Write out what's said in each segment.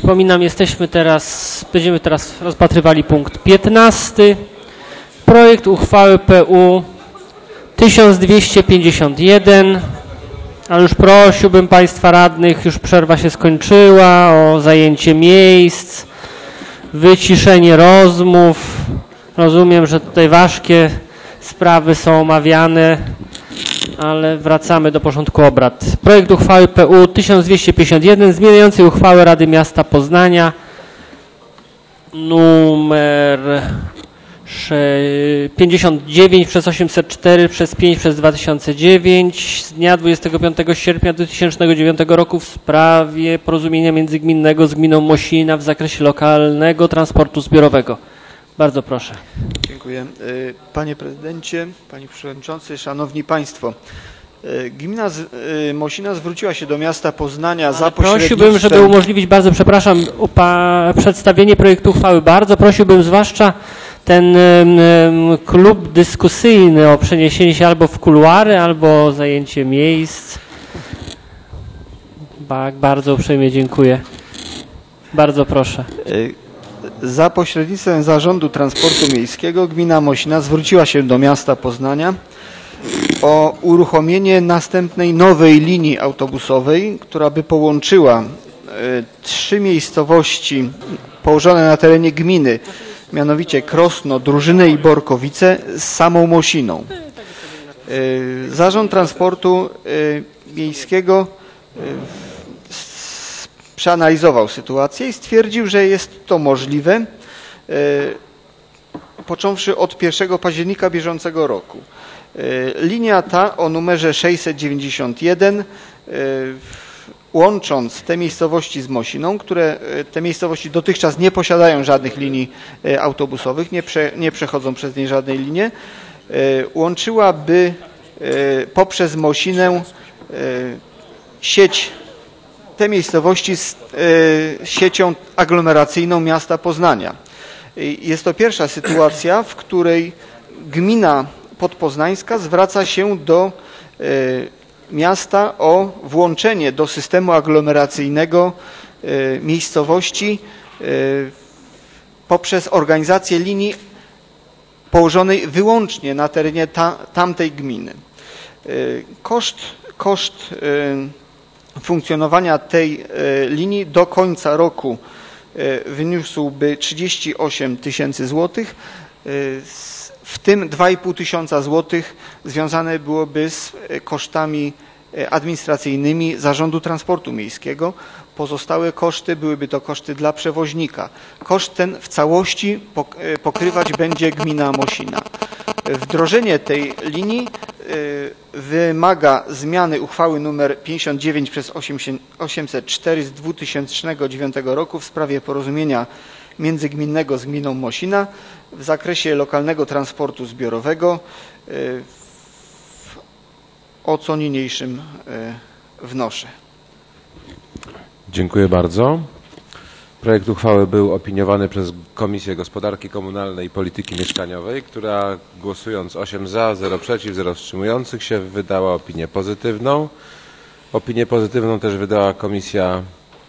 Przypominam, będziemy teraz rozpatrywali punkt 15. Projekt uchwały PU 1251. Ale już prosiłbym Państwa radnych, już przerwa się skończyła, o zajęcie miejsc, wyciszenie rozmów. Rozumiem, że tutaj ważkie sprawy są omawiane, ale wracamy do porządku obrad. Projekt uchwały PU 1251 zmieniającej uchwałę Rady Miasta Poznania numer 59/804/5/2009 z dnia 25 sierpnia 2009 roku w sprawie porozumienia międzygminnego z gminą Mosina w zakresie lokalnego transportu zbiorowego. Bardzo proszę. Dziękuję. Panie Prezydencie, Panie Przewodniczący, Szanowni Państwo. Gmina Mosina zwróciła się do miasta Poznania za pośrednictwem... Prosiłbym, żeby umożliwić, bardzo przepraszam, przedstawienie projektu uchwały. Bardzo prosiłbym, zwłaszcza ten klub dyskusyjny, o przeniesienie się albo w kuluary, albo o zajęcie miejsc. Bardzo uprzejmie dziękuję. Bardzo proszę. Za pośrednictwem Zarządu Transportu Miejskiego gmina Mosina zwróciła się do miasta Poznania o uruchomienie następnej nowej linii autobusowej, która by połączyła 3 miejscowości położone na terenie gminy, mianowicie Krosno, Drużynę i Borkowice z samą Mosiną. Zarząd Transportu Miejskiego przeanalizował sytuację i stwierdził, że jest to możliwe, począwszy od 1 października bieżącego roku. Linia ta o numerze 691, łącząc te miejscowości z Mosiną, te miejscowości dotychczas nie posiadają żadnych linii autobusowych, nie przechodzą przez nie żadnej linie, łączyłaby poprzez Mosinę te miejscowości z siecią aglomeracyjną miasta Poznania. Jest to pierwsza sytuacja, w której gmina podpoznańska zwraca się do miasta o włączenie do systemu aglomeracyjnego miejscowości poprzez organizację linii położonej wyłącznie na terenie tamtej gminy. Koszt funkcjonowania tej linii do końca roku wyniósłby 38 000 złotych, w tym 2,5 tysiąca złotych związane byłoby z kosztami administracyjnymi Zarządu Transportu Miejskiego. Pozostałe koszty byłyby to koszty dla przewoźnika. Koszt ten w całości pokrywać będzie gmina Mosina. Wdrożenie tej linii wymaga zmiany uchwały nr 59/804 z 2009 roku w sprawie porozumienia międzygminnego z gminą Mosina w zakresie lokalnego transportu zbiorowego, o co niniejszym wnoszę. Dziękuję bardzo. Projekt uchwały był opiniowany przez Komisję Gospodarki Komunalnej i Polityki Mieszkaniowej, która głosując 8 za, 0 przeciw, 0 wstrzymujących się wydała opinię pozytywną. Opinię pozytywną też wydała Komisja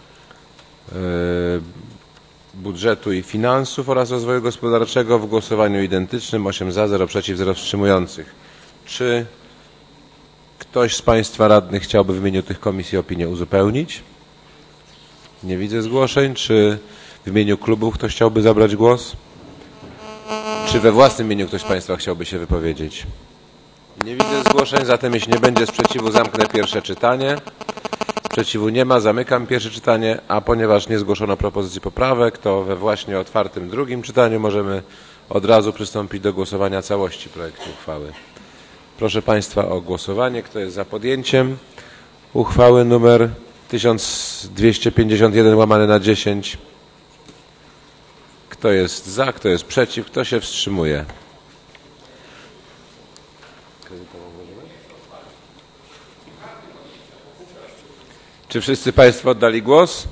Budżetu i Finansów oraz Rozwoju Gospodarczego w głosowaniu identycznym 8 za, 0 przeciw, 0 wstrzymujących. Czy ktoś z Państwa radnych chciałby w imieniu tych komisji opinię uzupełnić? Nie widzę zgłoszeń. Czy w imieniu klubów ktoś chciałby zabrać głos? Czy we własnym imieniu ktoś z Państwa chciałby się wypowiedzieć? Nie widzę zgłoszeń, zatem jeśli nie będzie sprzeciwu, zamknę pierwsze czytanie. Sprzeciwu nie ma, zamykam pierwsze czytanie, a ponieważ nie zgłoszono propozycji poprawek, to we właśnie otwartym drugim czytaniu możemy od razu przystąpić do głosowania całości projektu uchwały. Proszę Państwa o głosowanie. Kto jest za podjęciem uchwały nr 1251/10? Kto jest za, kto jest przeciw, kto się wstrzymuje? Czy wszyscy Państwo oddali głos?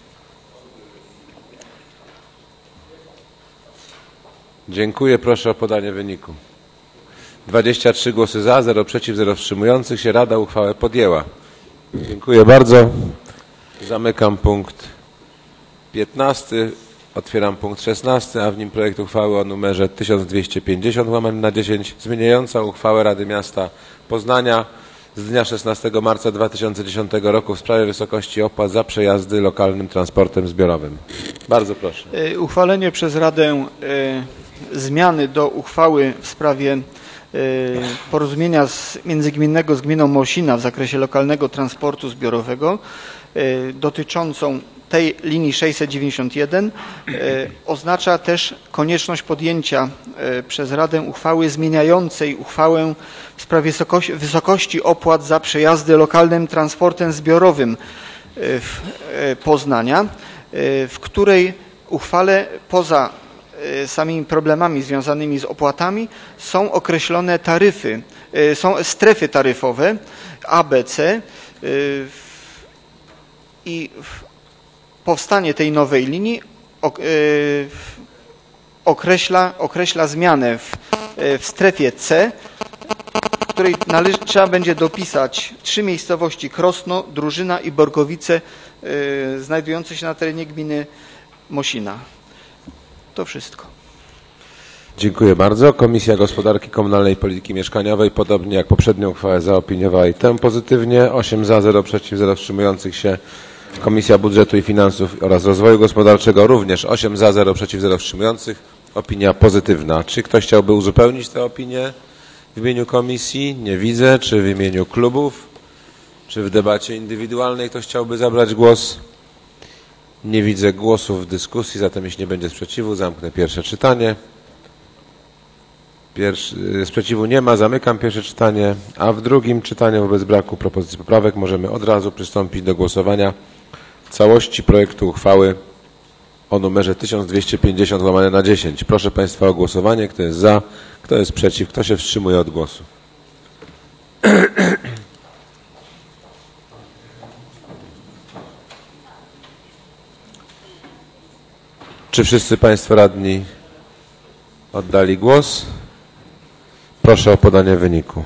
Dziękuję. Proszę o podanie wyniku. 23 głosy za, 0 przeciw, 0 wstrzymujących się. Rada uchwałę podjęła. Dziękuję bardzo. Zamykam punkt 15. Otwieram punkt 16, a w nim projekt uchwały o numerze 1250/10 zmieniająca uchwałę Rady Miasta Poznania z dnia 16 marca 2010 roku w sprawie wysokości opłat za przejazdy lokalnym transportem zbiorowym. Bardzo proszę. Uchwalenie przez Radę zmiany do uchwały w sprawie porozumienia międzygminnego z gminą Mosina w zakresie lokalnego transportu zbiorowego dotyczącą tej linii 691 oznacza też konieczność podjęcia przez Radę uchwały zmieniającej uchwałę w sprawie wysokości opłat za przejazdy lokalnym transportem zbiorowym Poznania, w której uchwale poza samymi problemami związanymi z opłatami są określone taryfy, są strefy taryfowe A, B, C i powstanie tej nowej linii określa zmianę w strefie C, w której trzeba będzie dopisać 3 miejscowości: Krosno, Drużyna i Borkowice, znajdujące się na terenie gminy Mosina. To wszystko. Dziękuję bardzo. Komisja Gospodarki Komunalnej i Polityki Mieszkaniowej, podobnie jak poprzednią uchwałę, zaopiniowała i tę pozytywnie. 8 za, 0 przeciw, 0 wstrzymujących się. Komisja Budżetu i Finansów oraz Rozwoju Gospodarczego również 8 za, 0 przeciw, 0 wstrzymujących. Opinia pozytywna. Czy ktoś chciałby uzupełnić tę opinię w imieniu komisji? Nie widzę. Czy w imieniu klubów? Czy w debacie indywidualnej ktoś chciałby zabrać głos? Nie widzę głosów w dyskusji, zatem jeśli nie będzie sprzeciwu, zamknę pierwsze czytanie. Sprzeciwu nie ma, zamykam pierwsze czytanie, a w drugim czytaniu wobec braku propozycji poprawek możemy od razu przystąpić do głosowania całości projektu uchwały o numerze 1250/10. Proszę Państwa o głosowanie. Kto jest za, kto jest przeciw, kto się wstrzymuje od głosu. Czy wszyscy Państwo radni oddali głos? Proszę o podanie wyniku.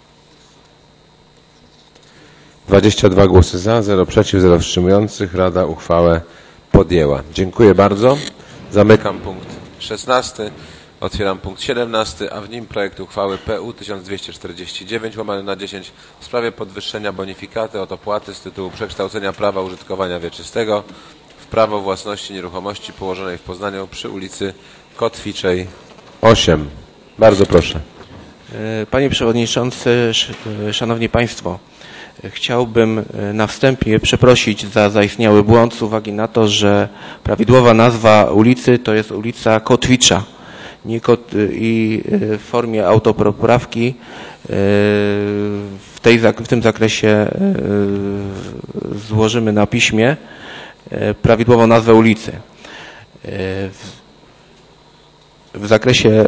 22 głosy za, 0 przeciw, 0 wstrzymujących. Rada uchwałę podjęła. Dziękuję bardzo. Zamykam punkt 16. Otwieram punkt 17, a w nim projekt uchwały PU 1249/10 w sprawie podwyższenia bonifikaty od opłaty z tytułu przekształcenia prawa użytkowania wieczystego w prawo własności nieruchomości położonej w Poznaniu przy ulicy Kotwiczej 8. Bardzo proszę. Panie Przewodniczący, Szanowni Państwo, chciałbym na wstępie przeprosić za zaistniały błąd z uwagi na to, że prawidłowa nazwa ulicy to jest ulica Kotwicza i w formie autopoprawki w tym zakresie złożymy na piśmie prawidłową nazwę ulicy. W zakresie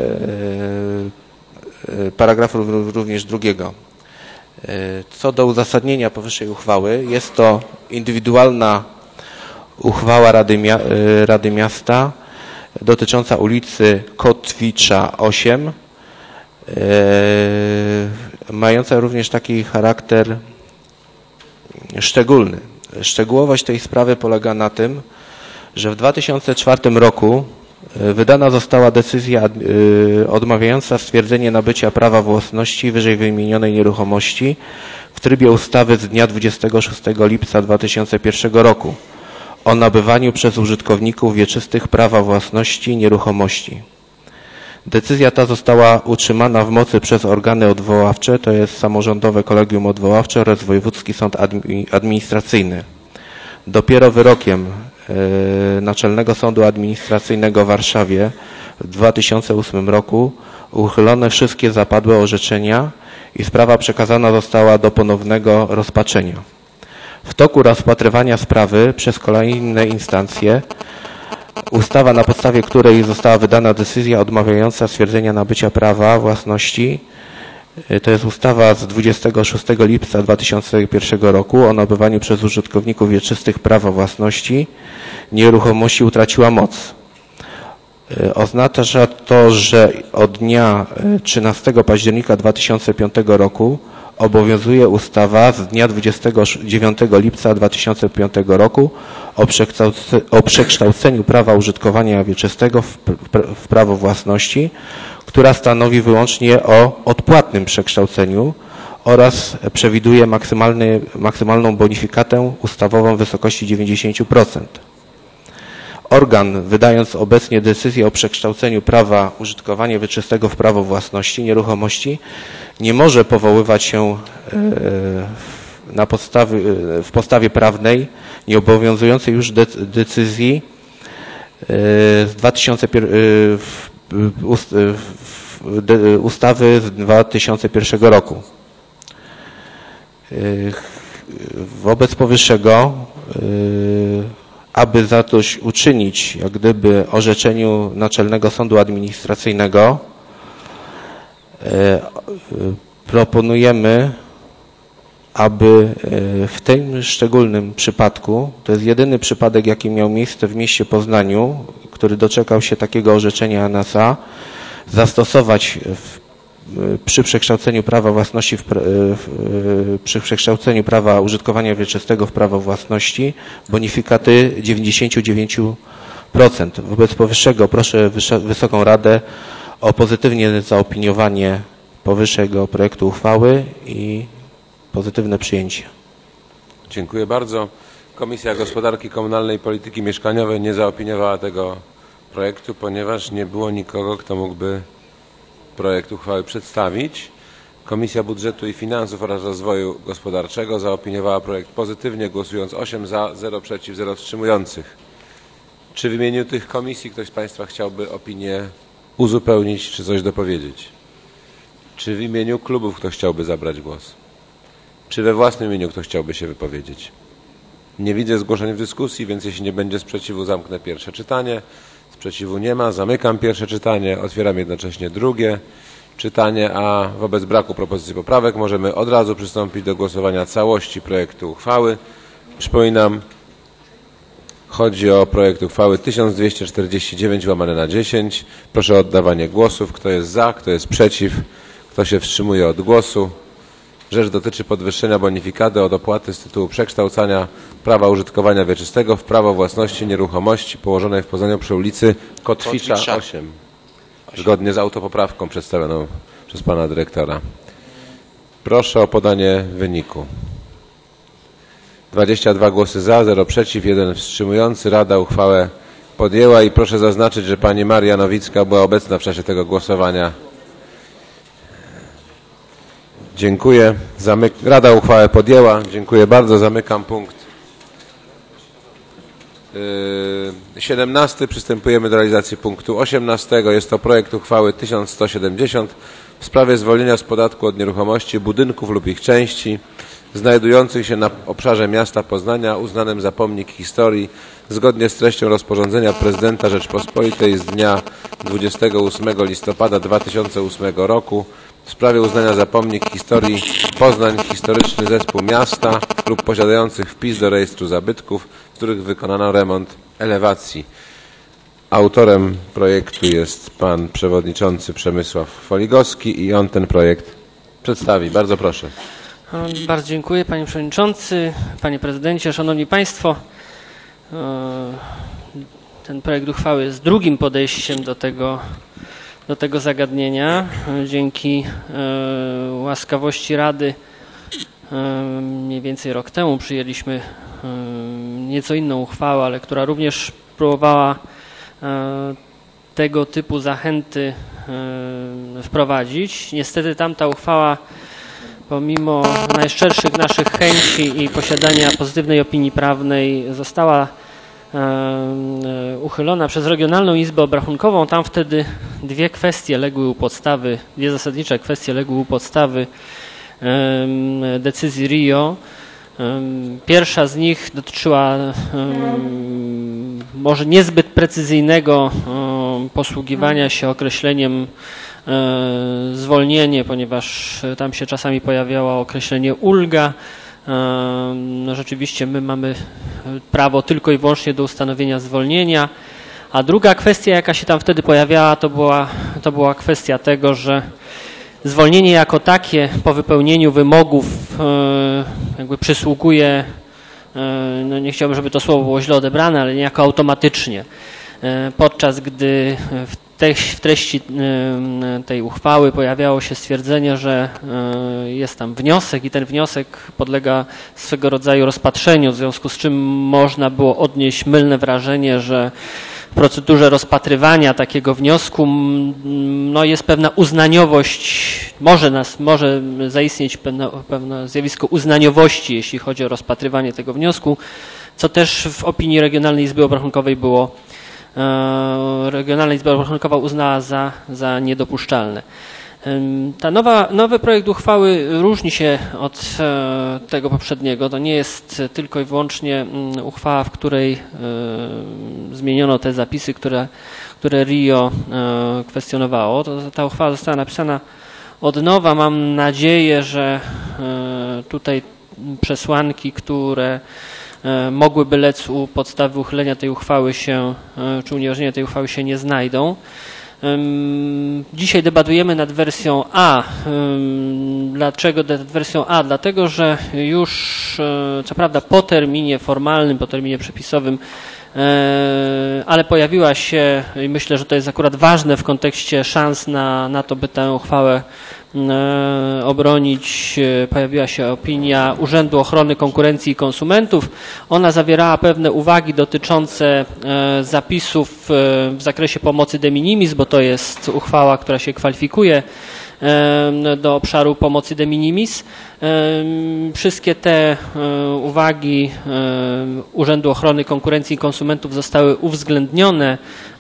paragrafu również drugiego. Co do uzasadnienia powyższej uchwały, jest to indywidualna uchwała Rady Miasta dotycząca ulicy Kotwicza 8, mająca również taki charakter szczególny. Szczegółowość tej sprawy polega na tym, że w 2004 roku wydana została decyzja odmawiająca stwierdzenie nabycia prawa własności wyżej wymienionej nieruchomości w trybie ustawy z dnia 26 lipca 2001 roku o nabywaniu przez użytkowników wieczystych prawa własności nieruchomości. Decyzja ta została utrzymana w mocy przez organy odwoławcze, to jest samorządowe kolegium odwoławcze oraz Wojewódzki Sąd Administracyjny. Dopiero wyrokiem Naczelnego Sądu Administracyjnego w Warszawie w 2008 roku uchylone wszystkie zapadłe orzeczenia i sprawa przekazana została do ponownego rozpatrzenia. W toku rozpatrywania sprawy przez kolejne instancje ustawa, na podstawie której została wydana decyzja odmawiająca stwierdzenia nabycia prawa własności, to jest ustawa z 26 lipca 2001 roku o nabywaniu przez użytkowników wieczystych prawa własności nieruchomości, utraciła moc. Oznacza to, że od dnia 13 października 2005 roku obowiązuje ustawa z dnia 29 lipca 2005 roku o przekształceniu prawa użytkowania wieczystego w prawo własności, która stanowi wyłącznie o odpłatnym przekształceniu oraz przewiduje maksymalną bonifikatę ustawową w wysokości 90%. Organ, wydając obecnie decyzję o przekształceniu prawa użytkowania wieczystego w prawo własności nieruchomości, nie może powoływać się w podstawie prawnej nieobowiązującej już decyzji z ustawy z 2001 roku. Wobec powyższego, aby zadośćuczynić jak gdyby orzeczeniu Naczelnego Sądu Administracyjnego, proponujemy, aby w tym szczególnym przypadku, to jest jedyny przypadek, jaki miał miejsce w mieście Poznaniu, który doczekał się takiego orzeczenia NSA, zastosować przy przekształceniu prawa własności, przy przekształceniu prawa użytkowania wieczystego w prawo własności bonifikaty 99%. Wobec powyższego proszę Wysoką Radę o pozytywne zaopiniowanie powyższego projektu uchwały i pozytywne przyjęcie. Dziękuję bardzo. Komisja Gospodarki Komunalnej i Polityki Mieszkaniowej nie zaopiniowała tego projektu, ponieważ nie było nikogo, kto mógłby projekt uchwały przedstawić. Komisja Budżetu i Finansów oraz Rozwoju Gospodarczego zaopiniowała projekt pozytywnie, głosując 8 za, 0 przeciw, 0 wstrzymujących. Czy w imieniu tych komisji ktoś z Państwa chciałby opinię uzupełnić czy coś dopowiedzieć? Czy w imieniu klubów ktoś chciałby zabrać głos? Czy we własnym imieniu ktoś chciałby się wypowiedzieć? Nie widzę zgłoszeń w dyskusji, więc jeśli nie będzie sprzeciwu, zamknę pierwsze czytanie. Sprzeciwu nie ma. Zamykam pierwsze czytanie. Otwieram jednocześnie drugie czytanie, a wobec braku propozycji poprawek możemy od razu przystąpić do głosowania całości projektu uchwały. Przypominam, chodzi o projekt uchwały 1249/10. Proszę o oddawanie głosów. Kto jest za, kto jest przeciw, kto się wstrzymuje od głosu. Rzecz dotyczy podwyższenia bonifikaty od opłaty z tytułu przekształcania prawa użytkowania wieczystego w prawo własności nieruchomości położonej w Poznaniu przy ulicy Kotwicza 8. Zgodnie z autopoprawką przedstawioną przez pana dyrektora. Proszę o podanie wyniku. 22 głosy za, 0 przeciw, 1 wstrzymujący. Rada uchwałę podjęła i proszę zaznaczyć, że pani Maria Nowicka była obecna w czasie tego głosowania. Dziękuję. Rada uchwałę podjęła. Dziękuję bardzo. Zamykam punkt 17. Przystępujemy do realizacji punktu 18. Jest to projekt uchwały 1170 w sprawie zwolnienia z podatku od nieruchomości budynków lub ich części znajdujących się na obszarze miasta Poznania uznanym za pomnik historii zgodnie z treścią rozporządzenia prezydenta Rzeczpospolitej z dnia 28 listopada 2008 roku w sprawie uznania za pomnik historii Poznań historyczny zespół miasta lub posiadających wpis do rejestru zabytków, w których wykonano remont elewacji. Autorem projektu jest pan przewodniczący Przemysław Foligowski i on ten projekt przedstawi. Bardzo proszę. Bardzo dziękuję panie przewodniczący, panie prezydencie, szanowni państwo. Ten projekt uchwały jest drugim podejściem do tego zagadnienia. Dzięki łaskawości Rady mniej więcej rok temu przyjęliśmy nieco inną uchwałę, ale która również próbowała tego typu zachęty wprowadzić. Niestety tamta uchwała, pomimo najszczerszych naszych chęci i posiadania pozytywnej opinii prawnej, została uchylona przez Regionalną Izbę Obrachunkową. Tam wtedy dwie kwestie legły u podstawy, dwie zasadnicze kwestie legły u podstawy decyzji RIO. Pierwsza z nich dotyczyła może niezbyt precyzyjnego posługiwania się określeniem zwolnienie, ponieważ tam się czasami pojawiało określenie ulga. No rzeczywiście my mamy prawo tylko i wyłącznie do ustanowienia zwolnienia. A druga kwestia, jaka się tam wtedy pojawiała, to była kwestia tego, że zwolnienie jako takie po wypełnieniu wymogów jakby przysługuje, no nie chciałbym, żeby to słowo było źle odebrane, ale niejako automatycznie. Podczas gdy w treści tej uchwały pojawiało się stwierdzenie, że jest tam wniosek i ten wniosek podlega swego rodzaju rozpatrzeniu, w związku z czym można było odnieść mylne wrażenie, że w procedurze rozpatrywania takiego wniosku no jest pewna uznaniowość, może zaistnieć pewne zjawisko uznaniowości, jeśli chodzi o rozpatrywanie tego wniosku, co też w opinii Regionalnej Izby Obrachunkowej było Regionalna Izba Obrachunkowa uznała za niedopuszczalne. Nowy projekt uchwały różni się od tego poprzedniego. To nie jest tylko i wyłącznie uchwała, w której zmieniono te zapisy, które RIO kwestionowało. Ta uchwała została napisana od nowa. Mam nadzieję, że tutaj przesłanki, które mogłyby lec u podstawy uchylenia tej uchwały czy unieważnienia tej uchwały się nie znajdą. Dzisiaj debatujemy nad wersją A. Dlaczego nad wersją A? Dlatego, że już co prawda po terminie formalnym, po terminie przepisowym, ale pojawiła się, i myślę, że to jest akurat ważne w kontekście szans na to, by tę uchwałę obronić, pojawiła się opinia Urzędu Ochrony Konkurencji i Konsumentów. Ona zawierała pewne uwagi dotyczące zapisów w zakresie pomocy de minimis, bo to jest uchwała, która się kwalifikuje do obszaru pomocy de minimis. Wszystkie te uwagi Urzędu Ochrony Konkurencji i Konsumentów zostały uwzględnione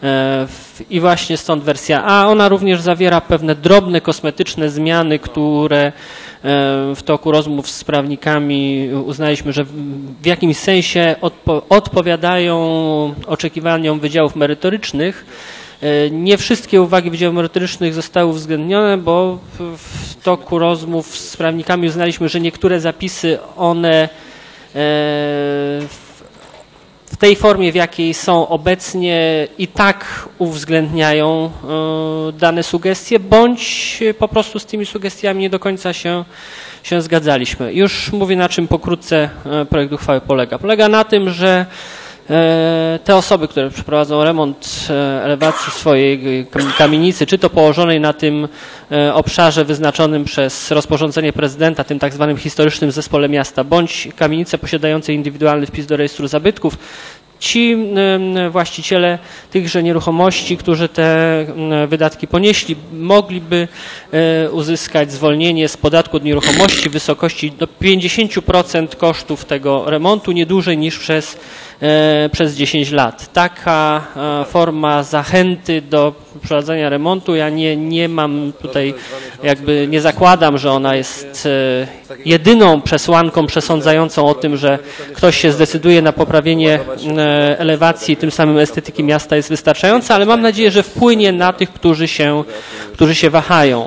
i właśnie stąd wersja A. Ona również zawiera pewne drobne, kosmetyczne zmiany, które w toku rozmów z prawnikami uznaliśmy, że w jakimś sensie odpowiadają oczekiwaniom wydziałów merytorycznych. Nie wszystkie uwagi wydziałów merytorycznych zostały uwzględnione, bo w toku rozmów z prawnikami uznaliśmy, że niektóre zapisy one w tej formie, w jakiej są obecnie, i tak uwzględniają dane sugestie, bądź po prostu z tymi sugestiami nie do końca się zgadzaliśmy. Już mówię, na czym pokrótce projekt uchwały polega. Polega na tym, że te osoby, które przeprowadzą remont elewacji swojej kamienicy, czy to położonej na tym obszarze wyznaczonym przez rozporządzenie prezydenta, tym tak zwanym historycznym zespole miasta, bądź kamienice posiadające indywidualny wpis do rejestru zabytków, ci właściciele tychże nieruchomości, którzy te wydatki ponieśli, mogliby uzyskać zwolnienie z podatku od nieruchomości w wysokości do 50% kosztów tego remontu, nie dłużej niż przez 10 lat. Taka forma zachęty do przeprowadzenia remontu, ja nie mam tutaj, jakby nie zakładam, że ona jest jedyną przesłanką przesądzającą o tym, że ktoś się zdecyduje na poprawienie elewacji i tym samym estetyki miasta, jest wystarczająca, ale mam nadzieję, że wpłynie na tych, którzy się wahają.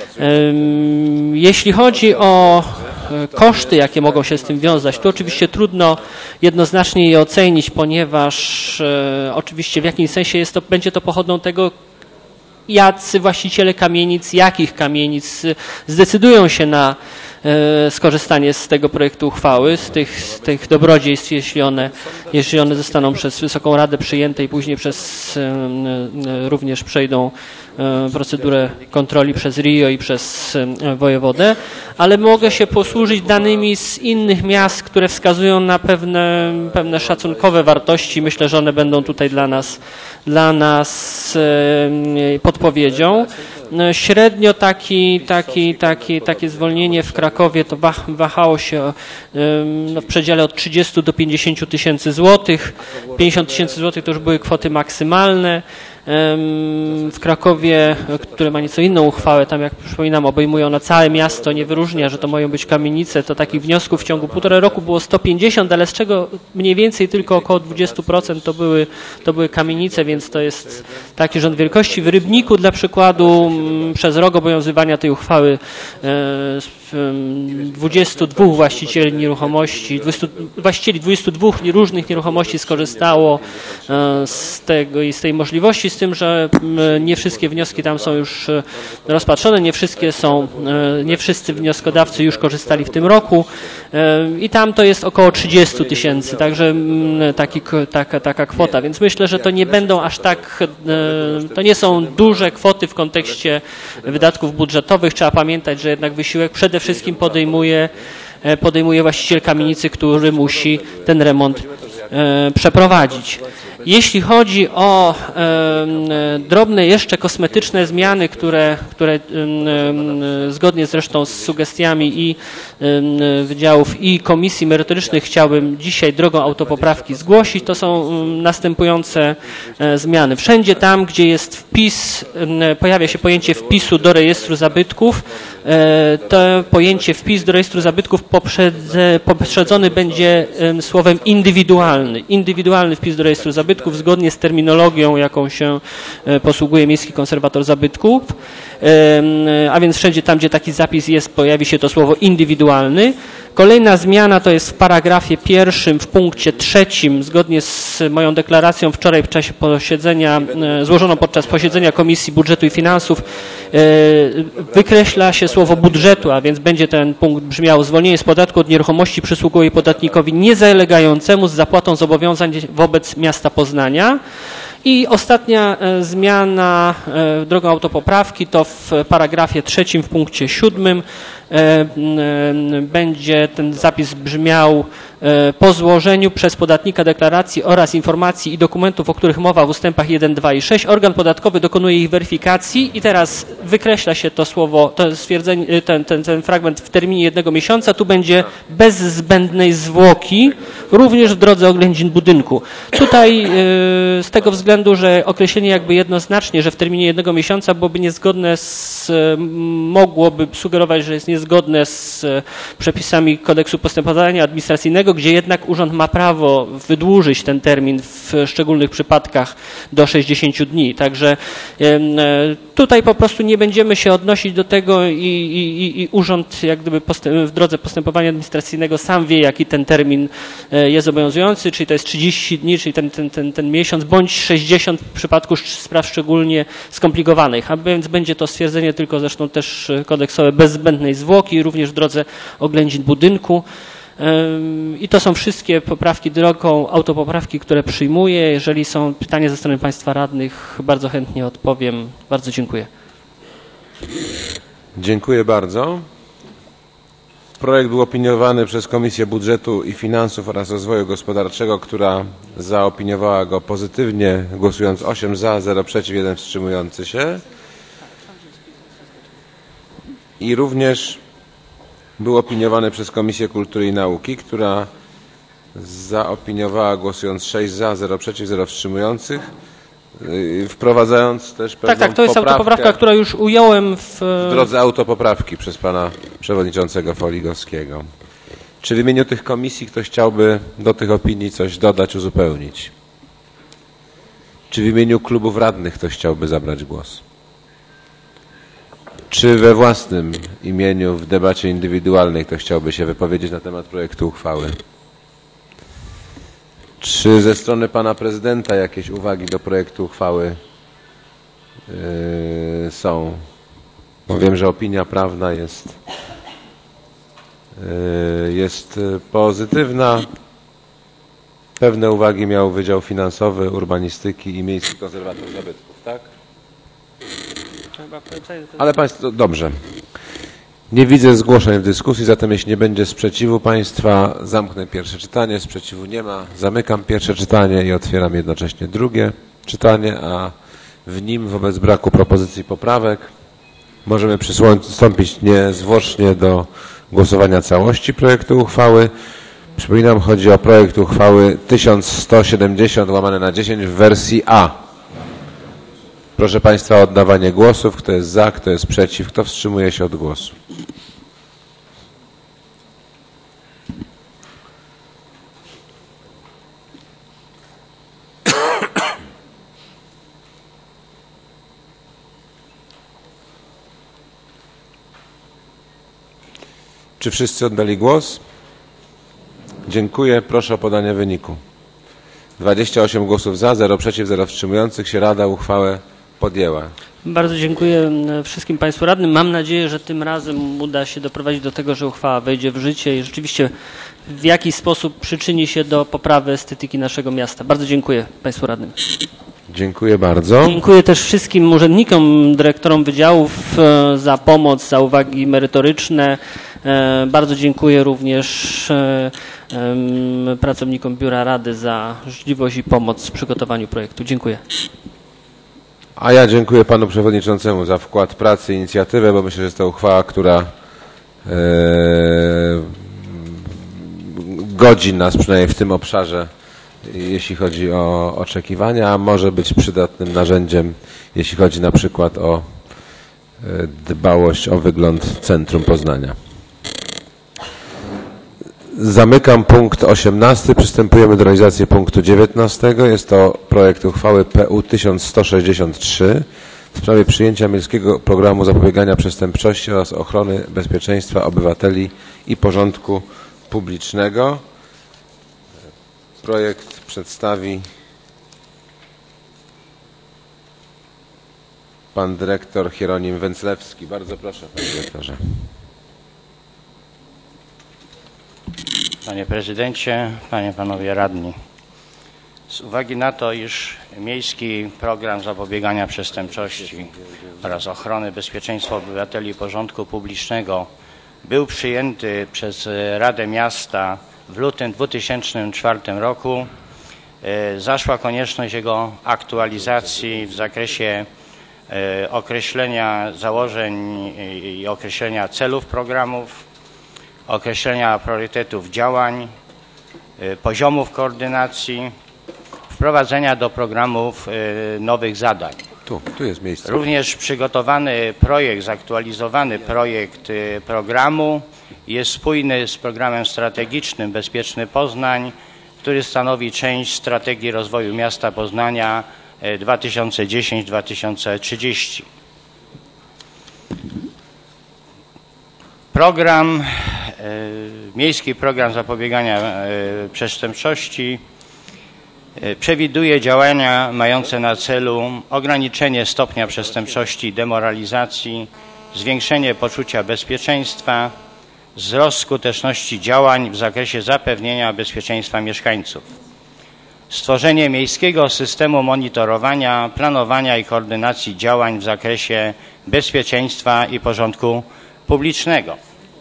Jeśli chodzi o koszty, jakie mogą się z tym wiązać, to oczywiście trudno jednoznacznie je ocenić, ponieważ oczywiście w jakimś sensie będzie to pochodną tego, jacy właściciele kamienic, jakich kamienic zdecydują się na skorzystanie z tego projektu uchwały, z tych dobrodziejstw, jeśli one zostaną przez Wysoką Radę przyjęte i później również przejdą procedurę kontroli przez RIO i przez wojewodę, ale mogę się posłużyć danymi z innych miast, które wskazują na pewne szacunkowe wartości. Myślę, że one będą tutaj dla nas podpowiedzią. Średnio takie zwolnienie w Krakowie to wahało się w przedziale od 30 do 50 tysięcy złotych. 50 tysięcy złotych to już były kwoty maksymalne. W Krakowie, które ma nieco inną uchwałę, tam jak przypominam obejmuje ona całe miasto, nie wyróżnia, że to mają być kamienice, to takich wniosków w ciągu 1,5 roku było 150, ale z czego mniej więcej tylko około 20% to były kamienice, więc to jest taki rząd wielkości. W Rybniku dla przykładu przez rok obowiązywania tej uchwały 22 właścicieli nieruchomości, właścicieli 22 różnych nieruchomości skorzystało z tego i z tej możliwości, z tym, że nie wszystkie wnioski tam są już rozpatrzone, nie wszyscy wnioskodawcy już korzystali w tym roku i tam to jest około 30 tysięcy, także taka kwota, więc myślę, że to nie będą aż tak, to nie są duże kwoty w kontekście wydatków budżetowych. Trzeba pamiętać, że jednak wysiłek przede wszystkim podejmuje właściciel kamienicy, który musi ten remont przeprowadzić. Jeśli chodzi o drobne jeszcze kosmetyczne zmiany, które zgodnie zresztą z sugestiami i wydziałów i komisji merytorycznych chciałbym dzisiaj drogą autopoprawki zgłosić, to są następujące zmiany. Wszędzie tam, gdzie jest wpis, pojawia się pojęcie wpisu do rejestru zabytków, to pojęcie wpis do rejestru zabytków poprzedzony będzie słowem indywidualny. Indywidualny wpis do rejestru zabytków zgodnie z terminologią, jaką się posługuje Miejski Konserwator Zabytków, a więc wszędzie tam, gdzie taki zapis jest, pojawi się to słowo indywidualny. Kolejna zmiana to jest w paragrafie 1 w punkcie 3, zgodnie z moją deklaracją wczoraj w czasie posiedzenia, złożoną podczas posiedzenia Komisji Budżetu i Finansów, wykreśla się słowo budżetu, a więc będzie ten punkt brzmiał: zwolnienie z podatku od nieruchomości przysługuje podatnikowi niezalegającemu z zapłatą zobowiązań wobec miasta Poznania. I ostatnia zmiana drogą autopoprawki to w paragrafie 3 w punkcie 7 będzie ten zapis brzmiał: po złożeniu przez podatnika deklaracji oraz informacji i dokumentów, o których mowa w ustępach 1, 2 i 6, organ podatkowy dokonuje ich weryfikacji i teraz wykreśla się to słowo, to stwierdzenie, ten fragment w terminie 1 miesiąca, tu będzie bez zbędnej zwłoki, również w drodze oględzin budynku. Tutaj z tego względu, że określenie jakby jednoznacznie, że w terminie 1 miesiąca byłoby niezgodne mogłoby sugerować, że jest niezgodne z przepisami Kodeksu Postępowania Administracyjnego, gdzie jednak urząd ma prawo wydłużyć ten termin w szczególnych przypadkach do 60 dni. Także tutaj po prostu nie będziemy się odnosić do tego i urząd jak gdyby w drodze postępowania administracyjnego sam wie, jaki ten termin jest obowiązujący, czyli to jest 30 dni, czyli ten miesiąc, bądź 60 w przypadku spraw szczególnie skomplikowanych. A więc będzie to stwierdzenie tylko zresztą też kodeksowe bez zbędnej zwłoki, również w drodze oględzin budynku. I to są wszystkie poprawki drogą autopoprawki, które przyjmuję. Jeżeli są pytania ze strony Państwa radnych, bardzo chętnie odpowiem. Bardzo dziękuję. Dziękuję bardzo. Projekt był opiniowany przez Komisję Budżetu i Finansów oraz Rozwoju Gospodarczego, która zaopiniowała go pozytywnie, głosując 8 za, 0 przeciw, 1 wstrzymujący się. I również był opiniowany przez Komisję Kultury i Nauki, która zaopiniowała, głosując 6 za, 0 przeciw, 0 wstrzymujących, wprowadzając też pewną Tak, to jest autopoprawka, która już ująłem w drodze autopoprawki przez pana przewodniczącego Foligowskiego. Czy w imieniu tych komisji ktoś chciałby do tych opinii coś dodać, uzupełnić? Czy w imieniu klubów radnych ktoś chciałby zabrać głos? Czy we własnym imieniu w debacie indywidualnej ktoś chciałby się wypowiedzieć na temat projektu uchwały? Czy ze strony pana prezydenta jakieś uwagi do projektu uchwały są? Bo wiem, że opinia prawna jest pozytywna. Pewne uwagi miał Wydział Finansowy, Urbanistyki i Miejski Konserwator Zabytków, tak? Ale Państwo, dobrze. Nie widzę zgłoszeń w dyskusji, zatem jeśli nie będzie sprzeciwu Państwa, zamknę pierwsze czytanie. Sprzeciwu nie ma. Zamykam pierwsze czytanie i otwieram jednocześnie drugie czytanie, a w nim wobec braku propozycji poprawek możemy przystąpić niezwłocznie do głosowania całości projektu uchwały. Przypominam, chodzi o projekt uchwały 1170/10 w wersji A. Proszę Państwa o oddawanie głosów. Kto jest za, kto jest przeciw, kto wstrzymuje się od głosu. Czy wszyscy oddali głos? Dziękuję. Proszę o podanie wyniku. 28 głosów za, 0 przeciw, 0 wstrzymujących się. Rada uchwałę podjęła. Bardzo dziękuję wszystkim Państwu radnym. Mam nadzieję, że tym razem uda się doprowadzić do tego, że uchwała wejdzie w życie i rzeczywiście w jakiś sposób przyczyni się do poprawy estetyki naszego miasta. Bardzo dziękuję Państwu radnym. Dziękuję bardzo. Dziękuję też wszystkim urzędnikom, dyrektorom wydziałów za pomoc, za uwagi merytoryczne. Bardzo dziękuję również pracownikom Biura Rady za życzliwość i pomoc w przygotowaniu projektu. Dziękuję. A ja dziękuję panu przewodniczącemu za wkład pracy i inicjatywę, bo myślę, że jest to uchwała, która godzi nas przynajmniej w tym obszarze, jeśli chodzi o oczekiwania, a może być przydatnym narzędziem, jeśli chodzi na przykład o dbałość o wygląd centrum Poznania. Zamykam punkt 18. Przystępujemy do realizacji punktu 19. Jest to projekt uchwały PU 1163 w sprawie przyjęcia Miejskiego Programu Zapobiegania Przestępczości oraz ochrony bezpieczeństwa obywateli i porządku publicznego. Projekt przedstawi pan dyrektor Hieronim Węclewski. Bardzo proszę, panie dyrektorze. Panie prezydencie, panie, panowie radni. Z uwagi na to, iż Miejski Program Zapobiegania Przestępczości oraz ochrony bezpieczeństwa obywateli i porządku publicznego był przyjęty przez Radę Miasta w lutym 2004 roku, zaszła konieczność jego aktualizacji w zakresie określenia założeń i określenia celów programów, określenia priorytetów działań, poziomów koordynacji, wprowadzenia do programów nowych zadań. Tu jest miejsce. Również przygotowany projekt, zaktualizowany projekt programu jest spójny z programem strategicznym Bezpieczny Poznań, który stanowi część strategii rozwoju miasta Poznania 2010-2030. Miejski Program Zapobiegania Przestępczości przewiduje działania mające na celu ograniczenie stopnia przestępczości i demoralizacji, zwiększenie poczucia bezpieczeństwa, wzrost skuteczności działań w zakresie zapewnienia bezpieczeństwa mieszkańców, stworzenie miejskiego systemu monitorowania, planowania i koordynacji działań w zakresie bezpieczeństwa i porządku publicznego.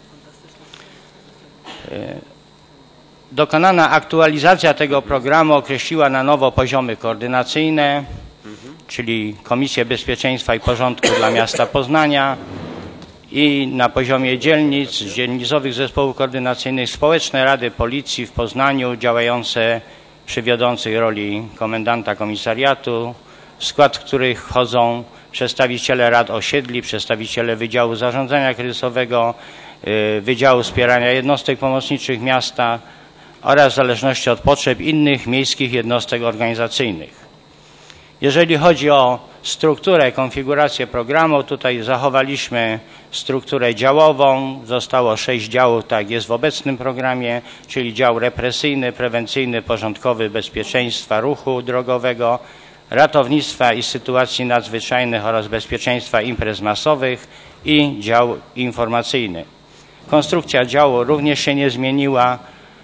Dokonana aktualizacja tego programu określiła na nowo poziomy koordynacyjne, czyli Komisję Bezpieczeństwa i Porządku dla miasta Poznania i na poziomie dzielnic, dzielnicowych zespołów koordynacyjnych, społeczne rady policji w Poznaniu działające przy wiodącej roli komendanta komisariatu, w skład których wchodzą przedstawiciele rad osiedli, przedstawiciele Wydziału Zarządzania Kryzysowego, Wydziału Wspierania Jednostek Pomocniczych Miasta oraz w zależności od potrzeb innych miejskich jednostek organizacyjnych. Jeżeli chodzi o strukturę, konfigurację programu, tutaj zachowaliśmy strukturę działową. Zostało 6 działów, tak jest w obecnym programie, czyli dział represyjny, prewencyjny, porządkowy, bezpieczeństwa ruchu drogowego, ratownictwa i sytuacji nadzwyczajnych oraz bezpieczeństwa imprez masowych i dział informacyjny. Konstrukcja działu również się nie zmieniła.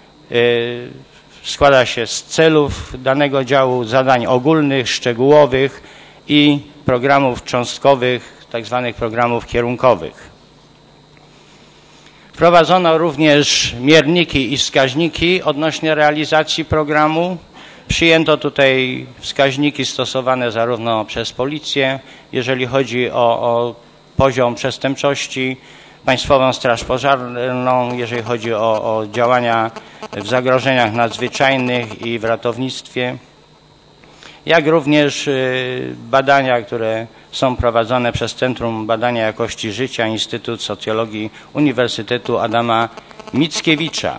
Składa się z celów danego działu, zadań ogólnych, szczegółowych i programów cząstkowych, tak zwanych programów kierunkowych. Wprowadzono również mierniki i wskaźniki odnośnie realizacji programu. Przyjęto tutaj wskaźniki stosowane zarówno przez policję, jeżeli chodzi o poziom przestępczości, Państwową Straż Pożarną, jeżeli chodzi o działania w zagrożeniach nadzwyczajnych i w ratownictwie, jak również badania, które są prowadzone przez Centrum Badania Jakości Życia, Instytut Socjologii Uniwersytetu Adama Mickiewicza.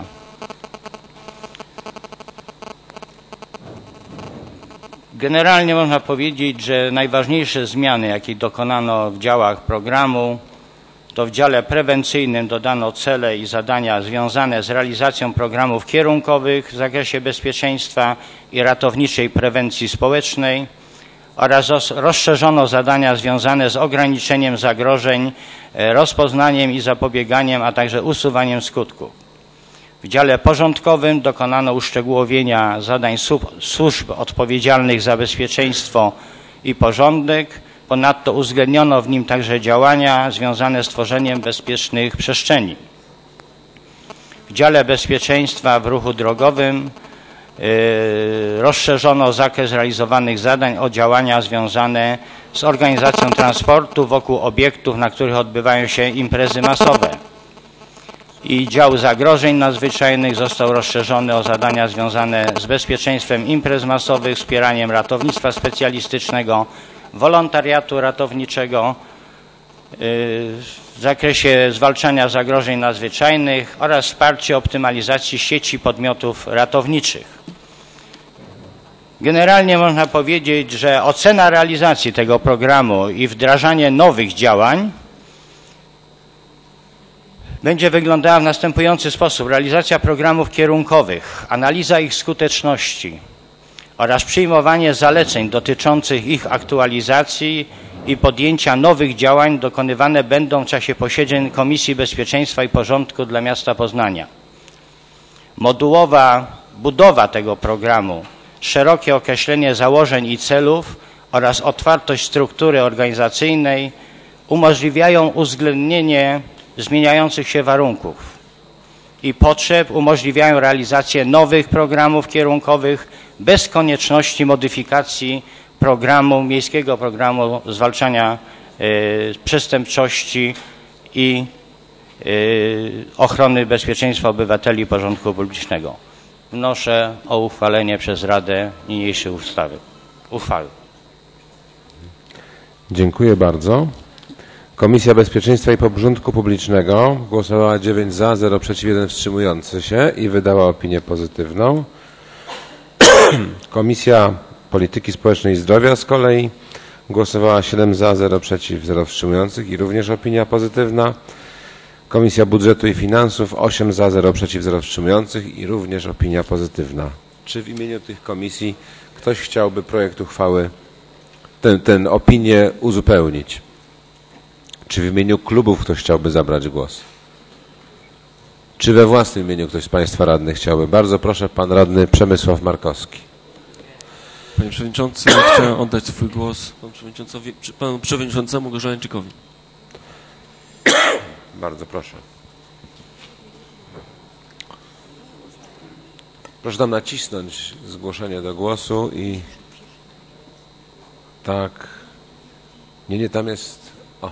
Generalnie można powiedzieć, że najważniejsze zmiany, jakie dokonano w działach programu, to w dziale prewencyjnym dodano cele i zadania związane z realizacją programów kierunkowych w zakresie bezpieczeństwa i ratowniczej prewencji społecznej oraz rozszerzono zadania związane z ograniczeniem zagrożeń, rozpoznaniem i zapobieganiem, a także usuwaniem skutków. W dziale porządkowym dokonano uszczegółowienia zadań służb odpowiedzialnych za bezpieczeństwo i porządek. Ponadto uwzględniono w nim także działania związane z tworzeniem bezpiecznych przestrzeni. W dziale bezpieczeństwa w ruchu drogowym rozszerzono zakres realizowanych zadań o działania związane z organizacją transportu wokół obiektów, na których odbywają się imprezy masowe. I dział zagrożeń nadzwyczajnych został rozszerzony o zadania związane z bezpieczeństwem imprez masowych, wspieraniem ratownictwa specjalistycznego, wolontariatu ratowniczego w zakresie zwalczania zagrożeń nadzwyczajnych oraz wsparcie optymalizacji sieci podmiotów ratowniczych. Generalnie można powiedzieć, że ocena realizacji tego programu i wdrażanie nowych działań będzie wyglądała w następujący sposób. Realizacja programów kierunkowych, analiza ich skuteczności oraz przyjmowanie zaleceń dotyczących ich aktualizacji i podjęcia nowych działań dokonywane będą w czasie posiedzeń Komisji Bezpieczeństwa i Porządku dla miasta Poznania. Modułowa budowa tego programu, szerokie określenie założeń i celów oraz otwartość struktury organizacyjnej umożliwiają uwzględnienie zmieniających się warunków i potrzeb, umożliwiają realizację nowych programów kierunkowych bez konieczności modyfikacji miejskiego programu zwalczania przestępczości i ochrony bezpieczeństwa obywateli i porządku publicznego. Wnoszę o uchwalenie przez Radę niniejszej uchwały. Dziękuję bardzo. Komisja Bezpieczeństwa i Porządku Publicznego głosowała 9 za, 0 przeciw, 1 wstrzymujący się i wydała opinię pozytywną. Komisja Polityki Społecznej i Zdrowia z kolei głosowała 7 za, 0 przeciw, 0 wstrzymujących i również opinia pozytywna. Komisja Budżetu i Finansów 8 za, 0 przeciw, 0 wstrzymujących i również opinia pozytywna. Czy w imieniu tych komisji ktoś chciałby projekt uchwały, tę opinię uzupełnić? Czy w imieniu klubów ktoś chciałby zabrać głos? Czy we własnym imieniu ktoś z Państwa radnych chciałby? Bardzo proszę, Pan Radny Przemysław Markowski. Panie Przewodniczący, ja chciałem oddać swój głos Panu Przewodniczącemu Gorzańczykowi. Bardzo proszę. Proszę tam nacisnąć zgłoszenie do głosu i tak. Nie, tam jest. O.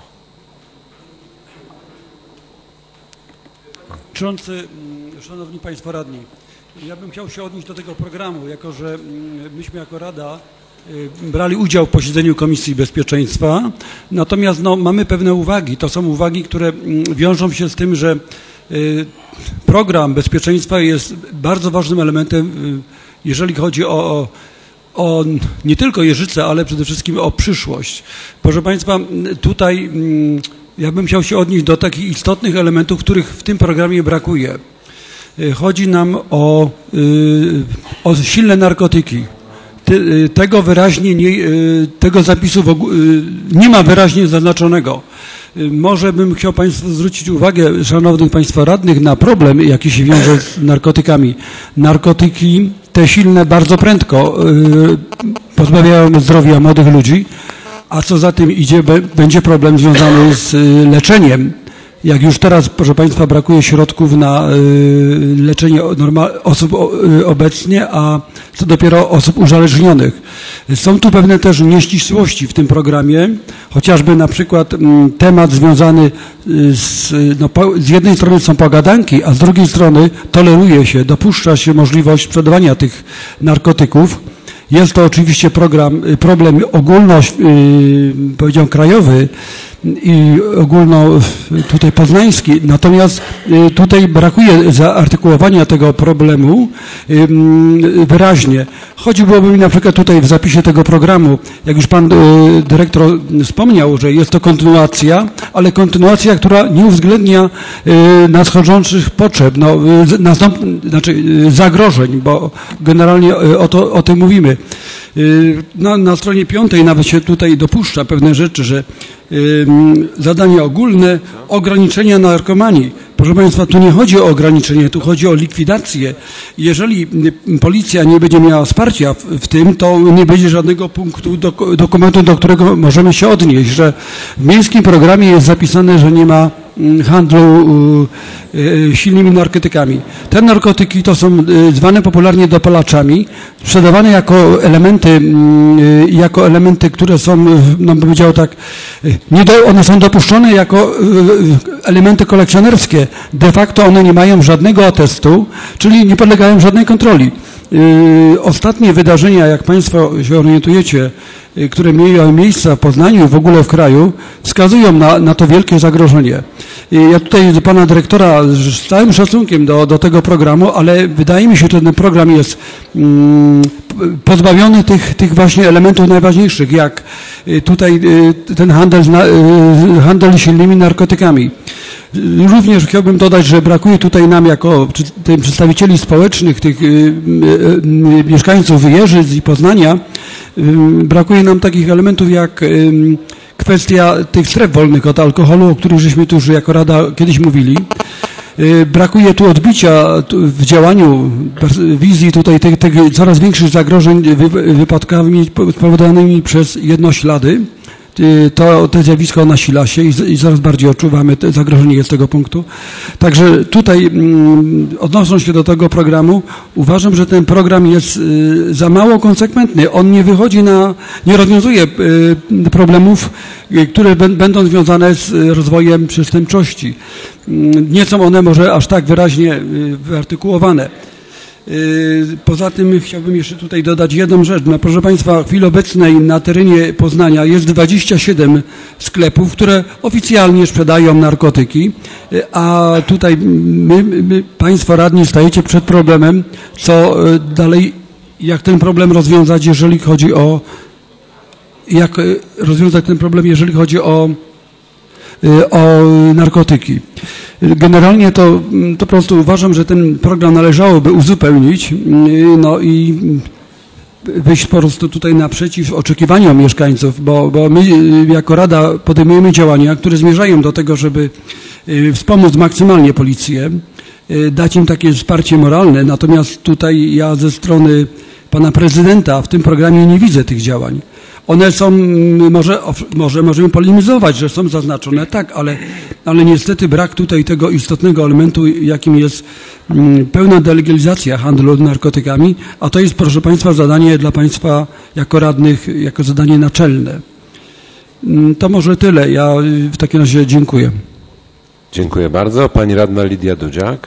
Przewodniczący, Szanowni Państwo Radni, ja bym chciał się odnieść do tego programu, jako że myśmy jako Rada brali udział w posiedzeniu Komisji Bezpieczeństwa, natomiast mamy pewne uwagi. To są uwagi, które wiążą się z tym, że program bezpieczeństwa jest bardzo ważnym elementem, jeżeli chodzi o nie tylko Jeżyce, ale przede wszystkim o przyszłość. Proszę Państwa, tutaj ja bym chciał się odnieść do takich istotnych elementów, których w tym programie brakuje. Chodzi nam o silne narkotyki. Tego wyraźnie tego zapisu nie ma wyraźnie zaznaczonego. Może bym chciał Państwu zwrócić uwagę, szanownych Państwa radnych, na problem, jaki się wiąże z narkotykami. Narkotyki te silne bardzo prędko pozbawiają zdrowia młodych ludzi, a co za tym idzie, będzie problem związany z leczeniem. Jak już teraz, proszę Państwa, brakuje środków na leczenie osób obecnie, a co dopiero osób uzależnionych. Są tu pewne też nieścisłości w tym programie, chociażby na przykład temat związany z jednej strony są pogadanki, a z drugiej strony toleruje się, dopuszcza się możliwość sprzedawania tych narkotyków. Jest to oczywiście problem powiedziałbym krajowy, i ogólno tutaj poznański. Natomiast tutaj brakuje zaartykułowania tego problemu wyraźnie. Chodziłoby mi na przykład tutaj w zapisie tego programu, jak już pan dyrektor wspomniał, że jest to kontynuacja, ale kontynuacja, która nie uwzględnia nadchodzących potrzeb, zagrożeń, bo generalnie o tym mówimy. Na stronie 5 nawet się tutaj dopuszcza pewne rzeczy, że zadanie ogólne, ograniczenia narkomanii. Proszę Państwa, tu nie chodzi o ograniczenie, tu chodzi o likwidację. Jeżeli policja nie będzie miała wsparcia w tym, to nie będzie żadnego punktu, dokumentu, do którego możemy się odnieść, że w miejskim programie jest zapisane, że nie ma handlu silnymi narkotykami. Te narkotyki to są zwane popularnie dopalaczami, sprzedawane jako elementy, które są, no bym powiedział tak, one są dopuszczone jako elementy kolekcjonerskie. De facto one nie mają żadnego atestu, czyli nie podlegają żadnej kontroli. Ostatnie wydarzenia, jak Państwo się orientujecie, które miały miejsce w Poznaniu i w ogóle w kraju, wskazują na to wielkie zagrożenie. Ja tutaj do pana dyrektora z całym szacunkiem do tego programu, ale wydaje mi się, że ten program jest pozbawiony tych właśnie elementów najważniejszych, jak tutaj ten handel silnymi narkotykami. Również chciałbym dodać, że brakuje tutaj nam jako przedstawicieli społecznych, tych mieszkańców Wieżyc i Poznania, brakuje nam takich elementów jak kwestia tych stref wolnych od alkoholu, o których żeśmy tu już jako Rada kiedyś mówili. Brakuje tu odbicia w działaniu, wizji tutaj tych coraz większych zagrożeń wypadkami spowodowanymi przez jednoślady. To zjawisko nasila się i coraz bardziej odczuwamy zagrożenie z tego punktu. Także tutaj odnosząc się do tego programu, uważam, że ten program jest za mało konsekwentny. On nie nie rozwiązuje problemów, które będą związane z rozwojem przestępczości. Nie są one może aż tak wyraźnie wyartykułowane. Poza tym chciałbym jeszcze tutaj dodać jedną rzecz. No, proszę Państwa, w chwili obecnej na terenie Poznania jest 27 sklepów, które oficjalnie sprzedają narkotyki, a tutaj Państwo radni stajecie przed problemem, co dalej, jak ten problem rozwiązać, jeżeli chodzi o narkotyki. Generalnie to po prostu uważam, że ten program należałoby uzupełnić, no i wyjść po prostu tutaj naprzeciw oczekiwaniom mieszkańców, bo my jako Rada podejmujemy działania, które zmierzają do tego, żeby wspomóc maksymalnie policję, dać im takie wsparcie moralne, natomiast tutaj ja ze strony pana prezydenta w tym programie nie widzę tych działań. One są, może możemy polemizować, że są zaznaczone, tak, ale niestety brak tutaj tego istotnego elementu, jakim jest pełna delegalizacja handlu narkotykami, a to jest, proszę Państwa, zadanie dla Państwa jako radnych, jako zadanie naczelne. To może tyle. Ja w takim razie dziękuję. Dziękuję bardzo. Pani radna Lidia Dudziak.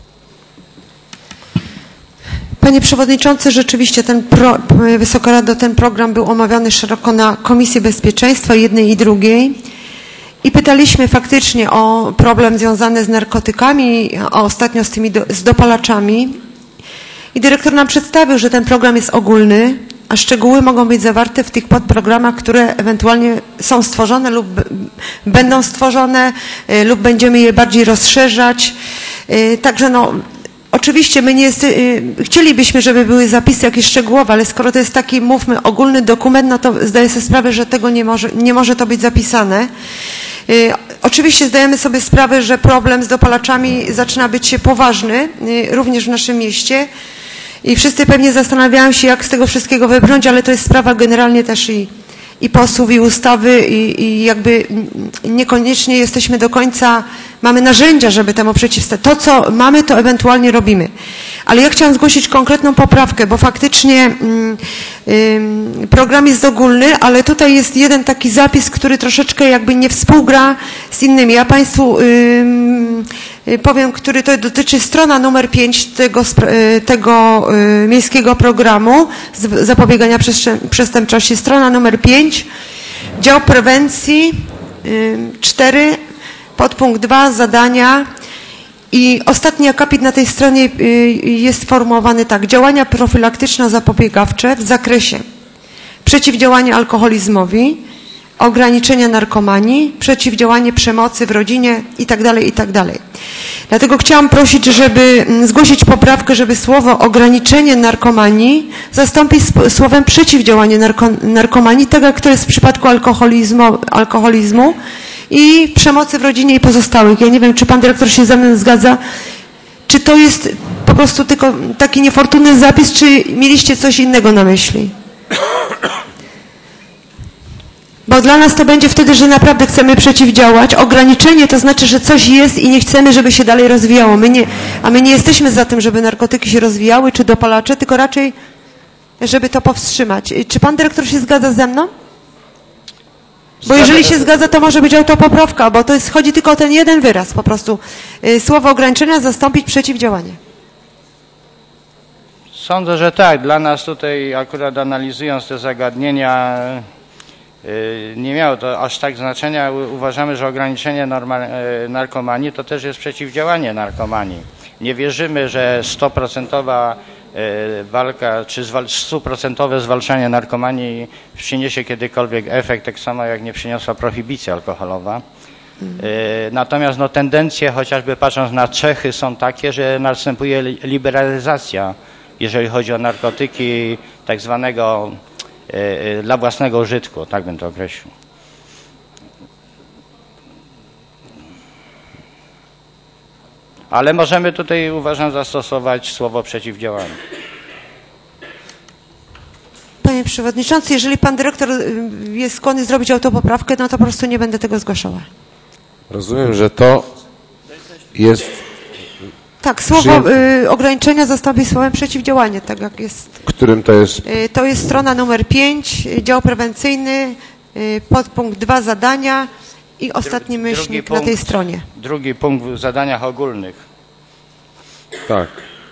Panie Przewodniczący, rzeczywiście Wysoka Rado, ten program był omawiany szeroko na Komisji Bezpieczeństwa jednej i drugiej i pytaliśmy faktycznie o problem związany z narkotykami, a ostatnio z dopalaczami i dyrektor nam przedstawił, że ten program jest ogólny, a szczegóły mogą być zawarte w tych podprogramach, które ewentualnie są stworzone lub będą stworzone lub będziemy je bardziej rozszerzać. Także no, oczywiście chcielibyśmy, żeby były zapisy jakieś szczegółowe, ale skoro to jest taki, mówmy, ogólny dokument, no to zdaję sobie sprawę, że tego nie może to być zapisane. Oczywiście zdajemy sobie sprawę, że problem z dopalaczami zaczyna być poważny, również w naszym mieście i wszyscy pewnie zastanawiają się, jak z tego wszystkiego wybrnąć, ale to jest sprawa generalnie też i posłów, i ustawy i jakby niekoniecznie jesteśmy do końca, mamy narzędzia, żeby temu przeciwstawić. To, co mamy, to ewentualnie robimy. Ale ja chciałam zgłosić konkretną poprawkę, bo faktycznie program jest ogólny, ale tutaj jest jeden taki zapis, który troszeczkę jakby nie współgra z innymi. Ja Państwu powiem, który to dotyczy strona numer 5 tego miejskiego programu zapobiegania przestępczości. Strona numer 5, dział prewencji, 4, podpunkt 2, zadania. I ostatni akapit na tej stronie jest sformułowany tak. Działania profilaktyczno-zapobiegawcze w zakresie przeciwdziałania alkoholizmowi, ograniczenia narkomanii, przeciwdziałanie przemocy w rodzinie itd., itd. Dlatego chciałam prosić, żeby zgłosić poprawkę, żeby słowo ograniczenie narkomanii zastąpić słowem przeciwdziałanie narkomanii, tak jak to jest w przypadku alkoholizmu i przemocy w rodzinie i pozostałych. Ja nie wiem, czy pan dyrektor się ze mną zgadza, czy to jest po prostu tylko taki niefortunny zapis, czy mieliście coś innego na myśli? Bo dla nas to będzie wtedy, że naprawdę chcemy przeciwdziałać. Ograniczenie to znaczy, że coś jest i nie chcemy, żeby się dalej rozwijało. My nie jesteśmy za tym, żeby narkotyki się rozwijały, czy dopalacze, tylko raczej, żeby to powstrzymać. Czy pan dyrektor się zgadza ze mną? Bo jeżeli się zgadza, to może być autopoprawka, bo to jest, chodzi tylko o ten jeden wyraz po prostu. Słowo ograniczenia zastąpić przeciwdziałanie. Sądzę, że tak. Dla nas tutaj akurat analizując te zagadnienia nie miało to aż tak znaczenia. Uważamy, że ograniczenie narkomanii to też jest przeciwdziałanie narkomanii. Nie wierzymy, że 100% walka czy 100% zwalczanie narkomanii przyniesie kiedykolwiek efekt, tak samo jak nie przyniosła prohibicja alkoholowa. Natomiast no, tendencje, chociażby patrząc na Czechy, są takie, że następuje liberalizacja, jeżeli chodzi o narkotyki tak zwanego dla własnego użytku, tak bym to określił. Ale możemy tutaj, uważam, zastosować słowo przeciwdziałanie. Panie Przewodniczący, jeżeli pan dyrektor jest skłonny zrobić autopoprawkę, no to po prostu nie będę tego zgłaszała. Rozumiem, że to jest... Tak, słowo ograniczenia zastąpi słowem przeciwdziałanie, tak jak jest. Którym to jest? To jest strona numer 5, dział prewencyjny, podpunkt 2, zadania i ostatni myślnik punkt, na tej stronie. Drugi punkt w zadaniach ogólnych. Tak.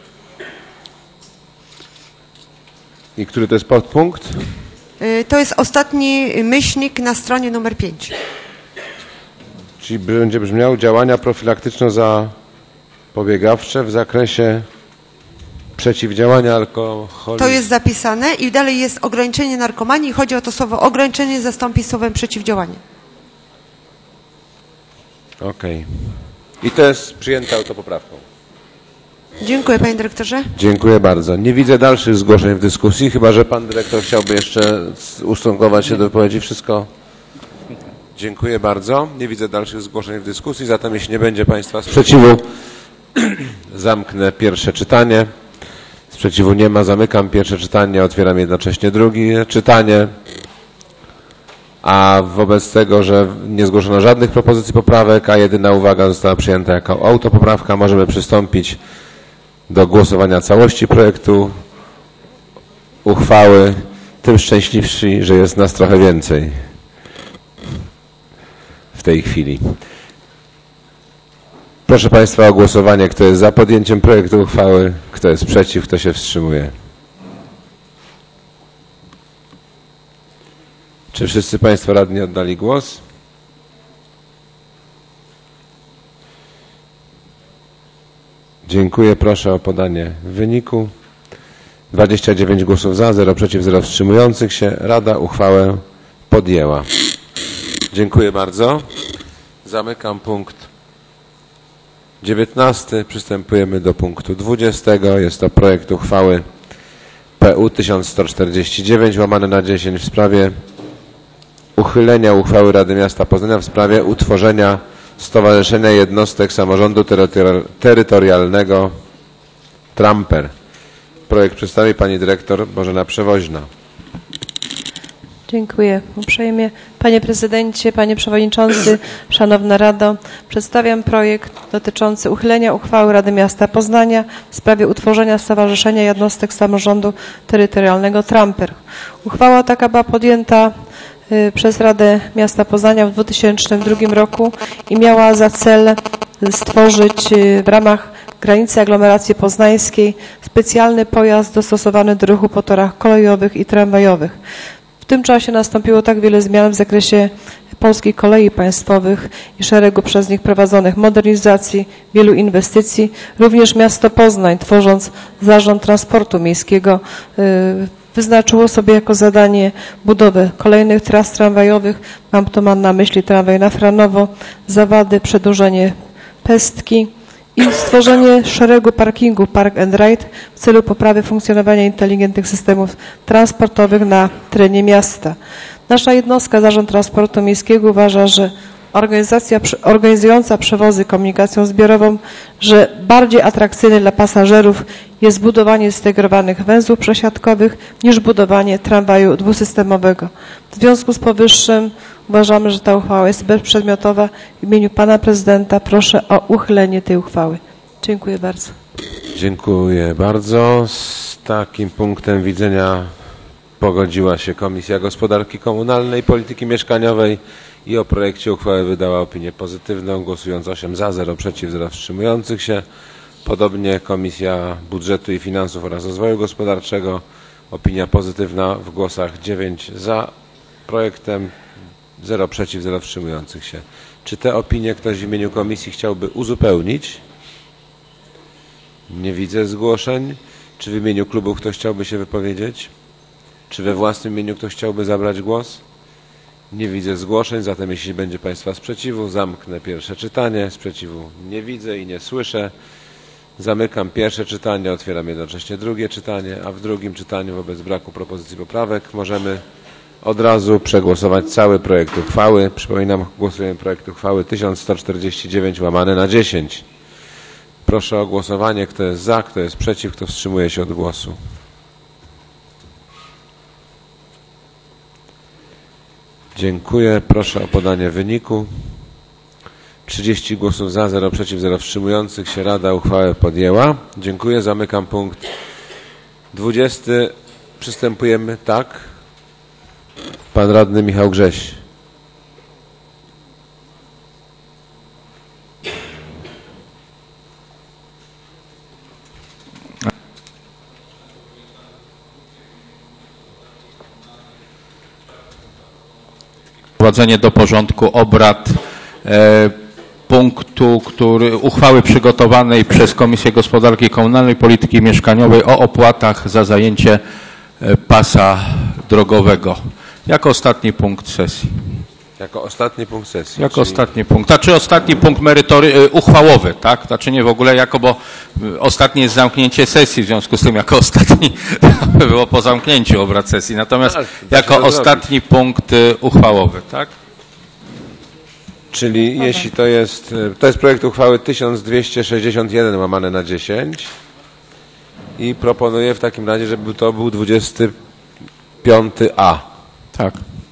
I który to jest podpunkt? To jest ostatni myślnik na stronie numer 5. Czyli będzie brzmiał działania profilaktyczno-zapobiegawcze w zakresie przeciwdziałania alkoholizmu. To jest zapisane i dalej jest ograniczenie narkomanii. Chodzi o to słowo ograniczenie zastąpi słowem przeciwdziałanie. Okej. I to jest przyjęte autopoprawką. Dziękuję, panie dyrektorze. Dziękuję bardzo. Nie widzę dalszych zgłoszeń w dyskusji, chyba że pan dyrektor chciałby jeszcze ustosunkować się do wypowiedzi. Wszystko? Dziękuję bardzo. Nie widzę dalszych zgłoszeń w dyskusji, zatem jeśli nie będzie państwa sprzeciwu, zamknę pierwsze czytanie. Sprzeciwu nie ma, zamykam pierwsze czytanie, otwieram jednocześnie drugie czytanie. A wobec tego, że nie zgłoszono żadnych propozycji poprawek, a jedyna uwaga została przyjęta jako autopoprawka, możemy przystąpić do głosowania całości projektu uchwały. Tym szczęśliwsi, że jest nas trochę więcej w tej chwili. Proszę państwa o głosowanie, kto jest za podjęciem projektu uchwały, kto jest przeciw, kto się wstrzymuje. Czy wszyscy państwo radni oddali głos? Dziękuję. Proszę o podanie wyniku. 29 głosów za, 0 przeciw, 0 wstrzymujących się. Rada uchwałę podjęła. Dziękuję bardzo. Zamykam punkt 19. Przystępujemy do punktu 20. Jest to projekt uchwały PU 1149/10 w sprawie uchylenia uchwały Rady Miasta Poznania w sprawie utworzenia Stowarzyszenia Jednostek Samorządu Terytorialnego Tramper. Projekt przedstawi pani dyrektor Bożena Przewoźna. Dziękuję uprzejmie. Panie Prezydencie, Panie Przewodniczący, Szanowna Rado, przedstawiam projekt dotyczący uchylenia uchwały Rady Miasta Poznania w sprawie utworzenia Stowarzyszenia Jednostek Samorządu Terytorialnego Tramper. Uchwała taka była podjęta przez Radę Miasta Poznania w 2002 roku i miała za cel stworzyć w ramach granicy aglomeracji poznańskiej specjalny pojazd dostosowany do ruchu po torach kolejowych i tramwajowych. tym czasie nastąpiło tak wiele zmian w zakresie polskich kolei państwowych i szeregu przez nich prowadzonych modernizacji, wielu inwestycji. Również miasto Poznań, tworząc Zarząd Transportu Miejskiego, wyznaczyło sobie jako zadanie budowę kolejnych tras tramwajowych. Mam na myśli tramwaj na Franowo, Zawady, przedłużenie Pestki i stworzenie szeregu parkingów Park and Ride w celu poprawy funkcjonowania inteligentnych systemów transportowych na terenie miasta. Nasza jednostka, Zarząd Transportu Miejskiego, uważa, że organizacja organizująca przewozy komunikacją zbiorową, że bardziej atrakcyjne dla pasażerów jest budowanie zintegrowanych węzłów przesiadkowych niż budowanie tramwaju dwusystemowego. W związku z powyższym uważamy, że ta uchwała jest bezprzedmiotowa. W imieniu Pana Prezydenta proszę o uchylenie tej uchwały. Dziękuję bardzo. Dziękuję bardzo. Z takim punktem widzenia pogodziła się Komisja Gospodarki Komunalnej i Polityki Mieszkaniowej i o projekcie uchwały wydała opinię pozytywną, głosując 8 za, 0 przeciw, 0 wstrzymujących się. Podobnie Komisja Budżetu i Finansów oraz Rozwoju Gospodarczego, opinia pozytywna w głosach 9 za projektem, 0 przeciw, 0 wstrzymujących się. Czy te opinie ktoś w imieniu komisji chciałby uzupełnić? Nie widzę zgłoszeń. Czy w imieniu klubu ktoś chciałby się wypowiedzieć? Czy we własnym imieniu ktoś chciałby zabrać głos? Nie widzę zgłoszeń, zatem jeśli będzie Państwa sprzeciwu, zamknę pierwsze czytanie. Sprzeciwu nie widzę i nie słyszę. Zamykam pierwsze czytanie, otwieram jednocześnie drugie czytanie, a w drugim czytaniu wobec braku propozycji poprawek możemy od razu przegłosować cały projekt uchwały. Przypominam, głosujemy projekt uchwały 1149/10. Proszę o głosowanie, kto jest za, kto jest przeciw, kto wstrzymuje się od głosu. Dziękuję. Proszę o podanie wyniku. 30 głosów za, 0 przeciw, 0 wstrzymujących się. Rada uchwałę podjęła. Dziękuję. Zamykam punkt 20. Przystępujemy, tak? Pan radny Michał Grześ. Wprowadzenie do porządku obrad punktu, uchwały przygotowanej przez Komisję Gospodarki Komunalnej i Polityki Mieszkaniowej o opłatach za zajęcie pasa drogowego. Jako ostatni punkt sesji. Jako ostatni punkt sesji. Jako ostatni punkt. Znaczy ostatni punkt uchwałowy, tak? Znaczy nie w ogóle jako, bo ostatni jest zamknięcie sesji, w związku z tym jako ostatni było po zamknięciu obrad sesji. Natomiast jako ostatni punkt uchwałowy, tak? Czyli jeśli to jest projekt uchwały 1261/10 i proponuję w takim razie, żeby to był 25A. Tak.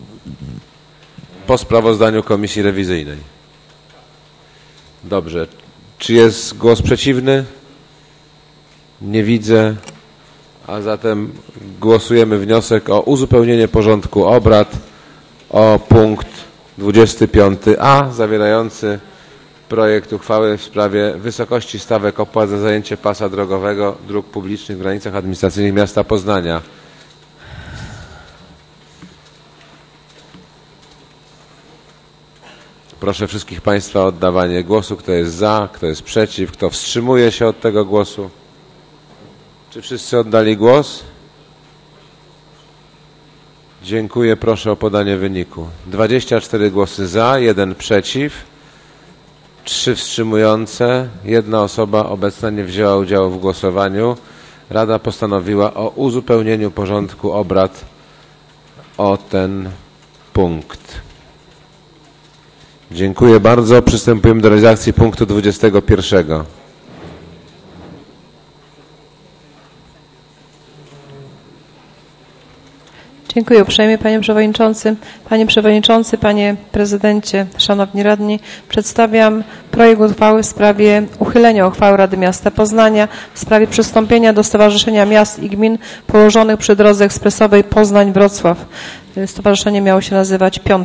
Po sprawozdaniu Komisji Rewizyjnej. Dobrze. Czy jest głos przeciwny? Nie widzę. A zatem głosujemy wniosek o uzupełnienie porządku obrad o punkt 25A zawierający projekt uchwały w sprawie wysokości stawek opłat za zajęcie pasa drogowego dróg publicznych w granicach administracyjnych miasta Poznania. Proszę wszystkich Państwa o oddawanie głosu. Kto jest za, kto jest przeciw, kto wstrzymuje się od tego głosu. Czy wszyscy oddali głos? Dziękuję. Proszę o podanie wyniku. 24 głosy za, 1 przeciw, 3 wstrzymujące. 1 osoba obecna nie wzięła udziału w głosowaniu. Rada postanowiła o uzupełnieniu porządku obrad o ten punkt. Dziękuję bardzo. Przystępujemy do realizacji punktu 21. Dziękuję uprzejmie, Panie Przewodniczący. Panie Przewodniczący, Panie Prezydencie, Szanowni Radni, przedstawiam projekt uchwały w sprawie uchylenia uchwały Rady Miasta Poznania w sprawie przystąpienia do Stowarzyszenia Miast i Gmin położonych przy drodze ekspresowej Poznań-Wrocław. Stowarzyszenie miało się nazywać Piątka.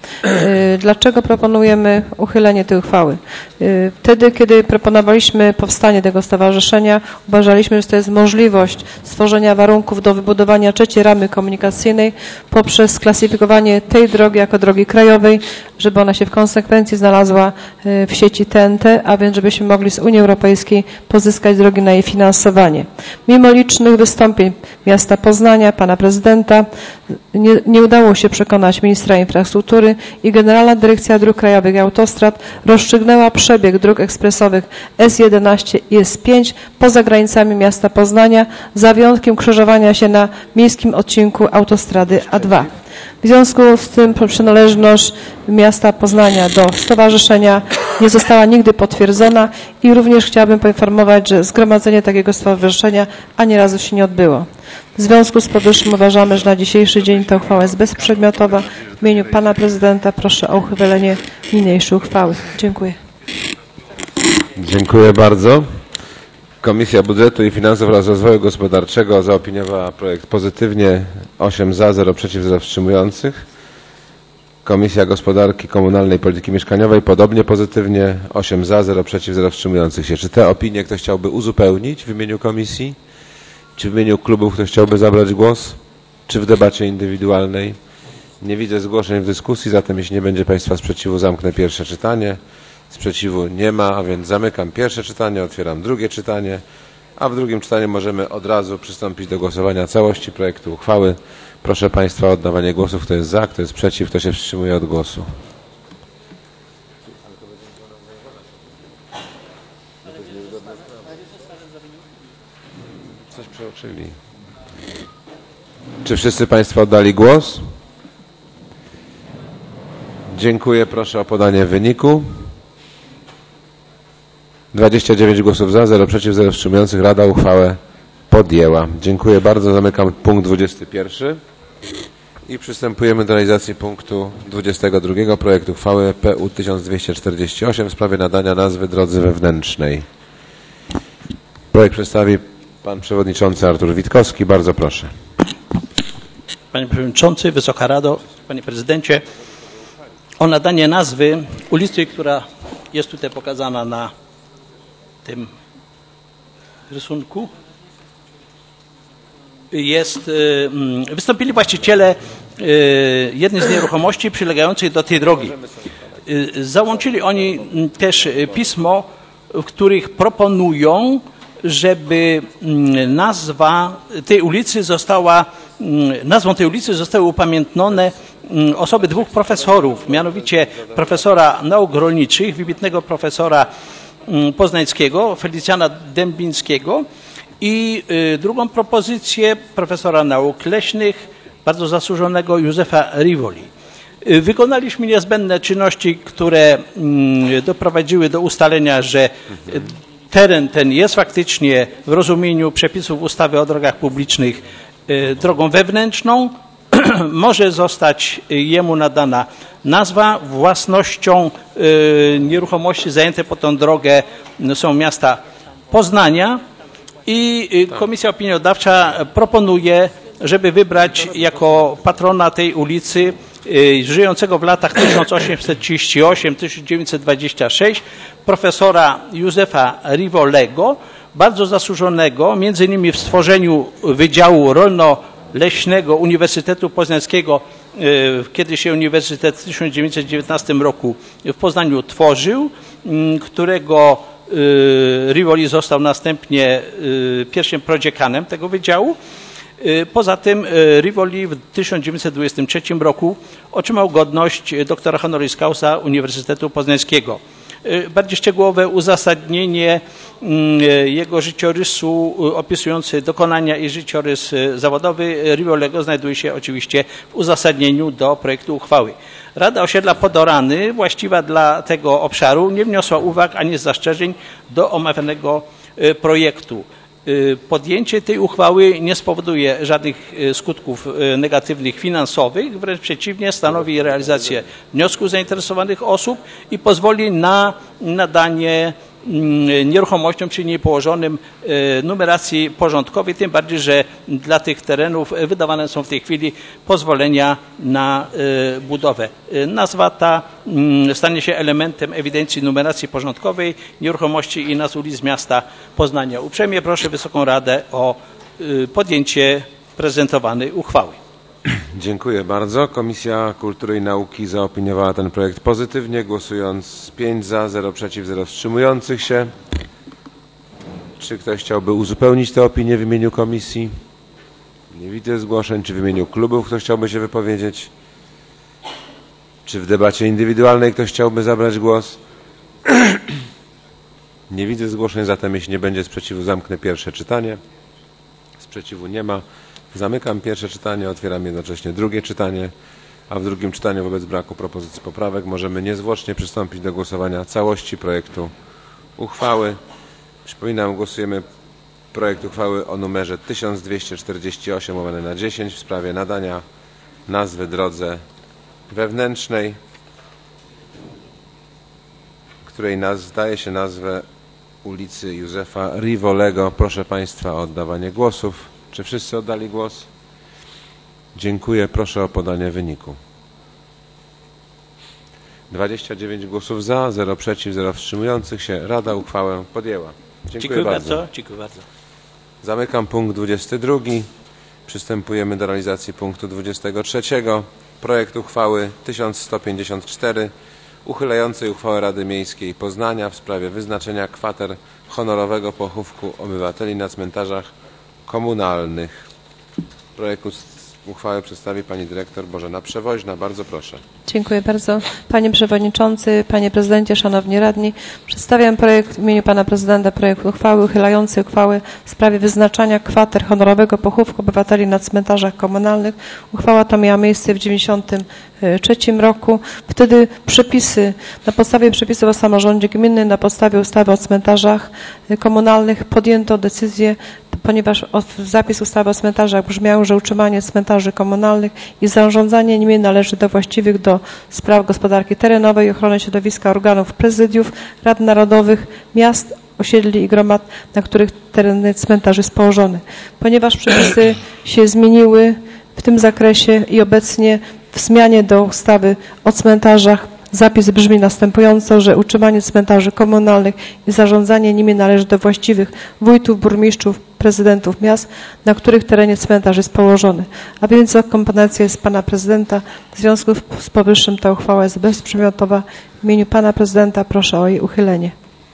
Dlaczego proponujemy uchylenie tej uchwały? Wtedy, kiedy proponowaliśmy powstanie tego stowarzyszenia, uważaliśmy, że to jest możliwość stworzenia warunków do wybudowania trzeciej ramy komunikacyjnej poprzez sklasyfikowanie tej drogi jako drogi krajowej, żeby ona się w konsekwencji znalazła w sieci TEN-T, a więc żebyśmy mogli z Unii Europejskiej pozyskać drogi na jej finansowanie. Mimo licznych wystąpień miasta Poznania, pana prezydenta, nie udało się przekonać ministra infrastruktury i Generalna Dyrekcja Dróg Krajowych i Autostrad rozstrzygnęła przebieg dróg ekspresowych S11 i S5 poza granicami miasta Poznania, za wyjątkiem krzyżowania się na miejskim odcinku autostrady A2. W związku z tym przynależność miasta Poznania do stowarzyszenia nie została nigdy potwierdzona i również chciałabym poinformować, że zgromadzenie takiego stowarzyszenia ani razu się nie odbyło. W związku z powyższym uważamy, że na dzisiejszy dzień ta uchwała jest bezprzedmiotowa. W imieniu pana prezydenta proszę o uchwalenie niniejszej uchwały. Dziękuję. Dziękuję bardzo. Komisja Budżetu i Finansów oraz Rozwoju Gospodarczego zaopiniowała projekt pozytywnie. 8 za, 0 przeciw, 0 wstrzymujących. Komisja Gospodarki Komunalnej i Polityki Mieszkaniowej podobnie pozytywnie. 8 za, 0 przeciw, 0 wstrzymujących się. Czy te opinie ktoś chciałby uzupełnić w imieniu komisji? Czy w imieniu klubów ktoś chciałby zabrać głos? Czy w debacie indywidualnej? Nie widzę zgłoszeń w dyskusji, zatem jeśli nie będzie Państwa sprzeciwu, zamknę pierwsze czytanie. Sprzeciwu nie ma, a więc zamykam pierwsze czytanie, otwieram drugie czytanie, a w drugim czytaniu możemy od razu przystąpić do głosowania całości projektu uchwały. Proszę Państwa o oddawanie głosów, kto jest za, kto jest przeciw, kto się wstrzymuje od głosu. Coś przeoczyli. Czy wszyscy Państwo oddali głos? Dziękuję, proszę o podanie wyniku. 29 głosów za, 0 przeciw, 0 wstrzymujących. Rada uchwałę podjęła. Dziękuję bardzo. Zamykam punkt 21 i przystępujemy do realizacji punktu 22 projektu uchwały PU 1248 w sprawie nadania nazwy drodzy wewnętrznej. Projekt przedstawi pan przewodniczący Artur Witkowski. Bardzo proszę. Panie Przewodniczący, Wysoka Rado, Panie Prezydencie, o nadanie nazwy ulicy, która jest tutaj pokazana na tym rysunku, wystąpili właściciele jednej z nieruchomości przylegających do tej drogi. Załączyli oni też pismo, w których proponują, żeby nazwą tej ulicy zostały upamiętnione osoby dwóch profesorów, mianowicie profesora nauk rolniczych, wybitnego profesora poznańskiego, Felicjana Dębińskiego, i drugą propozycję profesora nauk leśnych, bardzo zasłużonego Józefa Rivoli. Wykonaliśmy niezbędne czynności, które doprowadziły do ustalenia, że teren ten jest faktycznie w rozumieniu przepisów ustawy o drogach publicznych drogą wewnętrzną. Może zostać jemu nadana nazwa. Własnością nieruchomości zajęte po tą drogę są miasta Poznania i Komisja Opiniodawcza proponuje, żeby wybrać jako patrona tej ulicy żyjącego w latach 1838-1926 profesora Józefa Rivolego, bardzo zasłużonego między innymi w stworzeniu Wydziału Rolno-Leśnego Uniwersytetu Poznańskiego, kiedy się Uniwersytet w 1919 roku w Poznaniu tworzył, którego Rivoli został następnie pierwszym prodziekanem tego wydziału. Poza tym Rivoli w 1923 roku otrzymał godność doktora honoris causa Uniwersytetu Poznańskiego. Bardziej szczegółowe uzasadnienie jego życiorysu opisujący dokonania i życiorys zawodowy Rivolego znajduje się oczywiście w uzasadnieniu do projektu uchwały. Rada Osiedla Podorany, właściwa dla tego obszaru, nie wniosła uwag ani zastrzeżeń do omawianego projektu. Podjęcie tej uchwały nie spowoduje żadnych skutków negatywnych finansowych, wręcz przeciwnie, stanowi realizację wniosków zainteresowanych osób i pozwoli na nadanie nieruchomościom przy niej położonym numeracji porządkowej, tym bardziej, że dla tych terenów wydawane są w tej chwili pozwolenia na budowę. Nazwa ta stanie się elementem ewidencji numeracji porządkowej nieruchomości i nazw ulic miasta Poznania. Uprzejmie proszę Wysoką Radę o podjęcie prezentowanej uchwały. Dziękuję bardzo. Komisja Kultury i Nauki zaopiniowała ten projekt pozytywnie, głosując 5 za, 0 przeciw, 0 wstrzymujących się. Czy ktoś chciałby uzupełnić tę opinię w imieniu komisji? Nie widzę zgłoszeń. Czy w imieniu klubów ktoś chciałby się wypowiedzieć? Czy w debacie indywidualnej ktoś chciałby zabrać głos? Nie widzę zgłoszeń, zatem jeśli nie będzie sprzeciwu, zamknę pierwsze czytanie. Sprzeciwu nie ma. Zamykam pierwsze czytanie, otwieram jednocześnie drugie czytanie, a w drugim czytaniu wobec braku propozycji poprawek możemy niezwłocznie przystąpić do głosowania całości projektu uchwały. Przypominam, głosujemy projekt uchwały o numerze 1248/10 w sprawie nadania nazwy drodze wewnętrznej, której daje się nazwę ulicy Józefa Rivolego. Proszę Państwa o oddawanie głosów. Czy wszyscy oddali głos? Dziękuję. Proszę o podanie wyniku. 29 głosów za, 0 przeciw, 0 wstrzymujących się. Rada uchwałę podjęła. Dziękuję bardzo. Dziękuję bardzo. Zamykam punkt 22. Przystępujemy do realizacji punktu 23. Projekt uchwały 1154 uchylającej uchwałę Rady Miejskiej Poznania w sprawie wyznaczenia kwater honorowego pochówku obywateli na cmentarzach komunalnych. Projekt uchwały przedstawi pani dyrektor Bożena Przewoźna. Bardzo proszę. Dziękuję bardzo. Panie Przewodniczący, Panie Prezydencie, Szanowni Radni. Przedstawiam projekt w imieniu Pana Prezydenta projekt uchwały uchylającej uchwałę w sprawie wyznaczania kwater honorowego pochówku obywateli na cmentarzach komunalnych. Uchwała ta miała miejsce w 1993 roku. Wtedy na podstawie przepisów o samorządzie gminnym, na podstawie ustawy o cmentarzach komunalnych podjęto decyzję, ponieważ zapis ustawy o cmentarzach brzmiał, że utrzymanie cmentarzy komunalnych i zarządzanie nimi należy do właściwych do spraw gospodarki terenowej i ochrony środowiska organów prezydiów, rad narodowych, miast, osiedli i gromad, na których tereny cmentarzy jest położony. Ponieważ przepisy się zmieniły w tym zakresie i obecnie w zmianie do ustawy o cmentarzach zapis brzmi następująco, że utrzymanie cmentarzy komunalnych i zarządzanie nimi należy do właściwych wójtów, burmistrzów, prezydentów miast, na których terenie cmentarz jest położony. A więc kompetencja jest Pana Prezydenta. W związku z powyższym ta uchwała jest bezprzedmiotowa. W imieniu Pana Prezydenta proszę o jej uchylenie.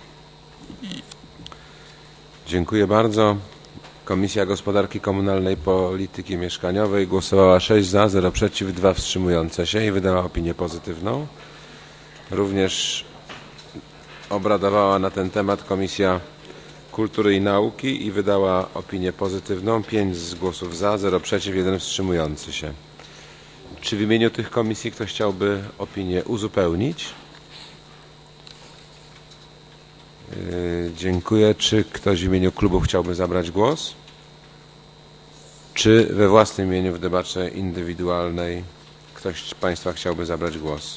Dziękuję bardzo. Komisja Gospodarki Komunalnej i Polityki Mieszkaniowej głosowała 6 za, 0 przeciw, 2 wstrzymujące się i wydała opinię pozytywną. Również obradowała na ten temat Komisja Kultury i Nauki i wydała opinię pozytywną. 5 głosów za, 0 przeciw, 1 wstrzymujący się. Czy w imieniu tych komisji ktoś chciałby opinię uzupełnić? Dziękuję. Czy ktoś w imieniu klubu chciałby zabrać głos? Czy we własnym imieniu w debacie indywidualnej ktoś z Państwa chciałby zabrać głos?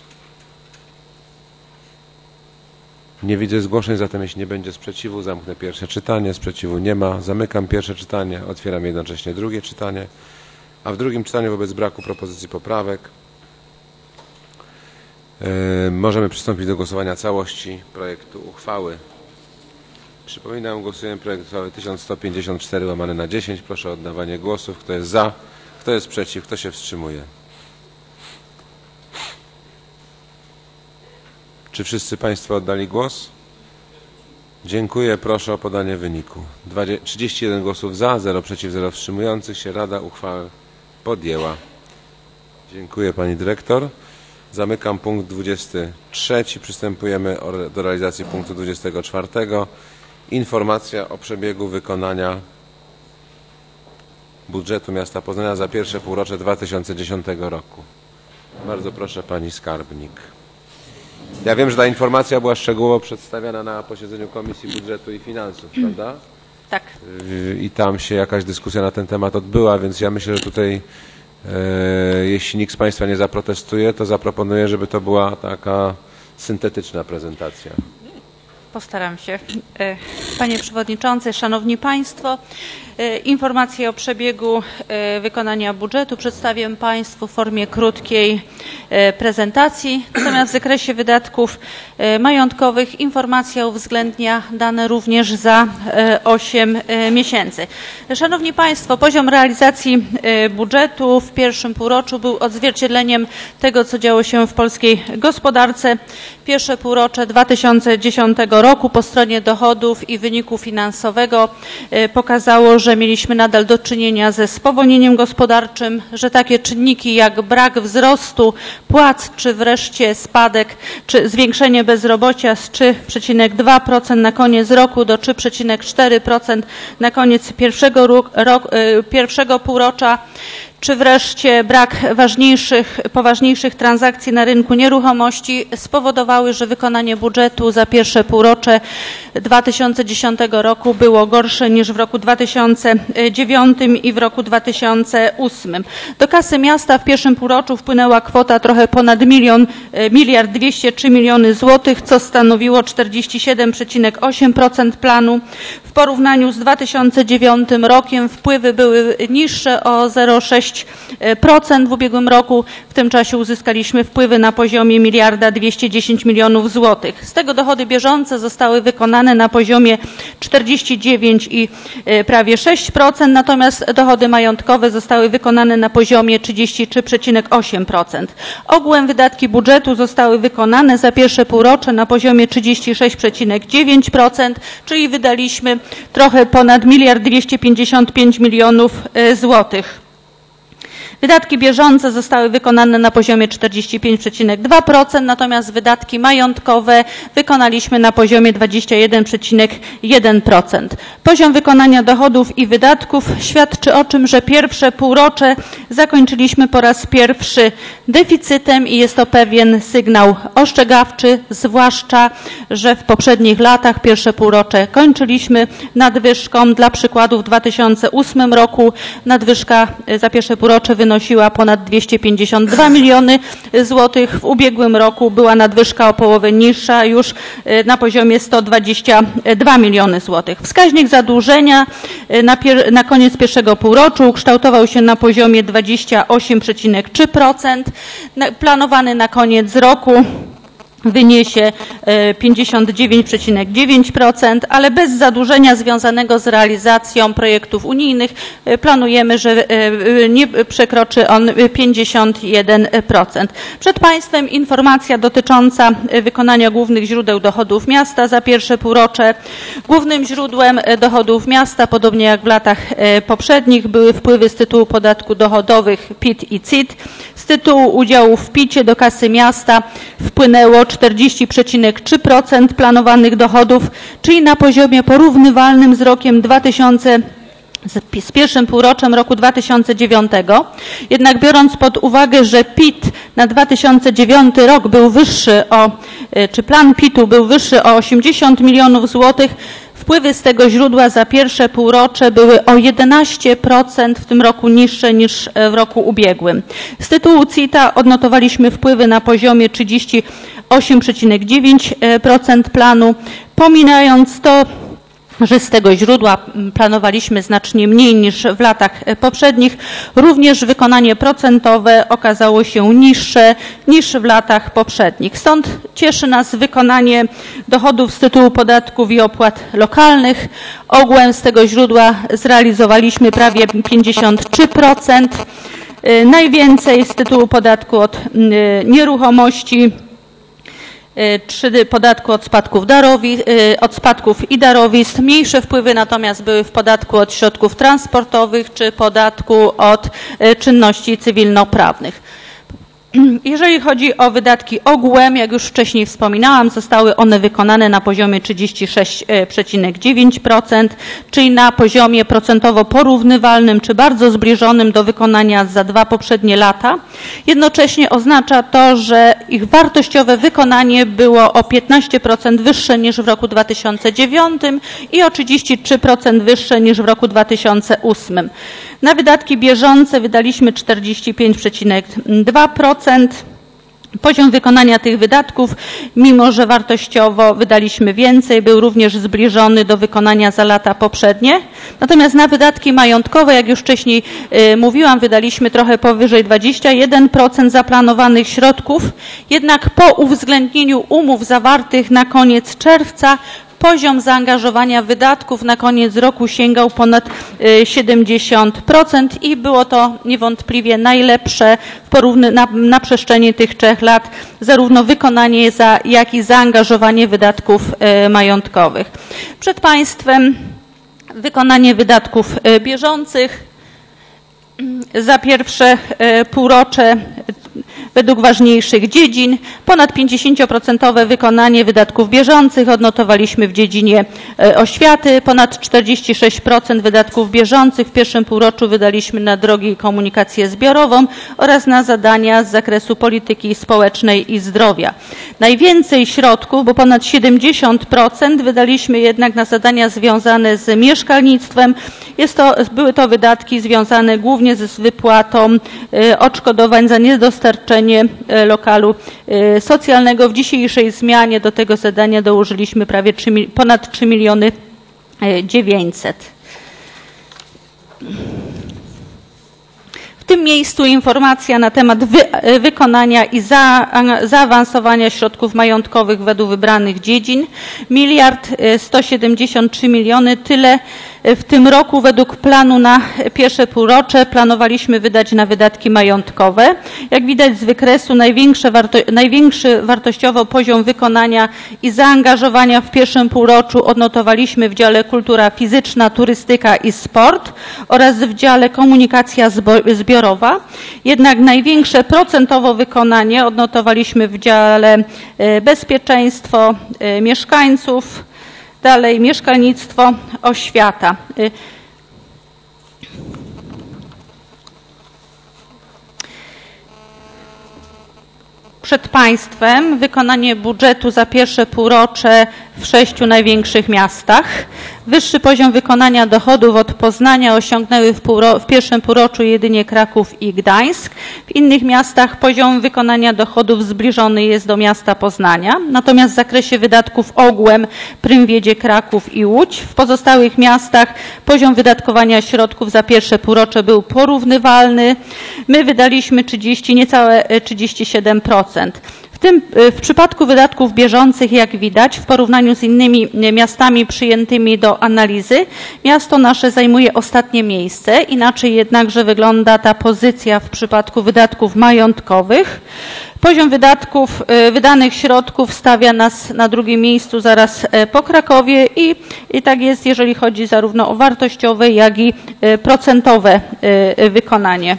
Nie widzę zgłoszeń, zatem jeśli nie będzie sprzeciwu, zamknę pierwsze czytanie. Sprzeciwu nie ma. Zamykam pierwsze czytanie. Otwieram jednocześnie drugie czytanie. A w drugim czytaniu wobec braku propozycji poprawek możemy przystąpić do głosowania całości projektu uchwały. Przypominam, głosujemy projekt uchwały 1154/10. Proszę o oddawanie głosów. Kto jest za? Kto jest przeciw? Kto się wstrzymuje? Czy wszyscy Państwo oddali głos? Dziękuję. Proszę o podanie wyniku. 31 głosów za, 0 przeciw, 0 wstrzymujących się. Rada uchwałę podjęła. Dziękuję Pani Dyrektor. Zamykam punkt 23. Przystępujemy do realizacji punktu 24. Informacja o przebiegu wykonania budżetu miasta Poznania za pierwsze półrocze 2010 roku. Bardzo proszę Pani Skarbnik. Ja wiem, że ta informacja była szczegółowo przedstawiana na posiedzeniu Komisji Budżetu i Finansów, prawda? Tak. I tam się jakaś dyskusja na ten temat odbyła, więc ja myślę, że tutaj jeśli nikt z Państwa nie zaprotestuje, to zaproponuję, żeby to była taka syntetyczna prezentacja. Postaram się. Panie Przewodniczący, Szanowni Państwo, informację o przebiegu wykonania budżetu przedstawię Państwu w formie krótkiej prezentacji. Natomiast w zakresie wydatków majątkowych informacja uwzględnia dane również za 8 miesięcy. Szanowni Państwo, poziom realizacji budżetu w pierwszym półroczu był odzwierciedleniem tego, co działo się w polskiej gospodarce. Pierwsze półrocze 2010 roku po stronie dochodów i wyniku finansowego pokazało, że mieliśmy nadal do czynienia ze spowolnieniem gospodarczym, że takie czynniki jak brak wzrostu płac, czy wreszcie spadek, czy zwiększenie bezrobocia z 3,2% na koniec roku do 3,4% na koniec pierwszego półrocza, czy wreszcie brak poważniejszych transakcji na rynku nieruchomości spowodowały, że wykonanie budżetu za pierwsze półrocze 2010 roku było gorsze niż w roku 2009 i w roku 2008. Do kasy miasta w pierwszym półroczu wpłynęła kwota trochę ponad 1 203 miliony złotych, co stanowiło 47,8% planu. W porównaniu z 2009 rokiem wpływy były niższe o 0,6% w ubiegłym roku. W tym czasie uzyskaliśmy wpływy na poziomie 1 210 milionów złotych. Z tego dochody bieżące zostały wykonane na poziomie 49 i prawie 6%, natomiast dochody majątkowe zostały wykonane na poziomie 33,8%. Ogółem wydatki budżetu zostały wykonane za pierwsze półrocze na poziomie 36,9%, czyli wydaliśmy trochę ponad 1 255 milionów złotych. Wydatki bieżące zostały wykonane na poziomie 45,2%, natomiast wydatki majątkowe wykonaliśmy na poziomie 21,1%. Poziom wykonania dochodów i wydatków świadczy o tym, że pierwsze półrocze zakończyliśmy po raz pierwszy deficytem i jest to pewien sygnał ostrzegawczy, zwłaszcza, że w poprzednich latach pierwsze półrocze kończyliśmy nadwyżką. Dla przykładu w 2008 roku nadwyżka za pierwsze półrocze wynosiła ponad 252 miliony złotych. W ubiegłym roku była nadwyżka o połowę niższa, już na poziomie 122 miliony złotych. Wskaźnik zadłużenia na koniec pierwszego półrocza ukształtował się na poziomie 28,3%. Planowany na koniec roku wyniesie 59,9%, ale bez zadłużenia związanego z realizacją projektów unijnych planujemy, że nie przekroczy on 51%. Przed Państwem informacja dotycząca wykonania głównych źródeł dochodów miasta za pierwsze półrocze. Głównym źródłem dochodów miasta, podobnie jak w latach poprzednich, były wpływy z tytułu podatku dochodowych PIT i CIT. Z tytułu udziału w PIT-cie do kasy miasta wpłynęło 40,3% planowanych dochodów, czyli na poziomie porównywalnym z rokiem 2000, z pierwszym półroczem roku 2009. Jednak biorąc pod uwagę, że PIT na 2009 rok był wyższy czy plan PIT-u był wyższy o 80 milionów złotych, wpływy z tego źródła za pierwsze półrocze były o 11% w tym roku niższe niż w roku ubiegłym. Z tytułu CIT-a odnotowaliśmy wpływy na poziomie 38,9% planu, pominając to, że z tego źródła planowaliśmy znacznie mniej niż w latach poprzednich. Również wykonanie procentowe okazało się niższe niż w latach poprzednich. Stąd cieszy nas wykonanie dochodów z tytułu podatków i opłat lokalnych. Ogółem z tego źródła zrealizowaliśmy prawie 53%. Najwięcej z tytułu podatku od nieruchomości, podatku od spadków i darowizn. Mniejsze wpływy natomiast były w podatku od środków transportowych czy podatku od czynności cywilnoprawnych. Jeżeli chodzi o wydatki ogółem, jak już wcześniej wspominałam, zostały one wykonane na poziomie 36,9%, czyli na poziomie procentowo porównywalnym czy bardzo zbliżonym do wykonania za 2 poprzednie lata. Jednocześnie oznacza to, że ich wartościowe wykonanie było o 15% wyższe niż w roku 2009 i o 33% wyższe niż w roku 2008. Na wydatki bieżące wydaliśmy 45,2%. Poziom wykonania tych wydatków, mimo że wartościowo wydaliśmy więcej, był również zbliżony do wykonania za lata poprzednie. Natomiast na wydatki majątkowe, jak już wcześniej mówiłam, wydaliśmy trochę powyżej 21% zaplanowanych środków. Jednak po uwzględnieniu umów zawartych na koniec czerwca poziom zaangażowania wydatków na koniec roku sięgał ponad 70% i było to niewątpliwie najlepsze na przestrzeni tych 3 lat, zarówno wykonanie, jak i zaangażowanie wydatków majątkowych. Przed Państwem wykonanie wydatków bieżących za pierwsze półrocze według ważniejszych dziedzin. Ponad 50% wykonanie wydatków bieżących odnotowaliśmy w dziedzinie oświaty. Ponad 46% wydatków bieżących w pierwszym półroczu wydaliśmy na drogi i komunikację zbiorową oraz na zadania z zakresu polityki społecznej i zdrowia. Najwięcej środków, bo ponad 70% wydaliśmy jednak na zadania związane z mieszkalnictwem. Były to wydatki związane głównie z wypłatą odszkodowań za niedostarczenie lokalu socjalnego. W dzisiejszej zmianie do tego zadania dołożyliśmy ponad 3 900 000. W tym miejscu informacja na temat wykonania i zaawansowania środków majątkowych według wybranych dziedzin. 1 173 000 000, tyle w tym roku według planu na pierwsze półrocze planowaliśmy wydać na wydatki majątkowe. Jak widać z wykresu największy wartościowo poziom wykonania i zaangażowania w pierwszym półroczu odnotowaliśmy w dziale kultura fizyczna, turystyka i sport oraz w dziale komunikacja zbiorowa. Jednak największe procentowo wykonanie odnotowaliśmy w dziale bezpieczeństwo mieszkańców, dalej mieszkalnictwo, oświata. Przed Państwem wykonanie budżetu za pierwsze półrocze w 6 największych miastach. Wyższy poziom wykonania dochodów od Poznania osiągnęły w pierwszym półroczu jedynie Kraków i Gdańsk. W innych miastach poziom wykonania dochodów zbliżony jest do miasta Poznania. Natomiast w zakresie wydatków ogółem prym wiedzie Kraków i Łódź. W pozostałych miastach poziom wydatkowania środków za pierwsze półrocze był porównywalny. My wydaliśmy niecałe 37%. W przypadku wydatków bieżących, jak widać, w porównaniu z innymi miastami przyjętymi do analizy, miasto nasze zajmuje ostatnie miejsce. Inaczej jednakże wygląda ta pozycja w przypadku wydatków majątkowych. Poziom wydanych środków stawia nas na drugim miejscu zaraz po Krakowie i tak jest, jeżeli chodzi zarówno o wartościowe, jak i procentowe wykonanie.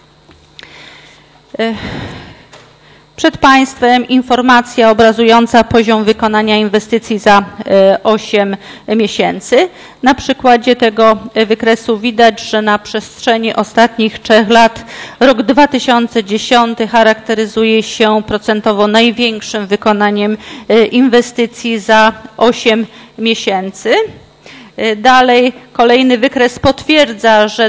Przed Państwem informacja obrazująca poziom wykonania inwestycji za 8 miesięcy. Na przykładzie tego wykresu widać, że na przestrzeni ostatnich 3 lat rok 2010 charakteryzuje się procentowo największym wykonaniem inwestycji za 8 miesięcy. Dalej kolejny wykres potwierdza, że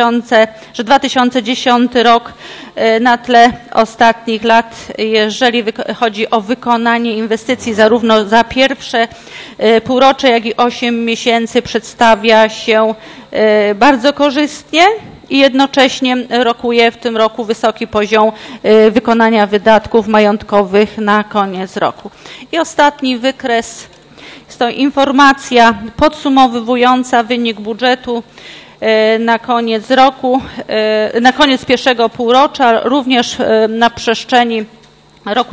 2010 rok na tle ostatnich lat, jeżeli chodzi o wykonanie inwestycji zarówno za pierwsze półrocze, jak i 8 miesięcy przedstawia się bardzo korzystnie i jednocześnie rokuje w tym roku wysoki poziom wykonania wydatków majątkowych na koniec roku. I ostatni wykres. Jest to informacja podsumowująca wynik budżetu na koniec roku, na koniec pierwszego półrocza, również na przestrzeni roku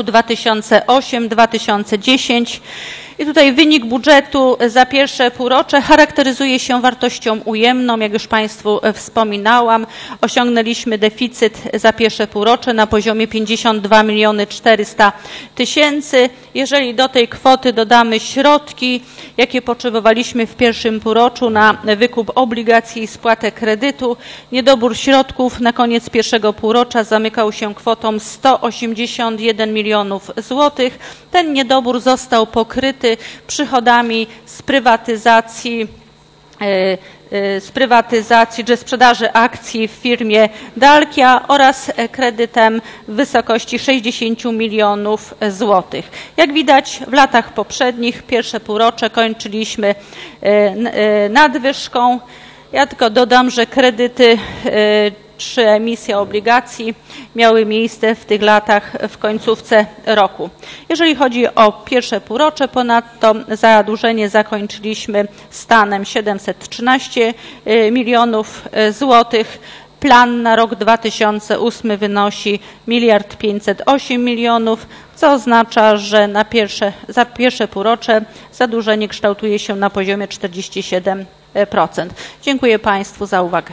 2008-2010. I tutaj wynik budżetu za pierwsze półrocze charakteryzuje się wartością ujemną. Jak już Państwu wspominałam, osiągnęliśmy deficyt za pierwsze półrocze na poziomie 52 400 000. Jeżeli do tej kwoty dodamy środki, jakie potrzebowaliśmy w pierwszym półroczu na wykup obligacji i spłatę kredytu, niedobór środków na koniec pierwszego półrocza zamykał się kwotą 181 milionów złotych. Ten niedobór został pokryty przychodami z prywatyzacji z prywatyzacji czy sprzedaży akcji w firmie Dalkia oraz kredytem w wysokości 60 milionów złotych. Jak widać w latach poprzednich pierwsze półrocze kończyliśmy nadwyżką. Ja tylko dodam, że kredyty czy emisja obligacji miały miejsce w tych latach w końcówce roku. Jeżeli chodzi o pierwsze półrocze, ponadto zadłużenie zakończyliśmy stanem 713 milionów złotych. Plan na rok 2008 wynosi 1 508 milionów, co oznacza, że za pierwsze półrocze zadłużenie kształtuje się na poziomie 47%. Dziękuję Państwu za uwagę.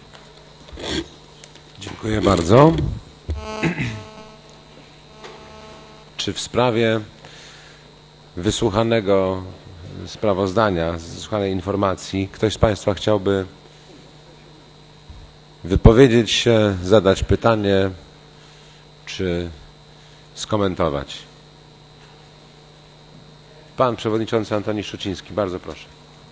Dziękuję bardzo. Czy w sprawie wysłuchanego sprawozdania, wysłuchanej informacji, ktoś z Państwa chciałby wypowiedzieć się, zadać pytanie, czy skomentować? Pan Przewodniczący Antoni Szczuciński, bardzo proszę.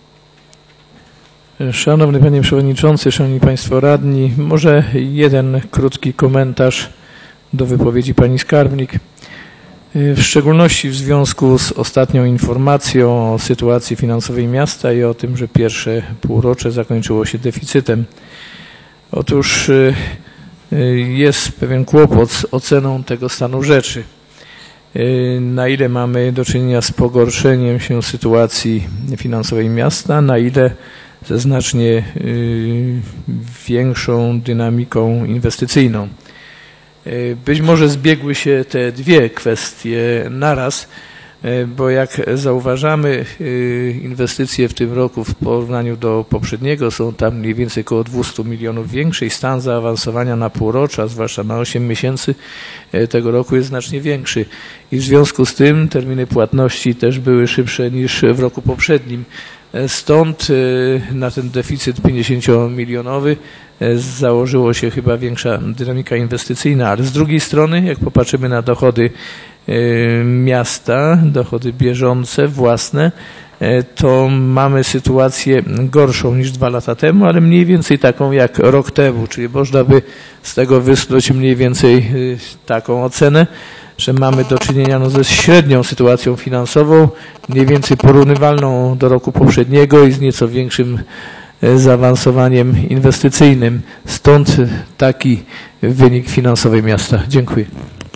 Szanowny Panie Przewodniczący, Szanowni Państwo Radni, może jeden krótki komentarz do wypowiedzi Pani Skarbnik. W szczególności w związku z ostatnią informacją o sytuacji finansowej miasta i o tym, że pierwsze półrocze zakończyło się deficytem. Otóż jest pewien kłopot z oceną tego stanu rzeczy. Na ile mamy do czynienia z pogorszeniem się sytuacji finansowej miasta, na ile ze znacznie większą dynamiką inwestycyjną. Być może zbiegły się te dwie kwestie naraz, bo jak zauważamy, inwestycje w tym roku w porównaniu do poprzedniego są tam mniej więcej około 200 milionów większe i stan zaawansowania na półrocza, zwłaszcza na 8 miesięcy tego roku jest znacznie większy. I w związku z tym terminy płatności też były szybsze niż w roku poprzednim. Stąd na ten deficyt 50-milionowy założyło się chyba większa dynamika inwestycyjna, ale z drugiej strony, jak popatrzymy na dochody miasta, dochody bieżące, własne, to mamy sytuację gorszą niż 2 lata temu, ale mniej więcej taką jak rok temu, czyli można by z tego wysnuć mniej więcej taką ocenę, że mamy do czynienia ze średnią sytuacją finansową, mniej więcej porównywalną do roku poprzedniego i z nieco większym zaawansowaniem inwestycyjnym. Stąd taki wynik finansowy miasta. Dziękuję.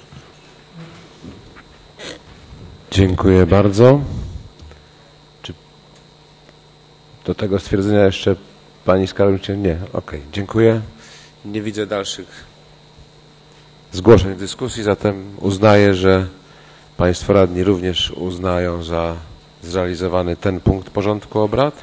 Dziękuję bardzo. Czy do tego stwierdzenia jeszcze Pani Skarbnik? Nie. Okej. Dziękuję. Nie widzę dalszych zgłoszeń w dyskusji, zatem uznaję, że Państwo radni również uznają za zrealizowany ten punkt porządku obrad.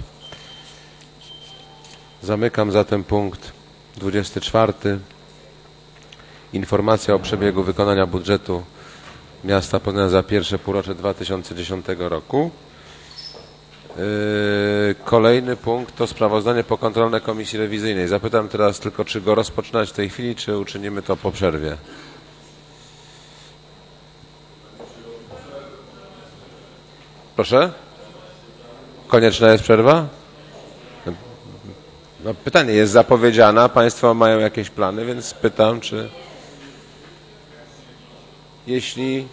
Zamykam zatem punkt 24. Informacja o przebiegu wykonania budżetu miasta Poznania za pierwsze półrocze 2010 roku. Kolejny punkt to sprawozdanie pokontrolne Komisji Rewizyjnej. Zapytam teraz tylko, czy go rozpoczynać w tej chwili, czy uczynimy to po przerwie. Proszę? Konieczna jest przerwa? No, pytanie jest zapowiedziana, Państwo mają jakieś plany, więc pytam, czy jeśli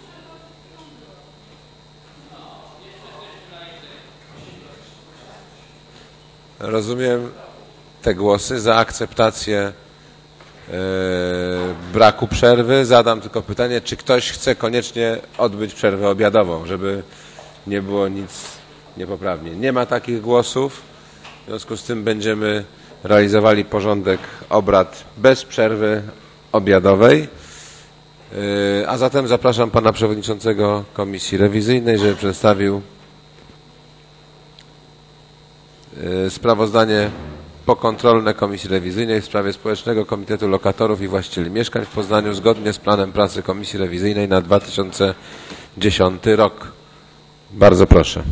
rozumiem te głosy za akceptację braku przerwy, zadam tylko pytanie, czy ktoś chce koniecznie odbyć przerwę obiadową, żeby nie było nic niepoprawnie. Nie ma takich głosów, w związku z tym będziemy realizowali porządek obrad bez przerwy obiadowej. A zatem zapraszam Pana Przewodniczącego Komisji Rewizyjnej, żeby przedstawił sprawozdanie pokontrolne Komisji Rewizyjnej w sprawie Społecznego Komitetu Lokatorów i Właścicieli Mieszkań w Poznaniu zgodnie z planem pracy Komisji Rewizyjnej na 2010 rok. Bardzo proszę.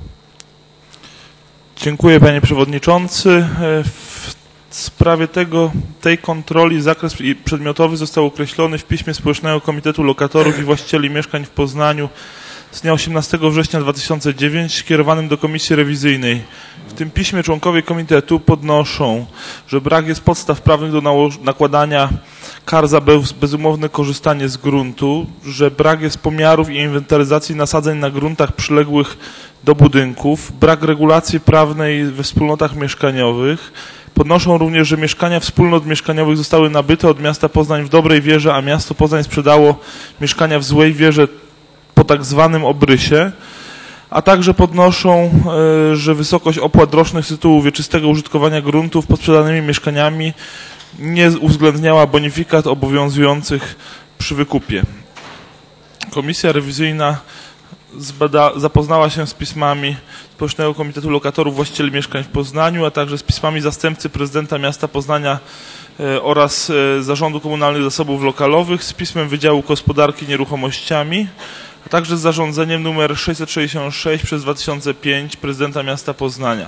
Dziękuję Panie Przewodniczący. W sprawie tej kontroli zakres przedmiotowy został określony w piśmie Społecznego Komitetu Lokatorów i Właścicieli Mieszkań w Poznaniu z dnia 18 września 2009 skierowanym do Komisji Rewizyjnej. W tym piśmie członkowie komitetu podnoszą, że brak jest podstaw prawnych do nakładania kar za bezumowne korzystanie z gruntu, że brak jest pomiarów i inwentaryzacji nasadzeń na gruntach przyległych do budynków, brak regulacji prawnej we wspólnotach mieszkaniowych. Podnoszą również, że mieszkania wspólnot mieszkaniowych zostały nabyte od miasta Poznań w dobrej wierze, a miasto Poznań sprzedało mieszkania w złej wierze po tak zwanym obrysie, a także podnoszą, że wysokość opłat rocznych z tytułu wieczystego użytkowania gruntów pod sprzedanymi mieszkaniami nie uwzględniała bonifikat obowiązujących przy wykupie. Komisja rewizyjna zapoznała się z pismami Społecznego Komitetu Lokatorów Właścicieli Mieszkań w Poznaniu, a także z pismami zastępcy prezydenta miasta Poznania oraz Zarządu Komunalnych Zasobów Lokalowych, z pismem Wydziału Gospodarki Nieruchomościami, a także z zarządzeniem nr 666 przez 2005 prezydenta miasta Poznania.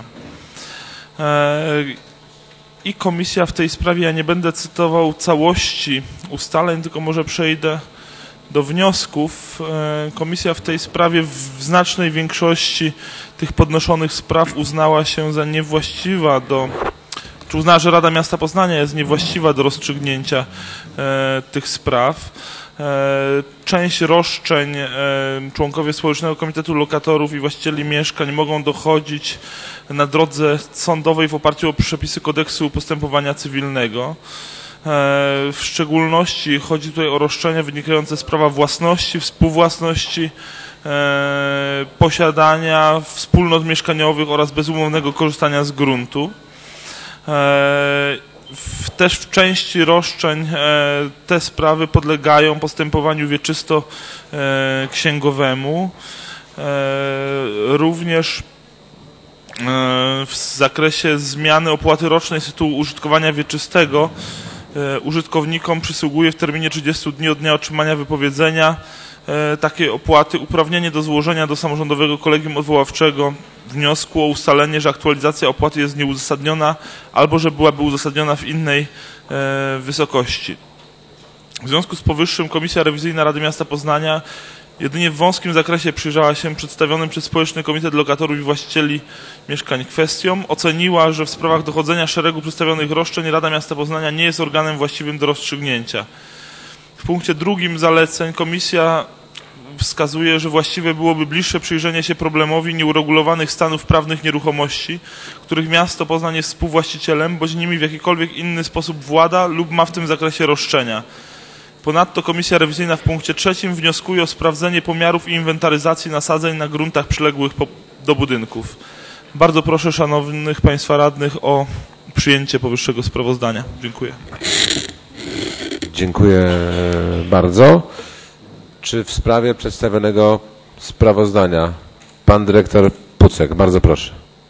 I komisja w tej sprawie, ja nie będę cytował całości ustaleń, tylko może przejdę do wniosków. Komisja w tej sprawie w znacznej większości tych podnoszonych spraw uznała się za niewłaściwa czy uznała, że Rada Miasta Poznania jest niewłaściwa do rozstrzygnięcia tych spraw. Część roszczeń członkowie Społecznego Komitetu Lokatorów i Właścicieli Mieszkań mogą dochodzić na drodze sądowej w oparciu o przepisy Kodeksu Postępowania Cywilnego. W szczególności chodzi tutaj o roszczenia wynikające z prawa własności, współwłasności, posiadania wspólnot mieszkaniowych oraz bezumownego korzystania z gruntu. Też w części roszczeń te sprawy podlegają postępowaniu wieczysto-księgowemu. Również w zakresie zmiany opłaty rocznej z tytułu użytkowania wieczystego użytkownikom przysługuje w terminie 30 dni od dnia otrzymania wypowiedzenia takiej opłaty uprawnienie do złożenia do Samorządowego Kolegium Odwoławczego wniosku o ustalenie, że aktualizacja opłaty jest nieuzasadniona albo że byłaby uzasadniona w innej wysokości. W związku z powyższym Komisja Rewizyjna Rady Miasta Poznania jedynie w wąskim zakresie przyjrzała się przedstawionym przez Społeczny Komitet Lokatorów i Właścicieli Mieszkań kwestiom. Oceniła, że w sprawach dochodzenia szeregu przedstawionych roszczeń Rada Miasta Poznania nie jest organem właściwym do rozstrzygnięcia. W punkcie drugim zaleceń Komisja wskazuje, że właściwe byłoby bliższe przyjrzenie się problemowi nieuregulowanych stanów prawnych nieruchomości, których miasto Poznań jest współwłaścicielem, bądź nimi w jakikolwiek inny sposób włada lub ma w tym zakresie roszczenia. Ponadto Komisja Rewizyjna w punkcie trzecim wnioskuje o sprawdzenie pomiarów i inwentaryzacji nasadzeń na gruntach przyległych do budynków. Bardzo proszę szanownych Państwa radnych o przyjęcie powyższego sprawozdania. Dziękuję. Dziękuję bardzo. Czy w sprawie przedstawionego sprawozdania pan dyrektor Pucek? Bardzo proszę.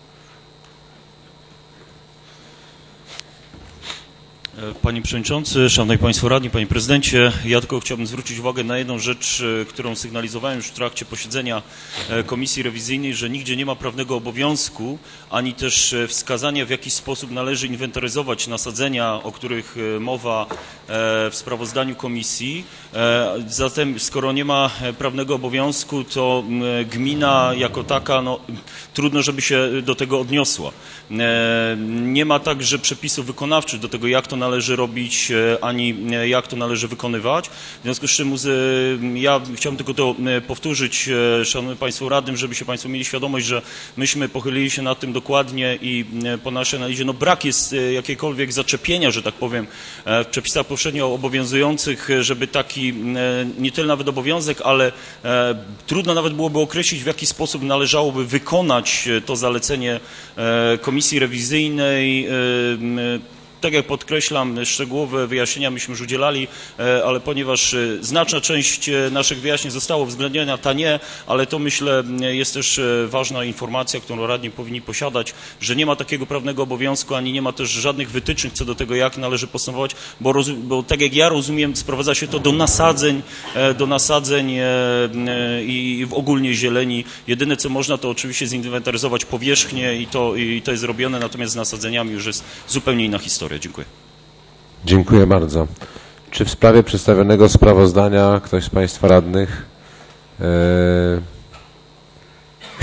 Panie Przewodniczący, Szanowni Państwo Radni, Panie Prezydencie, ja tylko chciałbym zwrócić uwagę na jedną rzecz, którą sygnalizowałem już w trakcie posiedzenia Komisji Rewizyjnej, że nigdzie nie ma prawnego obowiązku, ani też wskazania, w jaki sposób należy inwentaryzować nasadzenia, o których mowa w sprawozdaniu Komisji. Zatem, skoro nie ma prawnego obowiązku, to gmina jako taka, trudno, żeby się do tego odniosła. Nie ma także przepisów wykonawczych do tego, jak to należy robić, ani jak to należy wykonywać. W związku z czym ja chciałbym tylko to powtórzyć szanownym Państwu radnym, żebyście Państwo mieli świadomość, że myśmy pochylili się nad tym dokładnie i po naszej analizie brak jest jakiegokolwiek zaczepienia, że tak powiem, w przepisach powszechnie obowiązujących, żeby taki nie tyle nawet obowiązek, ale trudno nawet byłoby określić, w jaki sposób należałoby wykonać to zalecenie Komisji Rewizyjnej. Tak jak podkreślam, szczegółowe wyjaśnienia myśmy już udzielali, ale ponieważ znaczna część naszych wyjaśnień została uwzględniona, ta nie, ale to myślę jest też ważna informacja, którą radni powinni posiadać, że nie ma takiego prawnego obowiązku, ani nie ma też żadnych wytycznych co do tego, jak należy postępować, bo tak jak ja rozumiem, sprowadza się to do nasadzeń i ogólnie zieleni. Jedyne co można, to oczywiście zinwentaryzować powierzchnię i to jest robione, natomiast z nasadzeniami już jest zupełnie inna historia. Dziękuję. Dziękuję bardzo. Czy w sprawie przedstawionego sprawozdania ktoś z Państwa radnych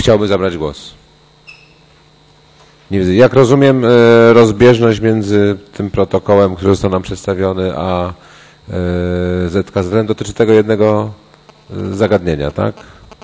chciałby zabrać głos? Nie widzę. Jak rozumiem, rozbieżność między tym protokołem, który został nam przedstawiony, a ZKZL dotyczy tego jednego zagadnienia, tak?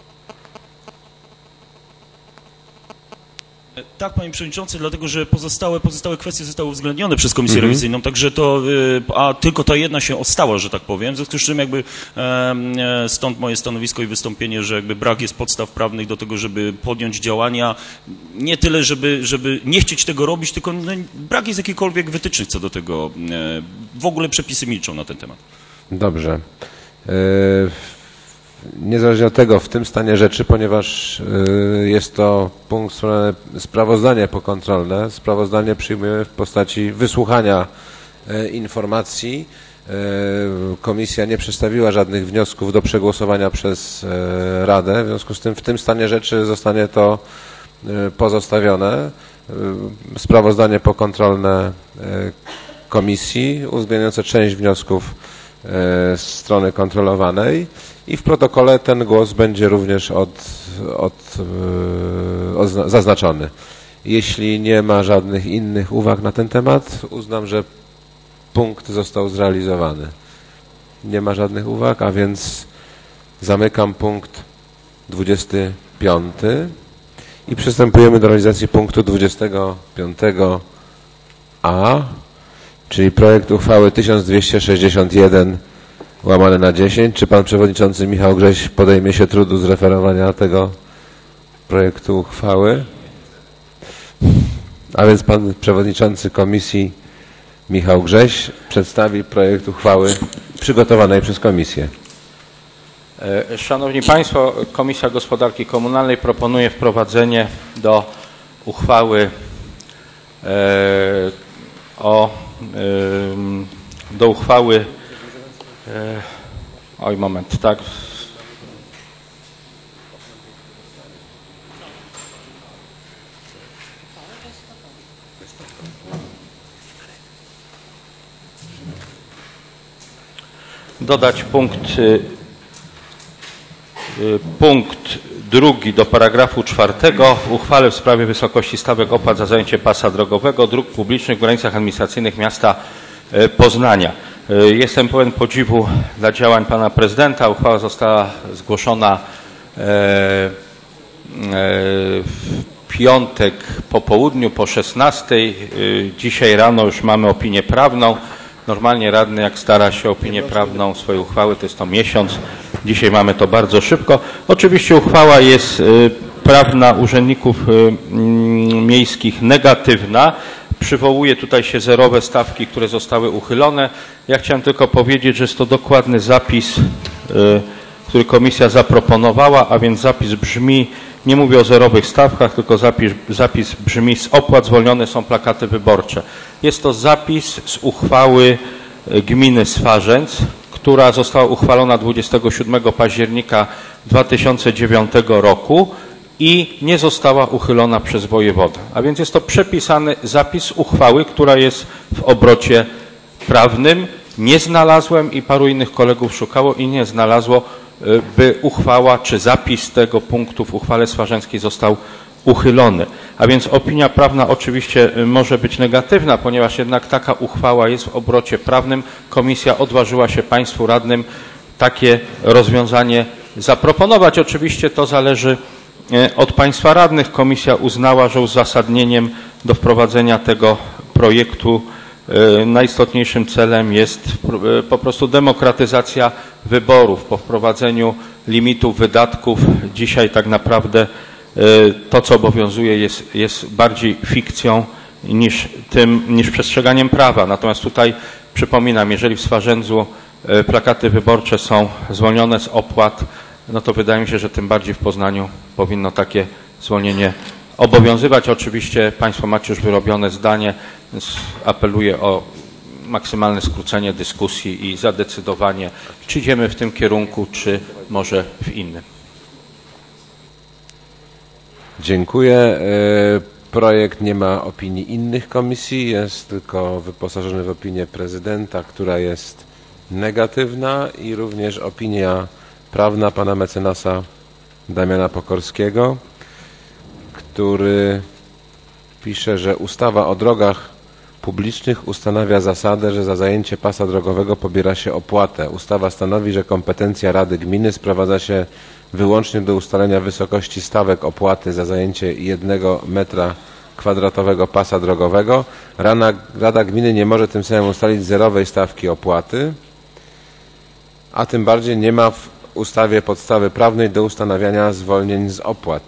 Tak, panie przewodniczący, dlatego że pozostałe kwestie zostały uwzględnione przez komisję rewizyjną, także to, a tylko ta jedna się ostała, że tak powiem, w związku z czym jakby stąd moje stanowisko i wystąpienie, że jakby brak jest podstaw prawnych do tego, żeby podjąć działania, nie tyle, żeby nie chcieć tego robić, tylko no, brak jest jakichkolwiek wytycznych co do tego, w ogóle przepisy milczą na ten temat. Dobrze. Niezależnie od tego, w tym stanie rzeczy, ponieważ jest to punkt sprawozdanie pokontrolne, sprawozdanie przyjmujemy w postaci wysłuchania informacji. Komisja nie przedstawiła żadnych wniosków do przegłosowania przez Radę, w związku z tym w tym stanie rzeczy zostanie to pozostawione. Sprawozdanie pokontrolne komisji, uwzględniające część wniosków strony kontrolowanej i w protokole ten głos będzie również zaznaczony. Jeśli nie ma żadnych innych uwag na ten temat, uznam, że punkt został zrealizowany. Nie ma żadnych uwag, a więc zamykam punkt 25 i przystępujemy do realizacji punktu 25a, czyli projekt uchwały 1261/10. Czy pan przewodniczący Michał Grześ podejmie się trudu zreferowania tego projektu uchwały? A więc pan przewodniczący komisji Michał Grześ przedstawi projekt uchwały przygotowanej przez komisję. Szanowni Państwo, Komisja Gospodarki Komunalnej proponuje wprowadzenie do uchwały dodać punkt drugi do paragrafu 4 w uchwale w sprawie wysokości stawek opłat za zajęcie pasa drogowego dróg publicznych w granicach administracyjnych miasta Poznania. Jestem pełen podziwu dla działań pana prezydenta. Uchwała została zgłoszona w piątek po południu, po 16. Dzisiaj rano już mamy opinię prawną. Normalnie radny, jak stara się o opinię prawną swojej uchwały, to jest to miesiąc. Dzisiaj mamy to bardzo szybko. Oczywiście uchwała jest prawna urzędników miejskich negatywna. Przywołuje tutaj się zerowe stawki, które zostały uchylone. Ja chciałem tylko powiedzieć, że jest to dokładny zapis, który komisja zaproponowała, a więc zapis brzmi, nie mówię o zerowych stawkach, tylko zapis brzmi: z opłat zwolnione są plakaty wyborcze. Jest to zapis z uchwały gminy Swarzędz, która została uchwalona 27 października 2009 roku i nie została uchylona przez wojewodę. A więc jest to przepisany zapis uchwały, która jest w obrocie prawnym. Nie znalazłem i paru innych kolegów szukało i nie znalazło, by uchwała czy zapis tego punktu w uchwale swarzędzkiej został uchylony. A więc opinia prawna oczywiście może być negatywna, ponieważ jednak taka uchwała jest w obrocie prawnym. Komisja odważyła się Państwu radnym takie rozwiązanie zaproponować. Oczywiście to zależy od Państwa radnych. Komisja uznała, że uzasadnieniem do wprowadzenia tego projektu najistotniejszym celem jest po prostu demokratyzacja wyborów. Po wprowadzeniu limitów wydatków dzisiaj tak naprawdę to, co obowiązuje, jest bardziej fikcją niż przestrzeganiem prawa. Natomiast tutaj przypominam, jeżeli w Swarzędzu plakaty wyborcze są zwolnione z opłat, no to wydaje mi się, że tym bardziej w Poznaniu powinno takie zwolnienie obowiązywać. Oczywiście Państwo macie już wyrobione zdanie, więc apeluję o maksymalne skrócenie dyskusji i zadecydowanie, czy idziemy w tym kierunku, czy może w innym. Dziękuję. Projekt nie ma opinii innych komisji, jest tylko wyposażony w opinię prezydenta, która jest negatywna, i również opinia prawna pana mecenasa Damiana Pokorskiego. który pisze, że ustawa o drogach publicznych ustanawia zasadę, że za zajęcie pasa drogowego pobiera się opłatę. Ustawa stanowi, że kompetencja Rady Gminy sprowadza się wyłącznie do ustalenia wysokości stawek opłaty za zajęcie 1 metra kwadratowego pasa drogowego. Rada Gminy nie może tym samym ustalić zerowej stawki opłaty, a tym bardziej nie ma w ustawie podstawy prawnej do ustanawiania zwolnień z opłat.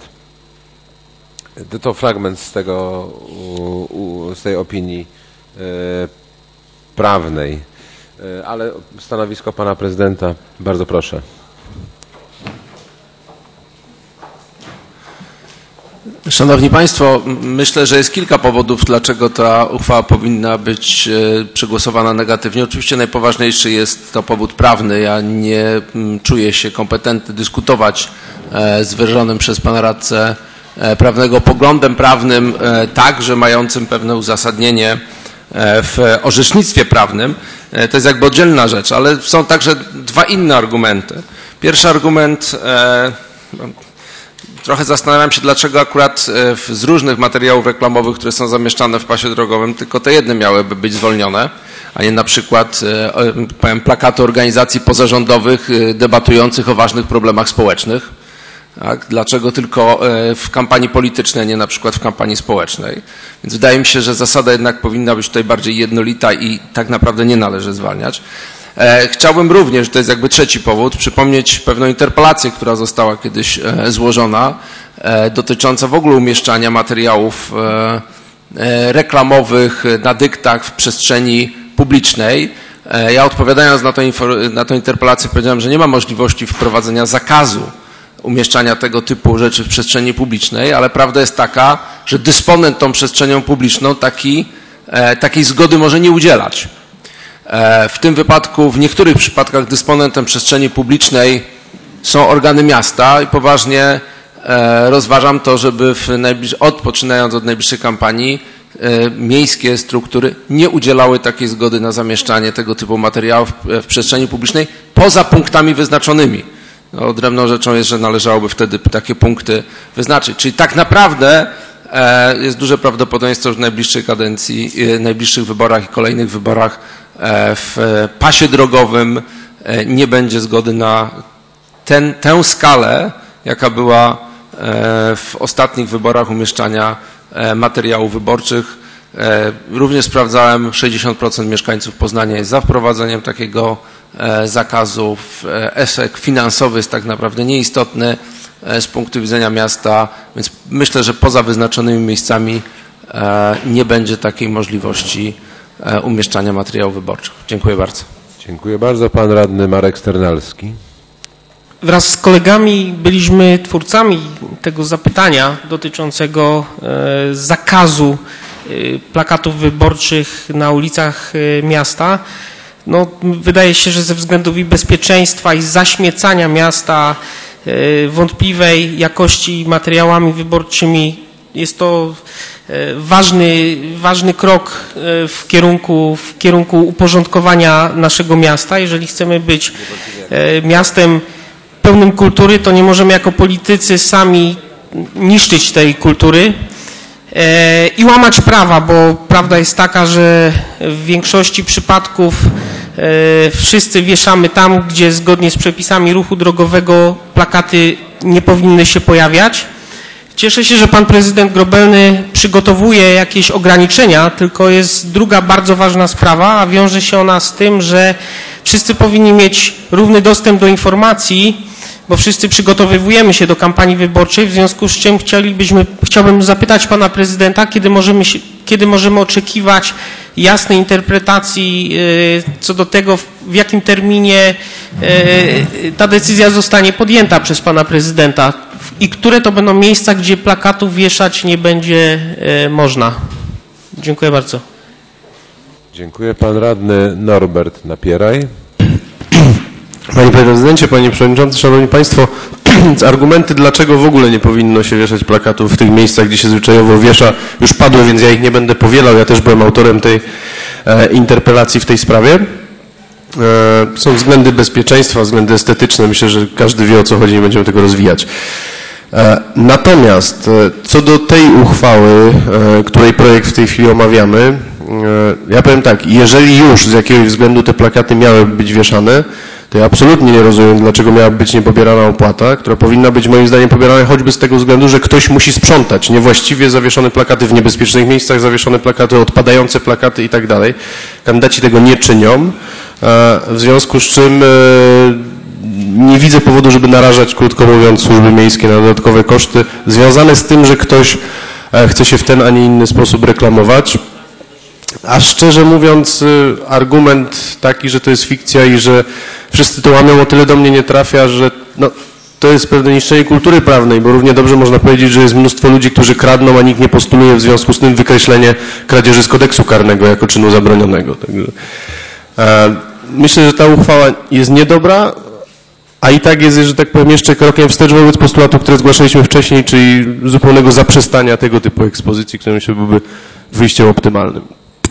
To fragment z tej opinii prawnej, ale stanowisko pana prezydenta, bardzo proszę. Szanowni Państwo, myślę, że jest kilka powodów, dlaczego ta uchwała powinna być przegłosowana negatywnie. Oczywiście najpoważniejszy jest to powód prawny. Ja nie czuję się kompetentny dyskutować z wyrażonym przez pana radcę prawnego poglądem prawnym, także mającym pewne uzasadnienie w orzecznictwie prawnym. To jest jakby oddzielna rzecz, ale są także dwa inne argumenty. Pierwszy argument, trochę zastanawiam się, dlaczego akurat z różnych materiałów reklamowych, które są zamieszczane w pasie drogowym, tylko te jedne miałyby być zwolnione, a nie na przykład powiem, plakaty organizacji pozarządowych debatujących o ważnych problemach społecznych. Tak? Dlaczego tylko w kampanii politycznej, nie na przykład w kampanii społecznej? Więc wydaje mi się, że zasada jednak powinna być tutaj bardziej jednolita i tak naprawdę nie należy zwalniać. Chciałbym również, to jest jakby trzeci powód, przypomnieć pewną interpelację, która została kiedyś złożona, dotycząca w ogóle umieszczania materiałów reklamowych na dyktach w przestrzeni publicznej. Ja odpowiadając na tę interpelację powiedziałem, że nie ma możliwości wprowadzenia zakazu umieszczania tego typu rzeczy w przestrzeni publicznej, ale prawda jest taka, że dysponent tą przestrzenią publiczną takiej zgody może nie udzielać. W tym wypadku, w niektórych przypadkach dysponentem przestrzeni publicznej są organy miasta i poważnie rozważam to, żeby poczynając od najbliższej kampanii miejskie struktury nie udzielały takiej zgody na zamieszczanie tego typu materiałów w przestrzeni publicznej poza punktami wyznaczonymi. No, odrębną rzeczą jest, że należałoby wtedy takie punkty wyznaczyć. Czyli tak naprawdę jest duże prawdopodobieństwo, że w najbliższej kadencji, najbliższych wyborach i kolejnych wyborach w pasie drogowym nie będzie zgody na tę skalę, jaka była w ostatnich wyborach umieszczania materiałów wyborczych. Również sprawdzałem, 60% mieszkańców Poznania jest za wprowadzeniem takiego zakazu. Efekt finansowy jest tak naprawdę nieistotny z punktu widzenia miasta, więc myślę, że poza wyznaczonymi miejscami nie będzie takiej możliwości umieszczania materiałów wyborczych. Dziękuję bardzo. Dziękuję bardzo. Pan radny Marek Sternalski. Wraz z kolegami byliśmy twórcami tego zapytania dotyczącego zakazu plakatów wyborczych na ulicach miasta. No, wydaje się, że ze względów i bezpieczeństwa i zaśmiecania miasta wątpliwej jakości materiałami wyborczymi jest to ważny krok w kierunku uporządkowania naszego miasta. Jeżeli chcemy być miastem pełnym kultury, to nie możemy jako politycy sami niszczyć tej kultury i łamać prawa, bo prawda jest taka, że w większości przypadków wszyscy wieszamy tam, gdzie zgodnie z przepisami ruchu drogowego plakaty nie powinny się pojawiać. Cieszę się, że pan prezydent Grobelny przygotowuje jakieś ograniczenia, tylko jest druga bardzo ważna sprawa, a wiąże się ona z tym, że wszyscy powinni mieć równy dostęp do informacji, bo wszyscy przygotowujemy się do kampanii wyborczej, w związku z czym chciałbym zapytać pana prezydenta, kiedy możemy oczekiwać jasnej interpretacji co do tego, w jakim terminie ta decyzja zostanie podjęta przez pana prezydenta i które to będą miejsca, gdzie plakatów wieszać nie będzie można. Dziękuję bardzo. Dziękuję. Pan radny Norbert Napieraj. Panie prezydencie, panie przewodniczący, szanowni państwo, argumenty, dlaczego w ogóle nie powinno się wieszać plakatów w tych miejscach, gdzie się zwyczajowo wiesza, już padły, więc ja ich nie będę powielał. Ja też byłem autorem tej interpelacji w tej sprawie. Są względy bezpieczeństwa, względy estetyczne. Myślę, że każdy wie, o co chodzi, nie będziemy tego rozwijać. Natomiast co do tej uchwały, której projekt w tej chwili omawiamy, ja powiem tak, jeżeli już z jakiegoś względu te plakaty miały być wieszane, to ja absolutnie nie rozumiem, dlaczego miała być niepobierana opłata, która powinna być moim zdaniem pobierana choćby z tego względu, że ktoś musi sprzątać niewłaściwie zawieszone plakaty w niebezpiecznych miejscach, zawieszone plakaty, odpadające plakaty i tak dalej. Kandydaci tego nie czynią, w związku z czym nie widzę powodu, żeby narażać, krótko mówiąc, służby miejskie na dodatkowe koszty związane z tym, że ktoś chce się w ten, a nie inny sposób reklamować. A szczerze mówiąc, argument taki, że to jest fikcja i że wszyscy to łamią, o tyle do mnie nie trafia, że no, to jest pewne niszczenie kultury prawnej, bo równie dobrze można powiedzieć, że jest mnóstwo ludzi, którzy kradną, a nikt nie postuluje w związku z tym wykreślenie kradzieży z kodeksu karnego jako czynu zabronionego. Także, myślę, że ta uchwała jest niedobra, a i tak jest, że tak powiem, jeszcze krokiem wstecz wobec postulatu, które zgłaszaliśmy wcześniej, czyli zupełnego zaprzestania tego typu ekspozycji, które myślę byłby wyjściem optymalnym.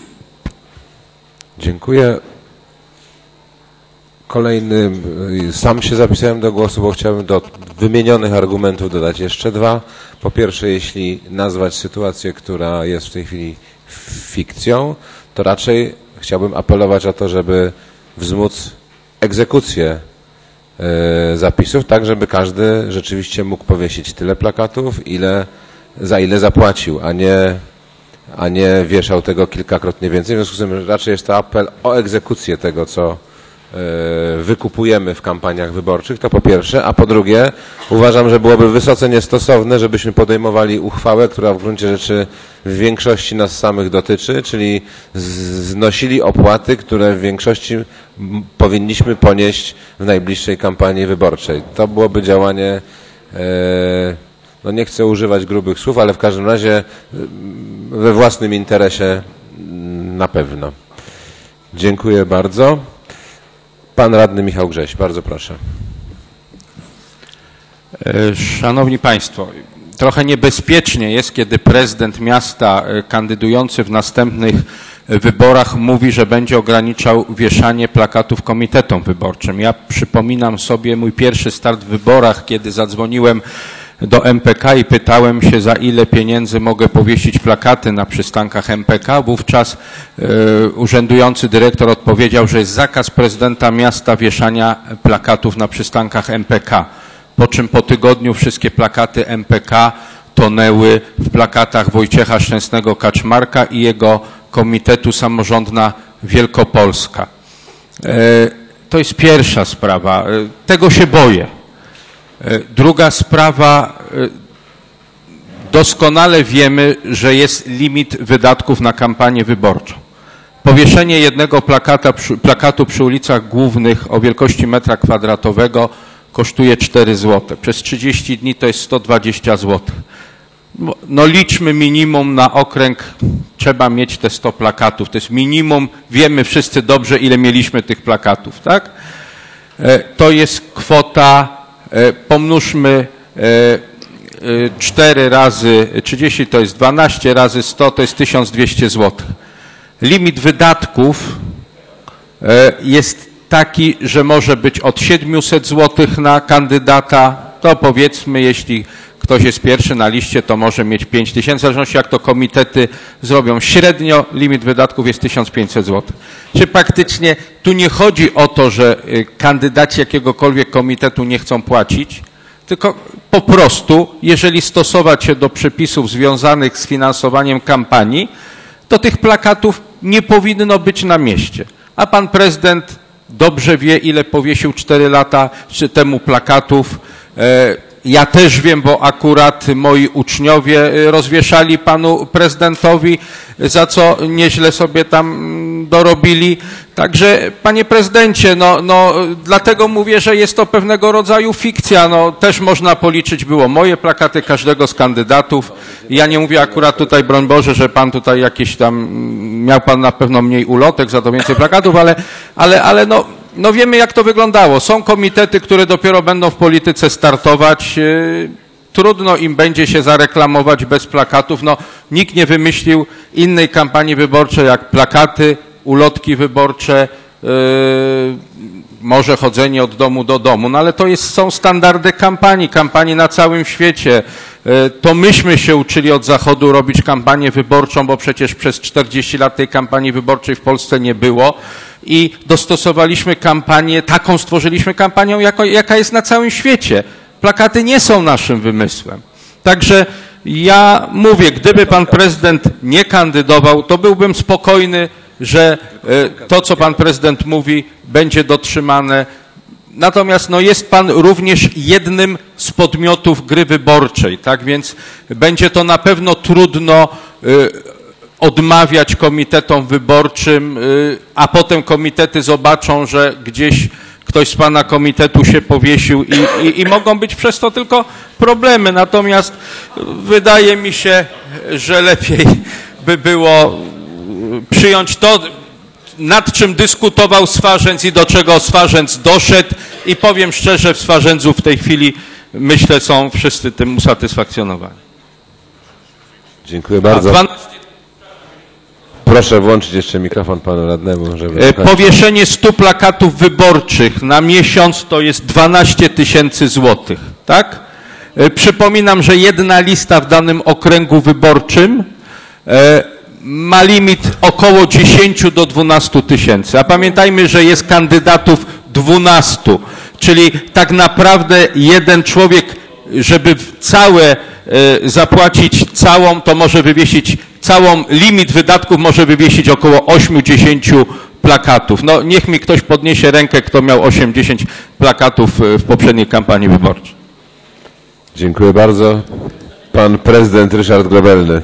Dziękuję. Kolejny, sam się zapisałem do głosu, bo chciałbym do wymienionych argumentów dodać jeszcze dwa. Po pierwsze, jeśli nazwać sytuację, która jest w tej chwili fikcją, to raczej chciałbym apelować o to, żeby wzmóc egzekucję zapisów, tak żeby każdy rzeczywiście mógł powiesić tyle plakatów, za ile zapłacił, a nie wieszał tego kilkakrotnie więcej. W związku z tym raczej jest to apel o egzekucję tego, co wykupujemy w kampaniach wyborczych, to po pierwsze, a po drugie uważam, że byłoby wysoce niestosowne, żebyśmy podejmowali uchwałę, która w gruncie rzeczy w większości nas samych dotyczy, czyli znosili opłaty, które w większości powinniśmy ponieść w najbliższej kampanii wyborczej. To byłoby działanie, no nie chcę używać grubych słów, ale w każdym razie we własnym interesie na pewno. Dziękuję bardzo. Pan radny Michał Grześ, bardzo proszę. Szanowni Państwo, trochę niebezpiecznie jest, kiedy prezydent miasta kandydujący w następnych wyborach mówi, że będzie ograniczał wieszanie plakatów komitetom wyborczym. Ja przypominam sobie mój pierwszy start w wyborach, kiedy zadzwoniłem do MPK i pytałem się, za ile pieniędzy mogę powiesić plakaty na przystankach MPK. Wówczas urzędujący dyrektor odpowiedział, że jest zakaz prezydenta miasta wieszania plakatów na przystankach MPK. Po czym po tygodniu wszystkie plakaty MPK tonęły w plakatach Wojciecha Szczęsnego Kaczmarka i jego Komitetu Samorządna Wielkopolska. To jest pierwsza sprawa. Tego się boję. Druga sprawa, doskonale wiemy, że jest limit wydatków na kampanię wyborczą. Powieszenie jednego plakatu przy ulicach głównych o wielkości metra kwadratowego kosztuje 4 zł. Przez 30 dni to jest 120 zł. No liczmy minimum na okręg, trzeba mieć te 100 plakatów. To jest minimum, wiemy wszyscy dobrze, ile mieliśmy tych plakatów, tak? To jest kwota, pomnóżmy 4 razy 30, to jest 12 razy 100, to jest 1200 zł. Limit wydatków jest taki, że może być od 700 zł na kandydata, to powiedzmy, jeśli ktoś jest pierwszy na liście, to może mieć 5000, w zależności jak to komitety zrobią. Średnio limit wydatków jest 1500 zł. Czy praktycznie tu nie chodzi o to, że kandydaci jakiegokolwiek komitetu nie chcą płacić, tylko po prostu, jeżeli stosować się do przepisów związanych z finansowaniem kampanii, to tych plakatów nie powinno być na mieście. A pan prezydent dobrze wie, ile powiesił 4 lata temu plakatów. Ja też wiem, bo akurat moi uczniowie rozwieszali panu prezydentowi, za co nieźle sobie tam dorobili. Także, panie prezydencie, dlatego mówię, że jest to pewnego rodzaju fikcja. Też można policzyć było moje plakaty, każdego z kandydatów. Ja nie mówię akurat tutaj, broń Boże, że pan tutaj jakieś tam, miał pan na pewno mniej ulotek, za to więcej plakatów, ale wiemy, jak to wyglądało. Są komitety, które dopiero będą w polityce startować. Trudno im będzie się zareklamować bez plakatów. Nikt nie wymyślił innej kampanii wyborczej jak plakaty, ulotki wyborcze, może chodzenie od domu do domu, no ale to są standardy kampanii na całym świecie. To myśmy się uczyli od Zachodu robić kampanię wyborczą, bo przecież przez 40 lat tej kampanii wyborczej w Polsce nie było i dostosowaliśmy kampanię, taką stworzyliśmy kampanią, jaka jest na całym świecie. Plakaty nie są naszym wymysłem. Także ja mówię, gdyby pan prezydent nie kandydował, to byłbym spokojny, że to, co pan prezydent mówi, będzie dotrzymane. Natomiast no, jest pan również jednym z podmiotów gry wyborczej, tak więc będzie to na pewno trudno odmawiać komitetom wyborczym, a potem komitety zobaczą, że gdzieś ktoś z pana komitetu się powiesił i mogą być przez to tylko problemy. Natomiast wydaje mi się, że lepiej by było przyjąć to, nad czym dyskutował Swarzędz i do czego Swarzędz doszedł i powiem szczerze, w Swarzędzu w tej chwili, myślę, są wszyscy tym usatysfakcjonowani. Dziękuję bardzo. Proszę włączyć jeszcze mikrofon panu radnemu, żeby... Powieszenie 100 plakatów wyborczych na miesiąc to jest 12 000 złotych, tak? Przypominam, że jedna lista w danym okręgu wyborczym ma limit około 10 do 12 tysięcy, a pamiętajmy, że jest kandydatów 12, czyli tak naprawdę jeden człowiek, żeby całe zapłacić całą, to może wywiesić limit wydatków może wywiesić około 8-10 plakatów. No niech mi ktoś podniesie rękę, kto miał 8-10 plakatów w poprzedniej kampanii wyborczej. Dziękuję bardzo. Pan prezydent Ryszard Grobelny.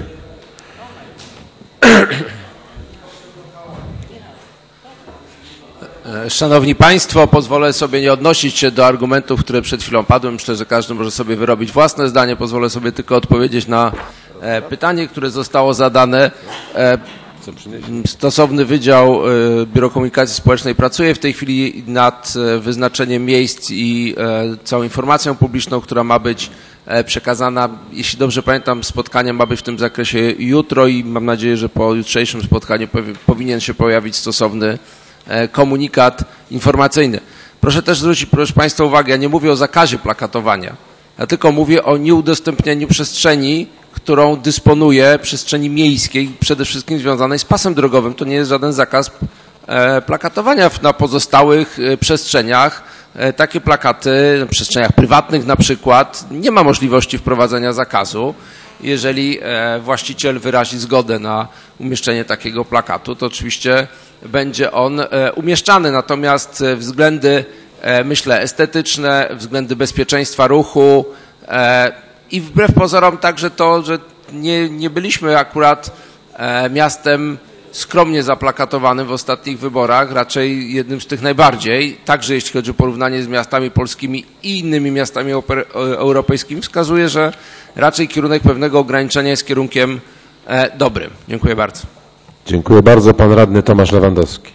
Szanowni Państwo, pozwolę sobie nie odnosić się do argumentów, które przed chwilą padły. Myślę, że każdy może sobie wyrobić własne zdanie. Pozwolę sobie tylko odpowiedzieć na pytanie, które zostało zadane. Stosowny Wydział Biuro Komunikacji Społecznej pracuje w tej chwili nad wyznaczeniem miejsc i całą informacją publiczną, która ma być przekazana. Jeśli dobrze pamiętam, spotkanie ma być w tym zakresie jutro i mam nadzieję, że po jutrzejszym spotkaniu powinien się pojawić stosowny komunikat informacyjny. Proszę też zwrócić, proszę Państwa, uwagę, ja nie mówię o zakazie plakatowania, ja tylko mówię o nieudostępnianiu przestrzeni, którą dysponuje, przestrzeni miejskiej, przede wszystkim związanej z pasem drogowym. To nie jest żaden zakaz plakatowania na pozostałych przestrzeniach. Takie plakaty, na przestrzeniach prywatnych na przykład, nie ma możliwości wprowadzenia zakazu. Jeżeli właściciel wyrazi zgodę na umieszczenie takiego plakatu, to oczywiście będzie on umieszczany. Natomiast względy, myślę, estetyczne, względy bezpieczeństwa ruchu i wbrew pozorom także to, że nie byliśmy akurat miastem skromnie zaplakatowanym w ostatnich wyborach, raczej jednym z tych najbardziej, także jeśli chodzi o porównanie z miastami polskimi i innymi miastami europejskimi, wskazuje, że raczej kierunek pewnego ograniczenia jest kierunkiem dobrym. Dziękuję bardzo. Dziękuję bardzo. Pan radny Tomasz Lewandowski.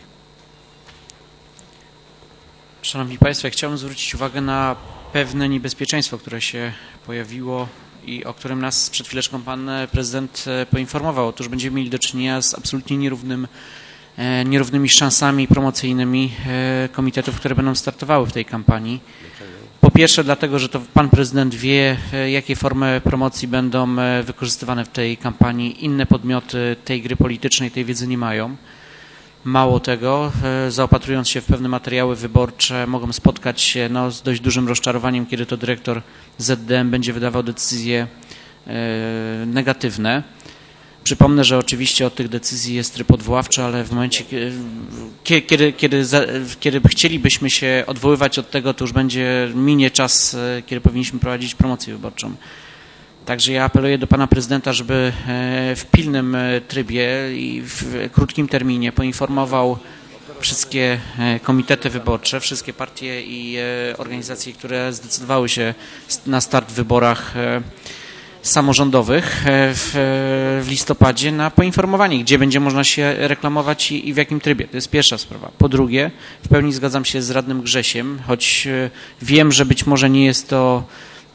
Szanowni Państwo, ja chciałbym zwrócić uwagę na pewne niebezpieczeństwo, które się pojawiło i o którym nas przed chwileczką pan prezydent poinformował. Otóż będziemy mieli do czynienia z absolutnie nierównymi szansami promocyjnymi komitetów, które będą startowały w tej kampanii. Po pierwsze dlatego, że to pan prezydent wie, jakie formy promocji będą wykorzystywane w tej kampanii. Inne podmioty tej gry politycznej tej wiedzy nie mają. Mało tego, zaopatrując się w pewne materiały wyborcze, mogą spotkać się z dość dużym rozczarowaniem, kiedy to dyrektor ZDM będzie wydawał decyzje negatywne. Przypomnę, że oczywiście od tych decyzji jest tryb odwoławczy, ale w momencie, kiedy chcielibyśmy się odwoływać od tego, to już minie czas, kiedy powinniśmy prowadzić promocję wyborczą. Także ja apeluję do pana prezydenta, żeby w pilnym trybie i w krótkim terminie poinformował wszystkie komitety wyborcze, wszystkie partie i organizacje, które zdecydowały się na start w wyborach samorządowych w listopadzie, na poinformowanie, gdzie będzie można się reklamować i w jakim trybie. To jest pierwsza sprawa. Po drugie, w pełni zgadzam się z radnym Grzesiem, choć wiem, że być może nie jest to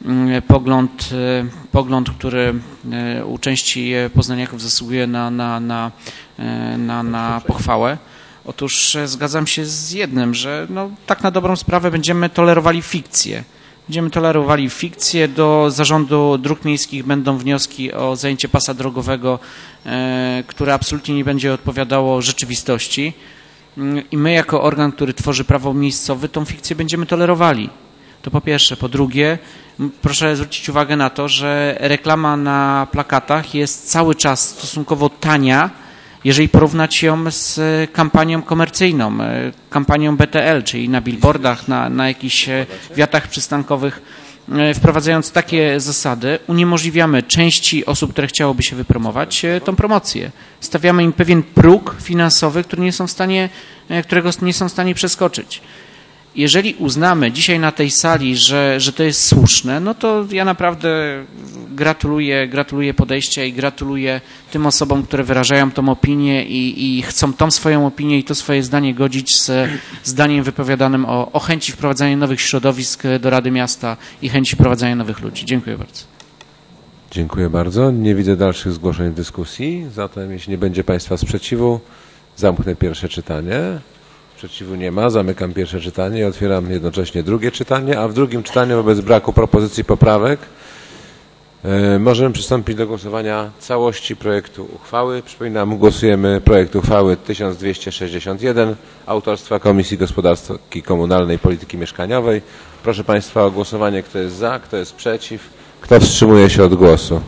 pogląd, który u części poznaniaków zasługuje na pochwałę. Otóż zgadzam się z jednym, że no, tak na dobrą sprawę będziemy tolerowali fikcję. Będziemy tolerowali fikcję. Do Zarządu Dróg Miejskich będą wnioski o zajęcie pasa drogowego, które absolutnie nie będzie odpowiadało rzeczywistości. I my jako organ, który tworzy prawo miejscowe, tą fikcję będziemy tolerowali. To po pierwsze. Po drugie, proszę zwrócić uwagę na to, że reklama na plakatach jest cały czas stosunkowo tania, jeżeli porównać ją z kampanią komercyjną, kampanią BTL, czyli na billboardach, na jakichś wiatach przystankowych. Wprowadzając takie zasady, uniemożliwiamy części osób, które chciałoby się wypromować, tą promocję. Stawiamy im pewien próg finansowy, którego nie są w stanie przeskoczyć. Jeżeli uznamy dzisiaj na tej sali, że to jest słuszne, no to ja naprawdę gratuluję podejścia i gratuluję tym osobom, które wyrażają tą opinię i chcą tą swoją opinię i to swoje zdanie godzić z zdaniem wypowiadanym o chęci wprowadzania nowych środowisk do Rady Miasta i chęci wprowadzania nowych ludzi. Dziękuję bardzo. Dziękuję bardzo. Nie widzę dalszych zgłoszeń w dyskusji, zatem jeśli nie będzie Państwa sprzeciwu, zamknę pierwsze czytanie. Sprzeciwu nie ma. Zamykam pierwsze czytanie i otwieram jednocześnie drugie czytanie, a w drugim czytaniu wobec braku propozycji poprawek możemy przystąpić do głosowania całości projektu uchwały. Przypominam, głosujemy projekt uchwały 1261 autorstwa Komisji Gospodarki Komunalnej i Polityki Mieszkaniowej. Proszę Państwa o głosowanie, kto jest za, kto jest przeciw, kto wstrzymuje się od głosu.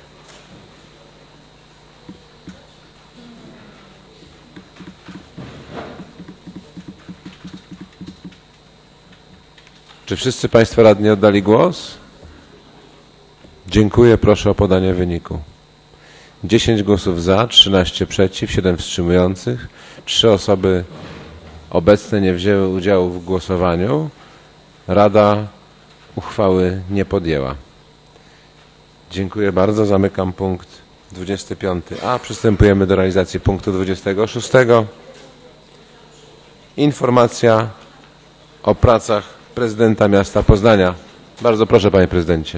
Czy wszyscy Państwo radni oddali głos? Dziękuję. Proszę o podanie wyniku. 10 głosów za, 13 przeciw, 7 wstrzymujących. 3 osoby obecne nie wzięły udziału w głosowaniu. Rada uchwały nie podjęła. Dziękuję bardzo. Zamykam punkt 25a. Przystępujemy do realizacji punktu 26. Informacja o pracach prezydenta miasta Poznania. Bardzo proszę, panie prezydencie.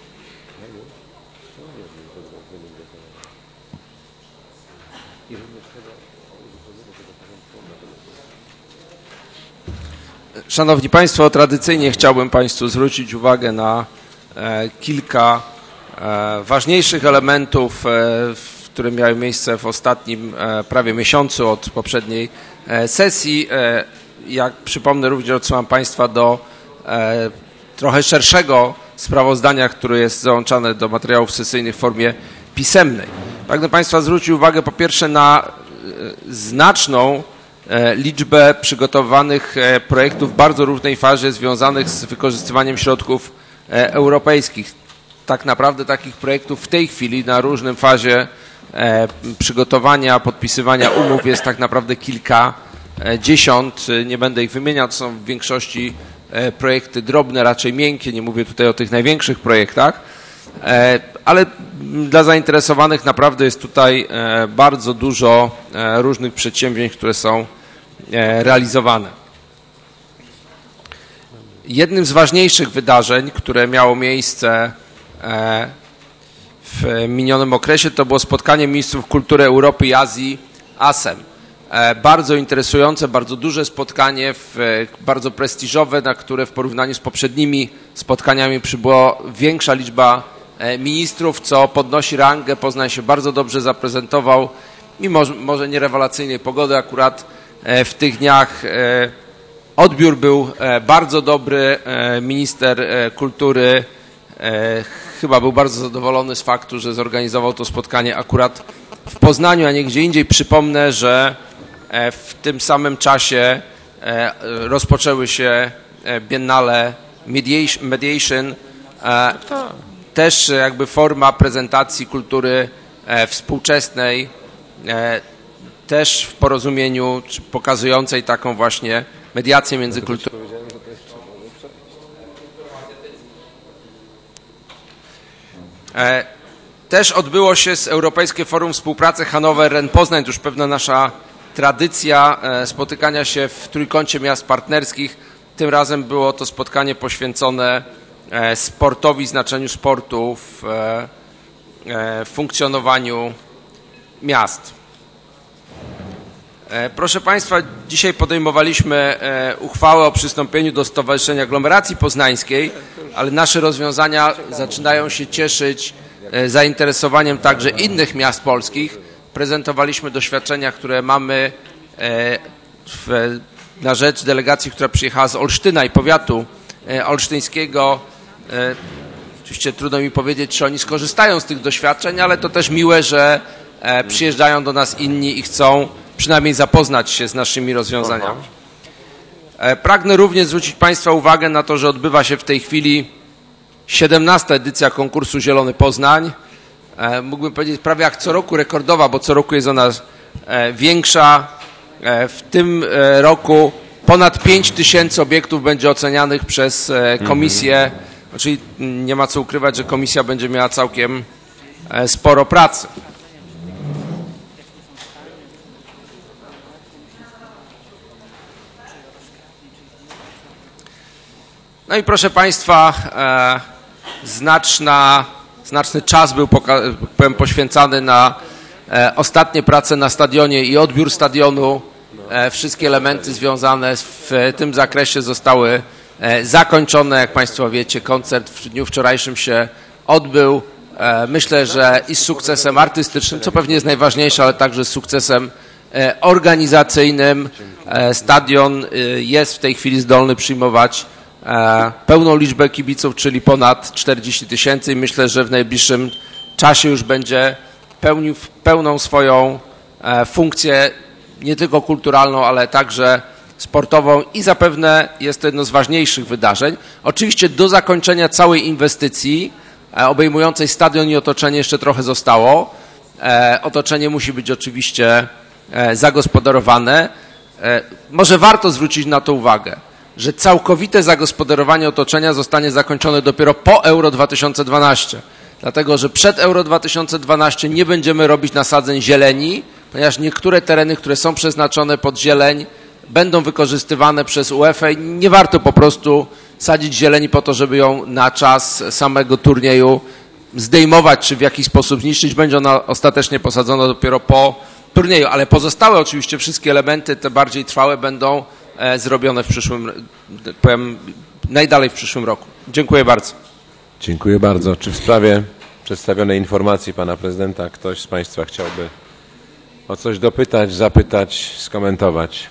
Szanowni Państwo, tradycyjnie chciałbym Państwu zwrócić uwagę na kilka ważniejszych elementów, które miały miejsce w ostatnim prawie miesiącu od poprzedniej sesji. Jak przypomnę, również odsyłam Państwa do trochę szerszego sprawozdania, które jest załączane do materiałów sesyjnych w formie pisemnej. Pragnę Państwa zwrócić uwagę po pierwsze na znaczną liczbę przygotowanych projektów w bardzo różnej fazie związanych z wykorzystywaniem środków europejskich. Tak naprawdę takich projektów w tej chwili na różnym fazie przygotowania, podpisywania umów jest tak naprawdę kilkadziesiąt. Nie będę ich wymieniał, to są w większości projekty drobne, raczej miękkie, nie mówię tutaj o tych największych projektach, ale dla zainteresowanych naprawdę jest tutaj bardzo dużo różnych przedsięwzięć, które są realizowane. Jednym z ważniejszych wydarzeń, które miało miejsce w minionym okresie, to było spotkanie ministrów kultury Europy i Azji ASEM. Bardzo interesujące, bardzo duże spotkanie, bardzo prestiżowe, na które w porównaniu z poprzednimi spotkaniami przybyła większa liczba ministrów, co podnosi rangę. Poznań się bardzo dobrze zaprezentował, mimo może nie rewelacyjnej pogody akurat w tych dniach. Odbiór był bardzo dobry. Minister kultury chyba był bardzo zadowolony z faktu, że zorganizował to spotkanie akurat w Poznaniu, a nie gdzie indziej. Przypomnę, że w tym samym czasie rozpoczęły się Biennale Mediation, też jakby forma prezentacji kultury współczesnej, też w porozumieniu pokazującej taką właśnie mediację między kulturą. Też odbyło się z Europejskie Forum Współpracy Hannover Poznań, to już pewna nasza tradycja spotykania się w trójkącie miast partnerskich. Tym razem było to spotkanie poświęcone sportowi, znaczeniu sportu w funkcjonowaniu miast. Proszę Państwa, dzisiaj podejmowaliśmy uchwałę o przystąpieniu do Stowarzyszenia Aglomeracji Poznańskiej, ale nasze rozwiązania zaczynają się cieszyć zainteresowaniem także innych miast polskich. Prezentowaliśmy doświadczenia, które mamy na rzecz delegacji, która przyjechała z Olsztyna i powiatu olsztyńskiego. Oczywiście trudno mi powiedzieć, czy oni skorzystają z tych doświadczeń, ale to też miłe, że przyjeżdżają do nas inni i chcą przynajmniej zapoznać się z naszymi rozwiązaniami. Pragnę również zwrócić Państwa uwagę na to, że odbywa się w tej chwili 17. edycja konkursu Zielony Poznań. Mógłbym powiedzieć prawie jak co roku rekordowa, bo co roku jest ona większa. W tym roku ponad 5000 obiektów będzie ocenianych przez komisję, czyli nie ma co ukrywać, że komisja będzie miała całkiem sporo pracy. No i proszę Państwa, znaczny czas był poświęcany na ostatnie prace na stadionie i odbiór stadionu. Wszystkie elementy związane w tym zakresie zostały zakończone. Jak Państwo wiecie, koncert w dniu wczorajszym się odbył. Myślę, że i z sukcesem artystycznym, co pewnie jest najważniejsze, ale także z sukcesem organizacyjnym. Stadion jest w tej chwili zdolny przyjmować pełną liczbę kibiców, czyli ponad 40 000 i myślę, że w najbliższym czasie już będzie pełnił pełną swoją funkcję, nie tylko kulturalną, ale także sportową i zapewne jest to jedno z ważniejszych wydarzeń. Oczywiście do zakończenia całej inwestycji obejmującej stadion i otoczenie jeszcze trochę zostało. Otoczenie musi być oczywiście zagospodarowane. Może warto zwrócić na to uwagę, że całkowite zagospodarowanie otoczenia zostanie zakończone dopiero po Euro 2012. Dlatego, że przed Euro 2012 nie będziemy robić nasadzeń zieleni, ponieważ niektóre tereny, które są przeznaczone pod zieleń, będą wykorzystywane przez UEFA i nie warto po prostu sadzić zieleni po to, żeby ją na czas samego turnieju zdejmować czy w jakiś sposób zniszczyć. Będzie ona ostatecznie posadzona dopiero po turnieju, ale pozostałe oczywiście wszystkie elementy, te bardziej trwałe, będą zrobione w przyszłym, powiem, najdalej w przyszłym roku. Dziękuję bardzo. Dziękuję bardzo. Czy w sprawie przedstawionej informacji pana prezydenta ktoś z Państwa chciałby o coś dopytać, zapytać, skomentować?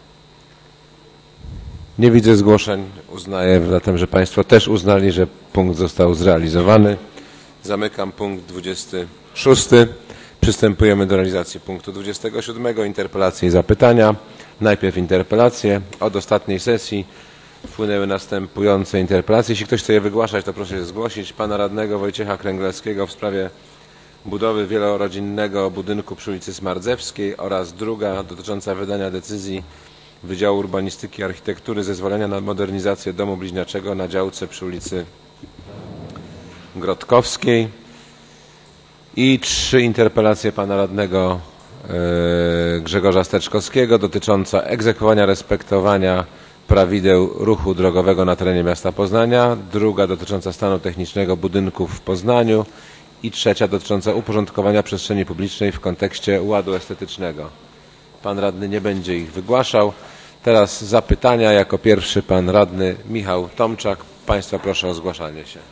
Nie widzę zgłoszeń. Uznaję zatem, że Państwo też uznali, że punkt został zrealizowany. Zamykam punkt 26. Przystępujemy do realizacji punktu 27. Interpelacje i zapytania. Najpierw interpelacje. Od ostatniej sesji wpłynęły następujące interpelacje. Jeśli ktoś chce je wygłaszać, to proszę się zgłosić. Pana radnego Wojciecha Kręglewskiego w sprawie budowy wielorodzinnego budynku przy ulicy Smardzewskiej oraz druga dotycząca wydania decyzji Wydziału Urbanistyki i Architektury zezwolenia na modernizację domu bliźniaczego na działce przy ulicy Grodkowskiej. I 3 interpelacje pana radnego Grzegorza Steczkowskiego dotycząca egzekwowania, respektowania prawideł ruchu drogowego na terenie miasta Poznania, druga dotycząca stanu technicznego budynków w Poznaniu i trzecia dotycząca uporządkowania przestrzeni publicznej w kontekście ładu estetycznego. Pan radny nie będzie ich wygłaszał. Teraz zapytania. Jako pierwszy pan radny Michał Tomczak. Państwa proszę o zgłaszanie się.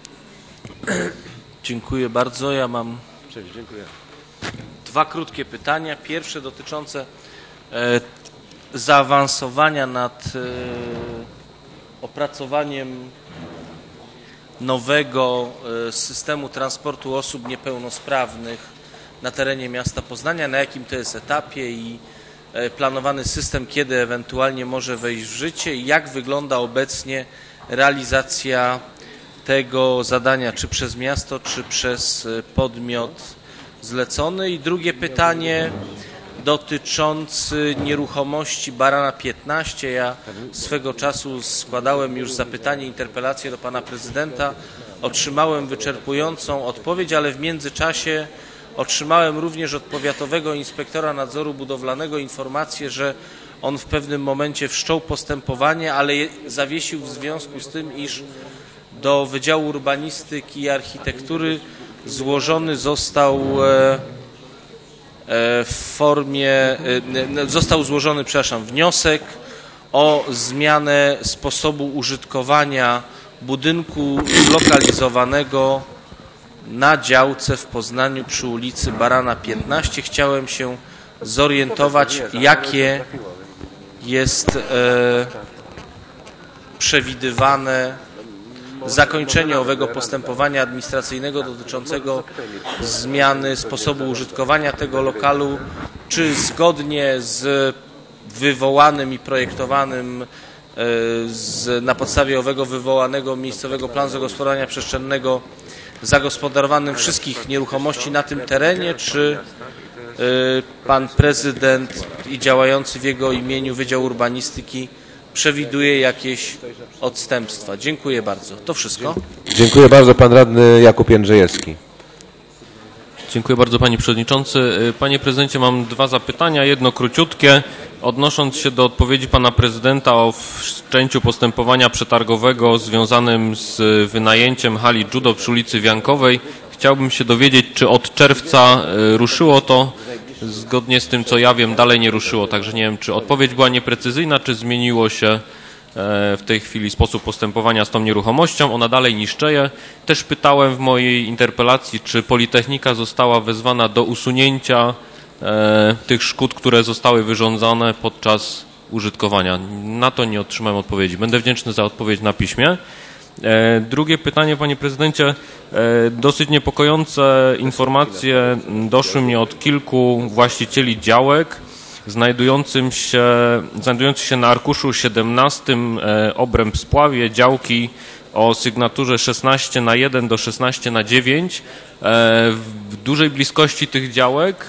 Dziękuję bardzo. Ja mam dwa krótkie pytania. Pierwsze dotyczące zaawansowania nad opracowaniem nowego systemu transportu osób niepełnosprawnych na terenie miasta Poznania. Na jakim to jest etapie i planowany system, kiedy ewentualnie może wejść w życie i jak wygląda obecnie realizacja tego zadania, czy przez miasto, czy przez podmiot zlecony. I drugie pytanie dotyczące nieruchomości Barana 15. Ja swego czasu składałem już zapytanie, interpelację do pana prezydenta. Otrzymałem wyczerpującą odpowiedź, ale w międzyczasie otrzymałem również od powiatowego inspektora nadzoru budowlanego informację, że on w pewnym momencie wszczął postępowanie, ale zawiesił w związku z tym, iż do Wydziału Urbanistyki i Architektury złożony został w formie, został złożony, wniosek o zmianę sposobu użytkowania budynku zlokalizowanego na działce w Poznaniu przy ulicy Barana 15. Chciałem się zorientować, jakie jest przewidywane zakończenie owego postępowania administracyjnego dotyczącego zmiany sposobu użytkowania tego lokalu, czy zgodnie z wywołanym i projektowanym na podstawie owego wywołanego miejscowego planu zagospodarowania przestrzennego zagospodarowanym wszystkich nieruchomości na tym terenie, czy pan prezydent i działający w jego imieniu Wydział Urbanistyki przewiduje jakieś odstępstwa. Dziękuję bardzo. To wszystko. Dziękuję bardzo. Pan radny Jakub Jędrzejewski. Dziękuję bardzo, panie przewodniczący. Panie prezydencie, mam dwa zapytania. Jedno króciutkie. Odnosząc się do odpowiedzi pana prezydenta o wszczęciu postępowania przetargowego związanym z wynajęciem hali judo przy ulicy Wiankowej, chciałbym się dowiedzieć, czy od czerwca ruszyło to. Zgodnie z tym, co ja wiem, dalej nie ruszyło, także nie wiem, czy odpowiedź była nieprecyzyjna, czy zmieniło się w tej chwili sposób postępowania z tą nieruchomością. Ona dalej niszczeje. Też pytałem w mojej interpelacji, czy Politechnika została wezwana do usunięcia tych szkód, które zostały wyrządzone podczas użytkowania. Na to nie otrzymałem odpowiedzi. Będę wdzięczny za odpowiedź na piśmie. Drugie pytanie, panie prezydencie. Dosyć niepokojące informacje doszły mnie od kilku właścicieli działek znajdujących się na arkuszu 17 Obręb-Spławie działki o sygnaturze 16/1 do 16/9. W dużej bliskości tych działek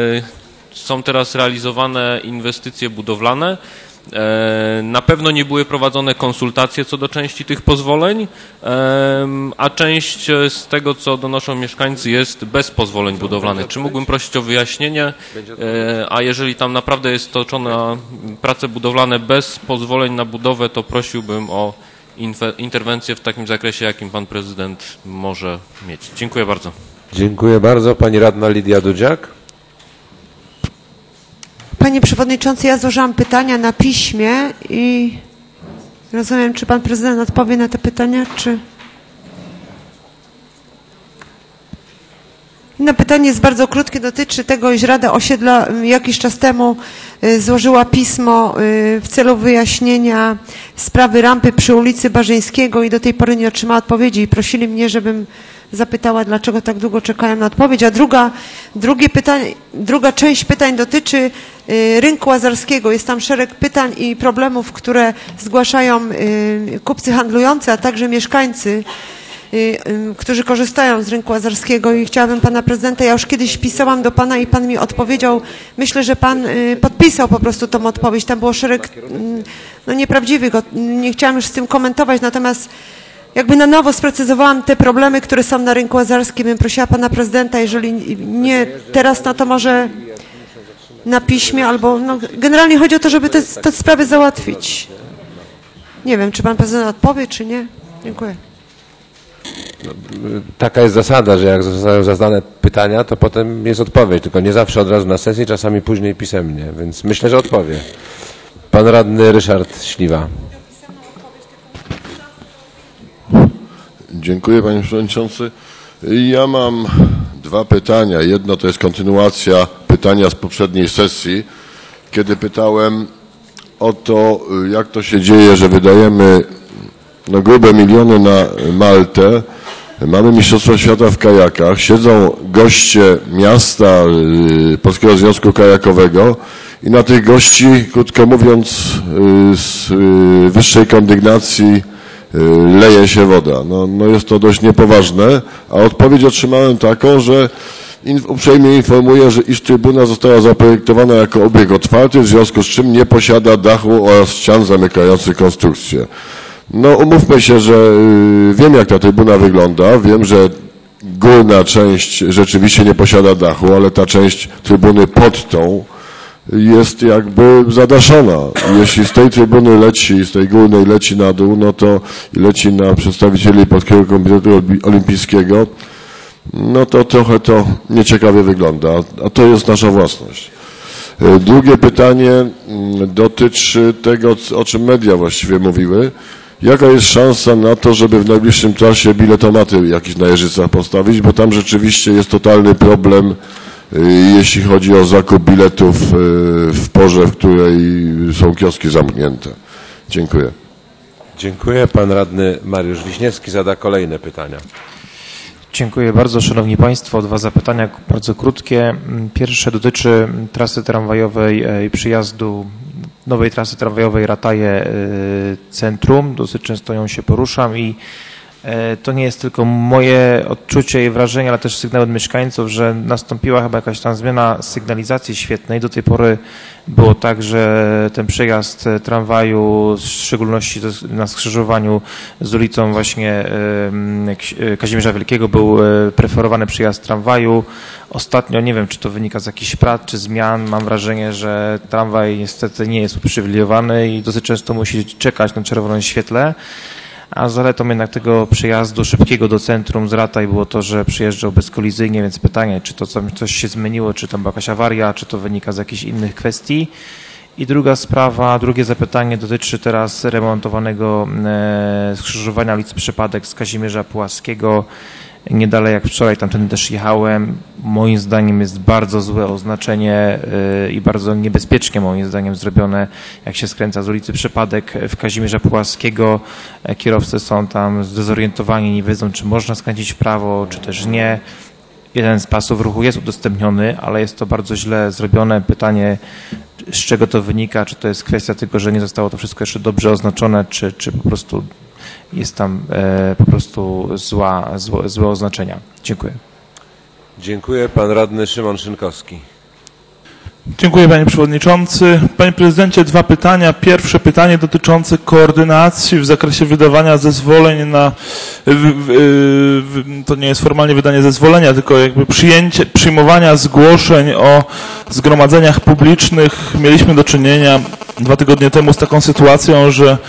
są teraz realizowane inwestycje budowlane. Na pewno nie były prowadzone konsultacje co do części tych pozwoleń, a część z tego, co donoszą mieszkańcy, jest bez pozwoleń budowlanych. Czy mógłbym prosić o wyjaśnienie, a jeżeli tam naprawdę jest toczone prace budowlane bez pozwoleń na budowę, to prosiłbym o interwencję w takim zakresie, jakim pan prezydent może mieć. Dziękuję bardzo. Dziękuję bardzo. Pani radna Lidia Dudziak. Panie Przewodniczący, ja złożyłam pytania na piśmie i rozumiem, czy Pan Prezydent odpowie na te pytania, czy... No, pytanie jest bardzo krótkie, dotyczy tego, iż Rada Osiedla jakiś czas temu złożyła pismo w celu wyjaśnienia sprawy rampy przy ulicy Barzyńskiego i do tej pory nie otrzymała odpowiedzi i prosili mnie, żebym zapytała, dlaczego tak długo czekają na odpowiedź. A druga część pytań dotyczy rynku łazarskiego. Jest tam szereg pytań i problemów, które zgłaszają kupcy handlujący, a także mieszkańcy, którzy korzystają z rynku łazarskiego i chciałabym pana prezydenta, ja już kiedyś pisałam do pana i pan mi odpowiedział, myślę, że pan podpisał po prostu tą odpowiedź. Tam było szereg no, nieprawdziwych, nie chciałam już z tym komentować, natomiast jakby na nowo sprecyzowałam te problemy, które są na rynku łazarskim. Bym prosiła pana prezydenta, jeżeli nie teraz, no to może na piśmie, albo no, generalnie chodzi o to, żeby te sprawy załatwić. Nie wiem, czy pan prezydent odpowie, czy nie. Dziękuję. Taka jest zasada, że jak zostają zadane pytania, to potem jest odpowiedź, tylko nie zawsze od razu na sesji, czasami później pisemnie, więc myślę, że odpowie. Pan radny Ryszard Śliwa. Dziękuję, panie przewodniczący. Ja mam dwa pytania. Jedno to jest kontynuacja pytania z poprzedniej sesji, kiedy pytałem o to, jak to się dzieje, że wydajemy no, grube miliony na Maltę, mamy Mistrzostwa Świata w kajakach, siedzą goście miasta Polskiego Związku Kajakowego i na tych gości, krótko mówiąc, z wyższej kondygnacji leje się woda. No jest to dość niepoważne, a odpowiedź otrzymałem taką, że uprzejmie informuję, iż trybuna została zaprojektowana jako obiekt otwarty, w związku z czym nie posiada dachu oraz ścian zamykających konstrukcję. No umówmy się, że wiem, jak ta trybuna wygląda, wiem, że górna część rzeczywiście nie posiada dachu, ale ta część trybuny pod tą jest jakby zadaszona. Jeśli z tej trybuny leci, z tej górnej leci na dół, no to leci na przedstawicieli Polskiego Komitetu Olimpijskiego, no to trochę to nieciekawie wygląda, a to jest nasza własność. Drugie pytanie dotyczy tego, o czym media właściwie mówiły. Jaka jest szansa na to, żeby w najbliższym czasie biletomaty jakieś na Jeżycach postawić, bo tam rzeczywiście jest totalny problem, jeśli chodzi o zakup biletów w porze, w której są kioski zamknięte. Dziękuję. Dziękuję. Pan radny Mariusz Wiśniewski zada kolejne pytania. Dziękuję bardzo. Szanowni Państwo, dwa zapytania bardzo krótkie. Pierwsze dotyczy trasy tramwajowej i przyjazdu nowej trasy tramwajowej Rataje Centrum. Dosyć często ją się poruszam i to nie jest tylko moje odczucie i wrażenie, ale też sygnały od mieszkańców, że nastąpiła chyba jakaś tam zmiana sygnalizacji świetnej. Do tej pory było tak, że ten przejazd tramwaju, w szczególności na skrzyżowaniu z ulicą właśnie Kazimierza Wielkiego, był preferowany przejazd tramwaju. Ostatnio, nie wiem, czy to wynika z jakichś prac, czy zmian, mam wrażenie, że tramwaj niestety nie jest uprzywilejowany i dosyć często musi czekać na czerwonym świetle. A zaletą jednak tego przejazdu szybkiego do centrum z Rataj było to, że przyjeżdżał bezkolizyjnie, więc pytanie, czy to coś się zmieniło, czy tam była jakaś awaria, czy to wynika z jakichś innych kwestii. I druga sprawa, drugie zapytanie dotyczy teraz remontowanego skrzyżowania ulicy Przypadek z Kazimierza Pułaskiego. Nie dalej jak wczoraj, tamtędy też jechałem. Moim zdaniem jest bardzo złe oznaczenie i bardzo niebezpiecznie moim zdaniem zrobione, jak się skręca z ulicy Przypadek w Kazimierza Pułaskiego. Kierowcy są tam zdezorientowani, nie wiedzą, czy można skręcić w prawo, czy też nie. Jeden z pasów ruchu jest udostępniony, ale jest to bardzo źle zrobione. Pytanie, z czego to wynika, czy to jest kwestia tego, że nie zostało to wszystko jeszcze dobrze oznaczone, czy po prostu jest tam po prostu złe oznaczenia. Dziękuję. Dziękuję. Pan radny Szymon Szynkowski. Dziękuję panie przewodniczący. Panie prezydencie, dwa pytania. Pierwsze pytanie dotyczące koordynacji w zakresie wydawania zezwoleń na, to nie jest formalnie wydanie zezwolenia, tylko jakby przyjmowania zgłoszeń o zgromadzeniach publicznych. Mieliśmy do czynienia 2 tygodnie temu z taką sytuacją, że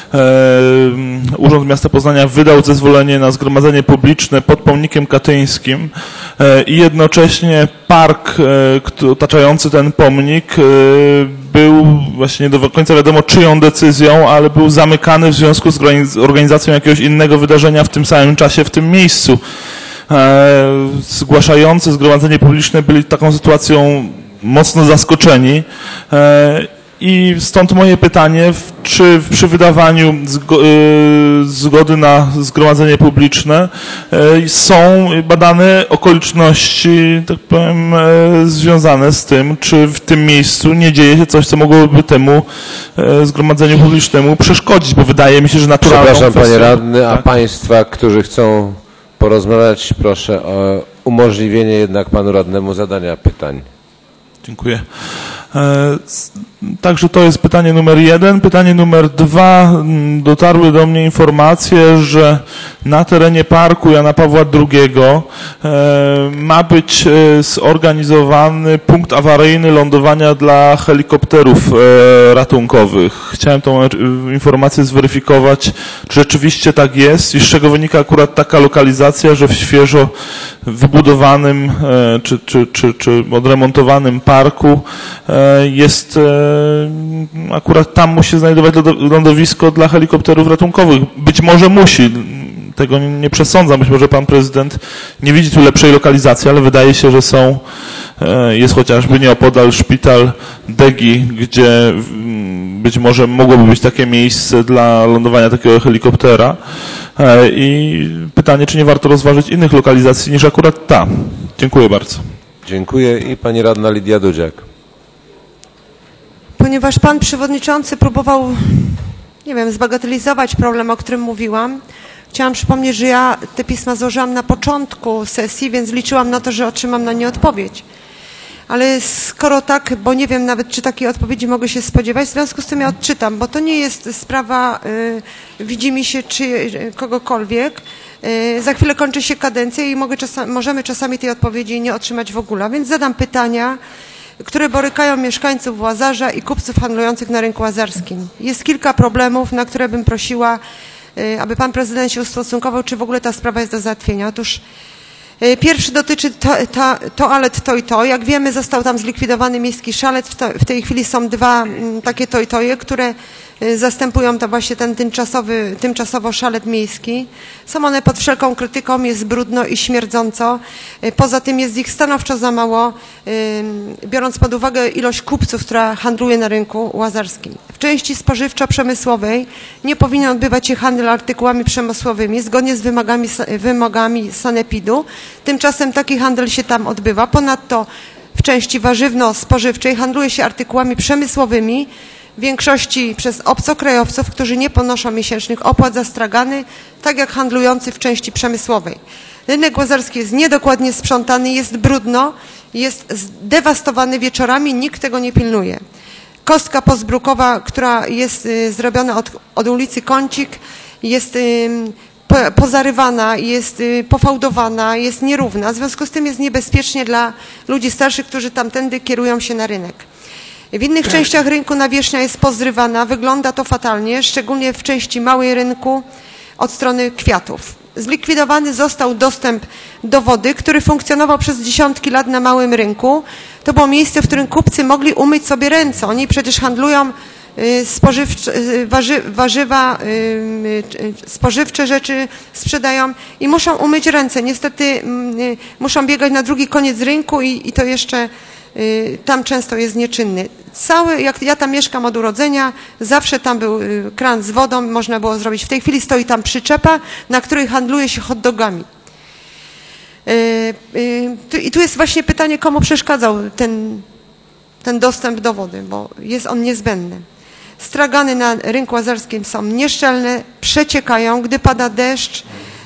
Urząd Miasta Poznania wydał zezwolenie na zgromadzenie publiczne pod pomnikiem katyńskim i jednocześnie park otaczający ten pomnik był właśnie nie do końca wiadomo czyją decyzją, ale był zamykany w związku z organizacją jakiegoś innego wydarzenia w tym samym czasie, w tym miejscu. Zgłaszający zgromadzenie publiczne byli taką sytuacją mocno zaskoczeni. I stąd moje pytanie, czy przy wydawaniu zgody na zgromadzenie publiczne są badane okoliczności, tak powiem, związane z tym, czy w tym miejscu nie dzieje się coś, co mogłoby temu zgromadzeniu publicznemu przeszkodzić, bo wydaje mi się, że naturalną Przepraszam kwestią... panie radny, a tak? państwa, którzy chcą porozmawiać, proszę o umożliwienie jednak panu radnemu zadania pytań. Dziękuję. Także to jest pytanie numer 1. Pytanie numer 2. Dotarły do mnie informacje, że na terenie parku Jana Pawła II ma być zorganizowany punkt awaryjny lądowania dla helikopterów ratunkowych. Chciałem tą informację zweryfikować, czy rzeczywiście tak jest i z czego wynika akurat taka lokalizacja, że w świeżo wybudowanym czy odremontowanym parku jest akurat tam musi znajdować lądowisko dla helikopterów ratunkowych. Być może musi, tego nie przesądzam, być może pan prezydent nie widzi tu lepszej lokalizacji, ale wydaje się, że jest chociażby nieopodal szpital Degi, gdzie być może mogłoby być takie miejsce dla lądowania takiego helikoptera i pytanie, czy nie warto rozważyć innych lokalizacji niż akurat ta. Dziękuję bardzo. Dziękuję i pani radna Lidia Dudziak. Ponieważ pan przewodniczący próbował, nie wiem, zbagatelizować problem, o którym mówiłam, chciałam przypomnieć, że ja te pisma złożyłam na początku sesji, więc liczyłam na to, że otrzymam na nie odpowiedź. Ale skoro tak, bo nie wiem nawet, czy takiej odpowiedzi mogę się spodziewać, w związku z tym ja odczytam, bo to nie jest sprawa, widzi mi się, czy kogokolwiek. Za chwilę kończy się kadencja i możemy czasami tej odpowiedzi nie otrzymać w ogóle, więc zadam pytania, które borykają mieszkańców Łazarza i kupców handlujących na rynku łazarskim. Jest kilka problemów, na które bym prosiła, aby pan prezydent się ustosunkował, czy w ogóle ta sprawa jest do załatwienia. Otóż Pierwszy dotyczy toalet to i to. Jak wiemy, został tam zlikwidowany miejski szalet. W tej chwili są dwa takie to i toje, które zastępują to właśnie ten tymczasowo szalet miejski. Są one pod wszelką krytyką, jest brudno i śmierdząco. Poza tym jest ich stanowczo za mało, biorąc pod uwagę ilość kupców, która handluje na rynku łazarskim. W części spożywczo-przemysłowej nie powinien odbywać się handel artykułami przemysłowymi zgodnie z wymogami sanepidu. Tymczasem taki handel się tam odbywa. Ponadto w części warzywno-spożywczej handluje się artykułami przemysłowymi, w większości przez obcokrajowców, którzy nie ponoszą miesięcznych opłat za stragany, tak jak handlujący w części przemysłowej. Rynek łazarski jest niedokładnie sprzątany, jest brudno, jest zdewastowany wieczorami, nikt tego nie pilnuje. Kostka pozbrukowa, która jest zrobiona od ulicy Kącik, jest pozarywana, jest pofałdowana, jest nierówna. W związku z tym jest niebezpiecznie dla ludzi starszych, którzy tamtędy kierują się na rynek. W innych częściach rynku nawierzchnia jest pozrywana, wygląda to fatalnie, szczególnie w części małej rynku od strony kwiatów. Zlikwidowany został dostęp do wody, który funkcjonował przez dziesiątki lat na małym rynku. To było miejsce, w którym kupcy mogli umyć sobie ręce. Oni przecież handlują warzywa, spożywcze rzeczy sprzedają i muszą umyć ręce. Niestety muszą biegać na drugi koniec rynku i to jeszcze tam często jest nieczynny. Jak ja tam mieszkam od urodzenia, zawsze tam był kran z wodą, można było zrobić. W tej chwili stoi tam przyczepa, na której handluje się hot dogami. I tu jest właśnie pytanie, komu przeszkadzał ten dostęp do wody, bo jest on niezbędny. Stragany na rynku łazarskim są nieszczelne, przeciekają, gdy pada deszcz.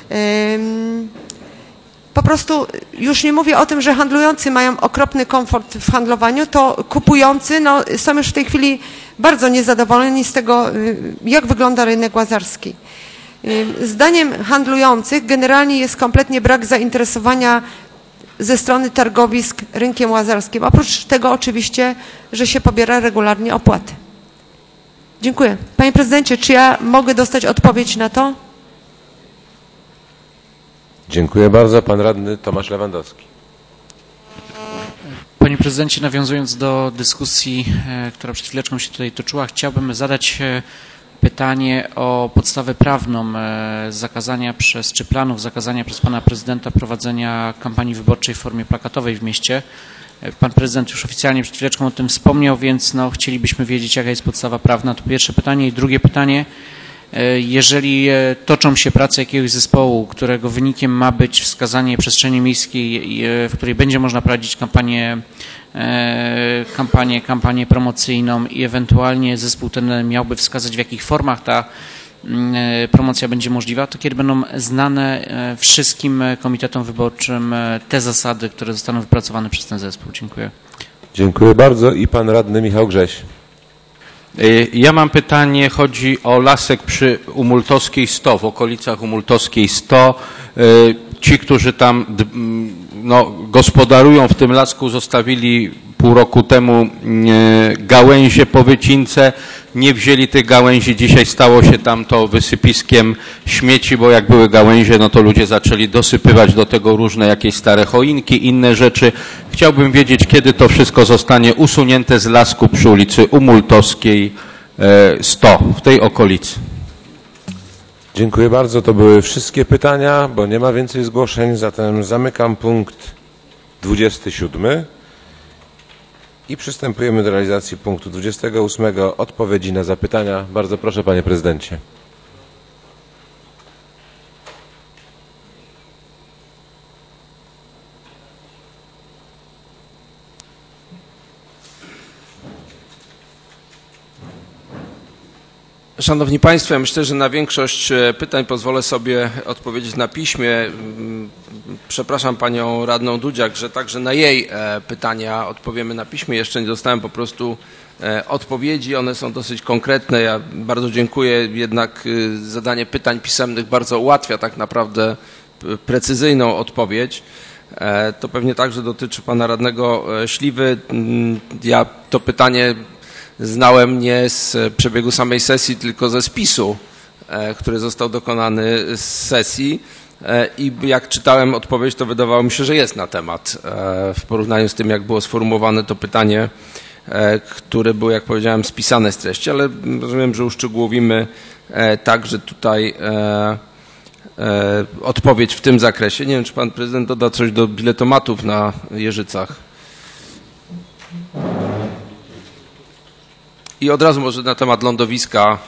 Po prostu już nie mówię o tym, że handlujący mają okropny komfort w handlowaniu, to kupujący są już w tej chwili bardzo niezadowoleni z tego, jak wygląda rynek łazarski. Zdaniem handlujących generalnie jest kompletnie brak zainteresowania ze strony targowisk rynkiem łazarskim. Oprócz tego oczywiście, że się pobiera regularnie opłaty. Dziękuję. Panie prezydencie, czy ja mogę dostać odpowiedź na to? Dziękuję bardzo. Pan radny Tomasz Lewandowski. Panie prezydencie, nawiązując do dyskusji, która przed chwileczką się tutaj toczyła, chciałbym zadać pytanie o podstawę prawną zakazania czy planów zakazania przez pana prezydenta prowadzenia kampanii wyborczej w formie plakatowej w mieście. Pan prezydent już oficjalnie przed chwileczką o tym wspomniał, więc chcielibyśmy wiedzieć, jaka jest podstawa prawna. To pierwsze pytanie. I drugie pytanie. Jeżeli toczą się prace jakiegoś zespołu, którego wynikiem ma być wskazanie przestrzeni miejskiej, w której będzie można prowadzić kampanię promocyjną i ewentualnie zespół ten miałby wskazać, w jakich formach ta promocja będzie możliwa, to kiedy będą znane wszystkim komitetom wyborczym te zasady, które zostaną wypracowane przez ten zespół? Dziękuję. Dziękuję bardzo. I pan radny Michał Grześ. Ja mam pytanie, chodzi o lasek przy Umultowskiej 100, w okolicach Umultowskiej 100. Ci, którzy tam gospodarują w tym lasku, zostawili pół roku temu gałęzie po wycince, nie wzięli tych gałęzi, dzisiaj stało się tam to wysypiskiem śmieci, bo jak były gałęzie, to ludzie zaczęli dosypywać do tego różne jakieś stare choinki, inne rzeczy. Chciałbym wiedzieć, kiedy to wszystko zostanie usunięte z lasku przy ulicy Umultowskiej 100, w tej okolicy. Dziękuję bardzo. To były wszystkie pytania, bo nie ma więcej zgłoszeń, zatem zamykam punkt 27 i przystępujemy do realizacji punktu 28. Odpowiedzi na zapytania. Bardzo proszę, panie prezydencie. Szanowni Państwo, ja myślę, że na większość pytań pozwolę sobie odpowiedzieć na piśmie. Przepraszam panią radną Dudziak, że także na jej pytania odpowiemy na piśmie. Jeszcze nie dostałem po prostu odpowiedzi. One są dosyć konkretne. Ja bardzo dziękuję. Jednak zadanie pytań pisemnych bardzo ułatwia tak naprawdę precyzyjną odpowiedź. To pewnie także dotyczy pana radnego Śliwy. Ja to pytanie znałem nie z przebiegu samej sesji, tylko ze spisu, który został dokonany z sesji. i jak czytałem odpowiedź, to wydawało mi się, że jest na temat w porównaniu z tym, jak było sformułowane to pytanie, które było, jak powiedziałem, spisane z treści, ale rozumiem, że uszczegółowimy także tutaj odpowiedź w tym zakresie. Nie wiem, czy pan prezydent doda coś do biletomatów na Jeżycach. I od razu może na temat lądowiska.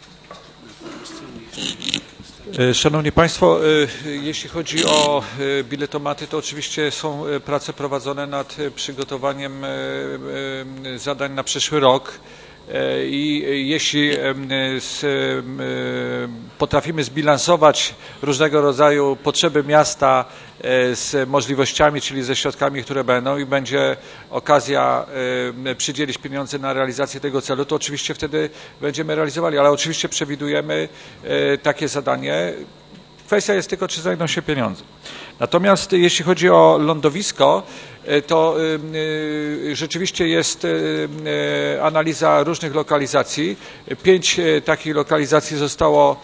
Szanowni Państwo, jeśli chodzi o biletomaty, to oczywiście są prace prowadzone nad przygotowaniem zadań na przyszły rok i jeśli potrafimy zbilansować różnego rodzaju potrzeby miasta z możliwościami, czyli ze środkami, które będą i będzie okazja przydzielić pieniądze na realizację tego celu, to oczywiście wtedy będziemy realizowali, ale oczywiście przewidujemy takie zadanie. Kwestia jest tylko, czy znajdą się pieniądze. Natomiast jeśli chodzi o lądowisko, to rzeczywiście jest analiza różnych lokalizacji. 5 takich lokalizacji zostało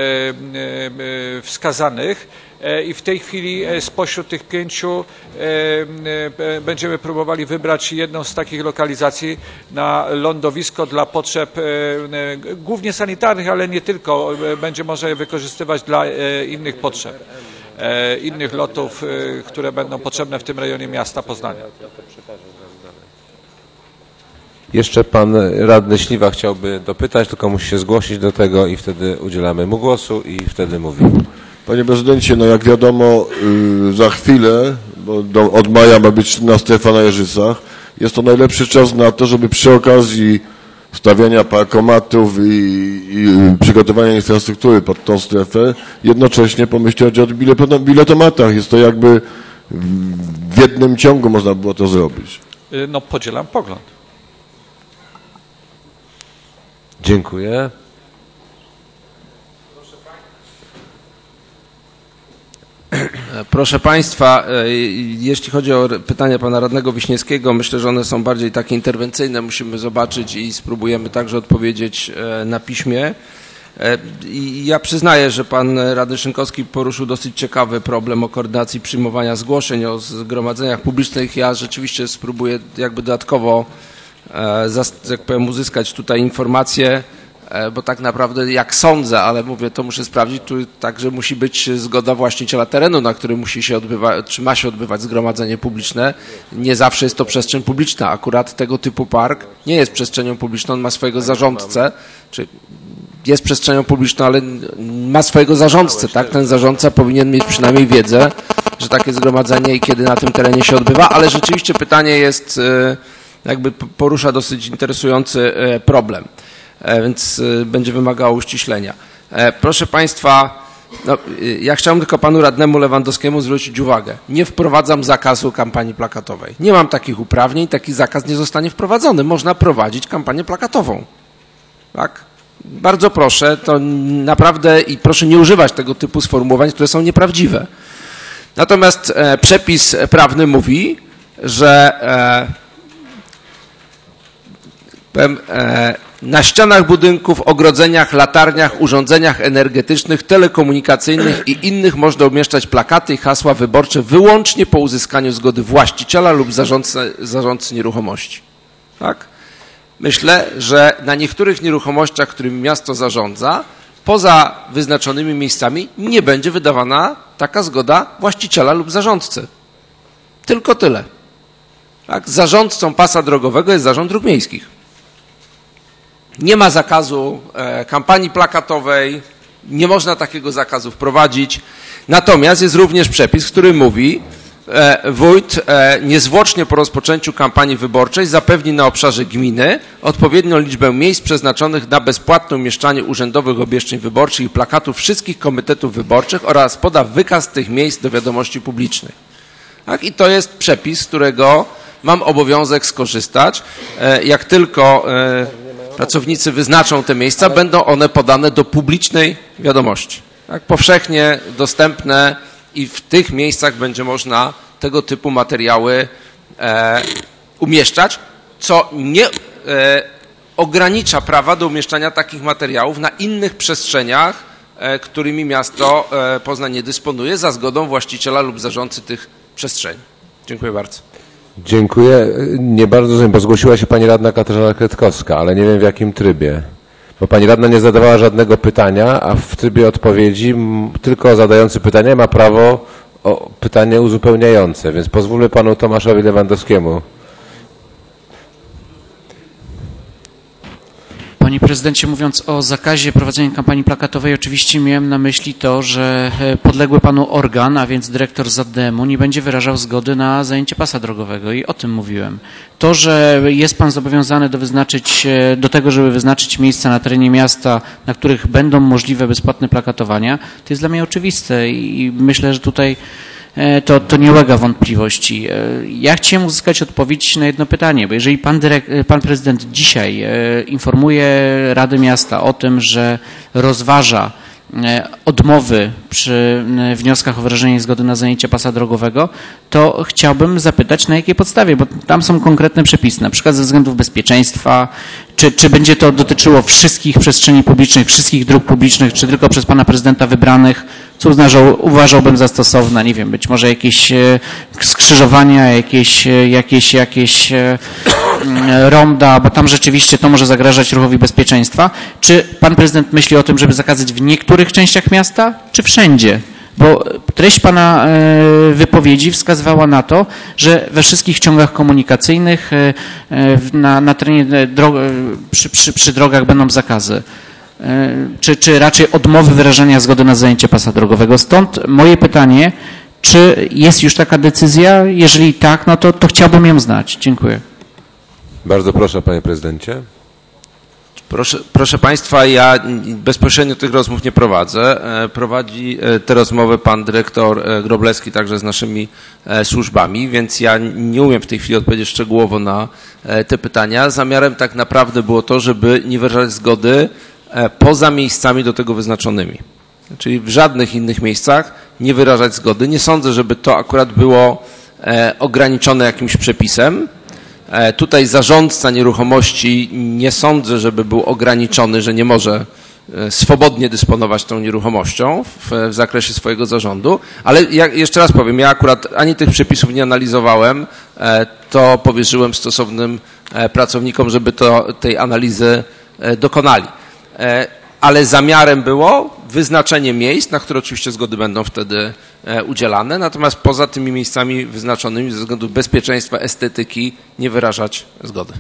wskazanych i w tej chwili spośród tych 5 będziemy próbowali wybrać jedną z takich lokalizacji na lądowisko dla potrzeb głównie sanitarnych, ale nie tylko. Będzie można je wykorzystywać dla innych potrzeb, innych lotów, które będą potrzebne w tym rejonie miasta Poznania. Jeszcze pan radny Śliwa chciałby dopytać, tylko musi się zgłosić do tego i wtedy udzielamy mu głosu i wtedy mówi. Panie prezydencie, no jak wiadomo, za chwilę, bo od maja ma być 13 strefa na Jeżycach, jest to najlepszy czas na to, żeby przy okazji stawiania parkomatów i przygotowania infrastruktury pod tą strefę jednocześnie pomyśleć o biletomatach. Jest to jakby w jednym ciągu można było to zrobić. No podzielam pogląd. Dziękuję. Proszę Państwa, jeśli chodzi o pytania pana radnego Wiśniewskiego, myślę, że one są bardziej takie interwencyjne. Musimy zobaczyć i spróbujemy także odpowiedzieć na piśmie. I ja przyznaję, że pan radny Szynkowski poruszył dosyć ciekawy problem o koordynacji przyjmowania zgłoszeń o zgromadzeniach publicznych. Ja rzeczywiście spróbuję jakby dodatkowo, jak powiem, uzyskać tutaj informacje, bo tak naprawdę jak sądzę, ale mówię, to muszę sprawdzić, tu także musi być zgoda właściciela terenu, na którym musi się odbywać, czy ma się odbywać zgromadzenie publiczne. Nie zawsze jest to przestrzeń publiczna. Akurat tego typu park nie jest przestrzenią publiczną, on ma swojego zarządcę, czy jest przestrzenią publiczną, ale ma swojego zarządcę, tak? Ten zarządca powinien mieć przynajmniej wiedzę, że takie zgromadzenie i kiedy na tym terenie się odbywa, ale rzeczywiście pytanie jest, jakby porusza dosyć interesujący problem, więc będzie wymagało uściślenia. Proszę Państwa, no, ja chciałem tylko panu radnemu Lewandowskiemu zwrócić uwagę. Nie wprowadzam zakazu kampanii plakatowej. Nie mam takich uprawnień, taki zakaz nie zostanie wprowadzony. Można prowadzić kampanię plakatową. Tak? Bardzo proszę, to naprawdę i proszę nie używać tego typu sformułowań, które są nieprawdziwe. Natomiast przepis prawny mówi, że na ścianach budynków, ogrodzeniach, latarniach, urządzeniach energetycznych, telekomunikacyjnych i innych można umieszczać plakaty i hasła wyborcze wyłącznie po uzyskaniu zgody właściciela lub zarządcy nieruchomości. Tak? Myślę, że na niektórych nieruchomościach, którymi miasto zarządza, poza wyznaczonymi miejscami nie będzie wydawana taka zgoda właściciela lub zarządcy. Tylko tyle. Tak? Zarządcą pasa drogowego jest Zarząd Dróg Miejskich. Nie ma zakazu kampanii plakatowej, nie można takiego zakazu wprowadzić. Natomiast jest również przepis, który mówi, wójt niezwłocznie po rozpoczęciu kampanii wyborczej zapewni na obszarze gminy odpowiednią liczbę miejsc przeznaczonych na bezpłatne umieszczanie urzędowych obwieszczeń wyborczych i plakatów wszystkich komitetów wyborczych oraz poda wykaz tych miejsc do wiadomości publicznej. Tak? I to jest przepis, z którego mam obowiązek skorzystać. Jak tylko pracownicy wyznaczą te miejsca, będą one podane do publicznej wiadomości. Tak? Powszechnie dostępne i w tych miejscach będzie można tego typu materiały umieszczać, co nie ogranicza prawa do umieszczania takich materiałów na innych przestrzeniach którymi miasto Poznań nie dysponuje, za zgodą właściciela lub zarządcy tych przestrzeni. Dziękuję bardzo. Dziękuję. Nie bardzo rozumiem, bo zgłosiła się pani radna Katarzyna Kretkowska, ale nie wiem w jakim trybie. Bo pani radna nie zadawała żadnego pytania, a w trybie odpowiedzi tylko zadający pytanie ma prawo o pytanie uzupełniające, więc pozwólmy panu Tomaszowi Lewandowskiemu. Panie prezydencie, mówiąc o zakazie prowadzenia kampanii plakatowej, oczywiście miałem na myśli to, że podległy panu organ, a więc dyrektor ZDM-u, nie będzie wyrażał zgody na zajęcie pasa drogowego i o tym mówiłem. To, że jest pan zobowiązany do tego, żeby wyznaczyć miejsca na terenie miasta, na których będą możliwe bezpłatne plakatowania, to jest dla mnie oczywiste i myślę, że tutaj to nie ulega wątpliwości. Ja chciałem uzyskać odpowiedź na jedno pytanie, bo jeżeli pan prezydent dzisiaj informuje Radę Miasta o tym, że rozważa odmowy przy wnioskach o wyrażenie zgody na zajęcie pasa drogowego, to chciałbym zapytać, na jakiej podstawie, bo tam są konkretne przepisy, na przykład ze względów bezpieczeństwa, czy będzie to dotyczyło wszystkich przestrzeni publicznych, wszystkich dróg publicznych, czy tylko przez pana prezydenta wybranych, co uważałbym za stosowne, nie wiem, być może jakieś skrzyżowania, jakieś ronda, bo tam rzeczywiście to może zagrażać ruchowi bezpieczeństwa. Czy pan prezydent myśli o tym, żeby zakazać w niektórych częściach miasta, czy wszędzie? Bo treść pana wypowiedzi wskazywała na to, że we wszystkich ciągach komunikacyjnych na terenie przy drogach będą zakazy. Czy raczej odmowy wyrażania zgody na zajęcie pasa drogowego. Stąd moje pytanie, czy jest już taka decyzja? Jeżeli tak, no to chciałbym ją znać. Dziękuję. Bardzo proszę, panie prezydencie. Proszę państwa, ja bezpośrednio tych rozmów nie prowadzę. Prowadzi tę rozmowę pan dyrektor Groblewski także z naszymi służbami, więc ja nie umiem w tej chwili odpowiedzieć szczegółowo na te pytania. Zamiarem tak naprawdę było to, żeby nie wyrażać zgody poza miejscami do tego wyznaczonymi. Czyli w żadnych innych miejscach nie wyrażać zgody. Nie sądzę, żeby to akurat było ograniczone jakimś przepisem. Tutaj zarządca nieruchomości nie sądzę, żeby był ograniczony, że nie może swobodnie dysponować tą nieruchomością w zakresie swojego zarządu, ale jeszcze raz powiem, ja akurat ani tych przepisów nie analizowałem, to powierzyłem stosownym pracownikom, żeby tej analizy dokonali. Ale zamiarem było wyznaczenie miejsc, na które oczywiście zgody będą wtedy udzielane, natomiast poza tymi miejscami wyznaczonymi ze względu bezpieczeństwa, estetyki nie wyrażać zgody.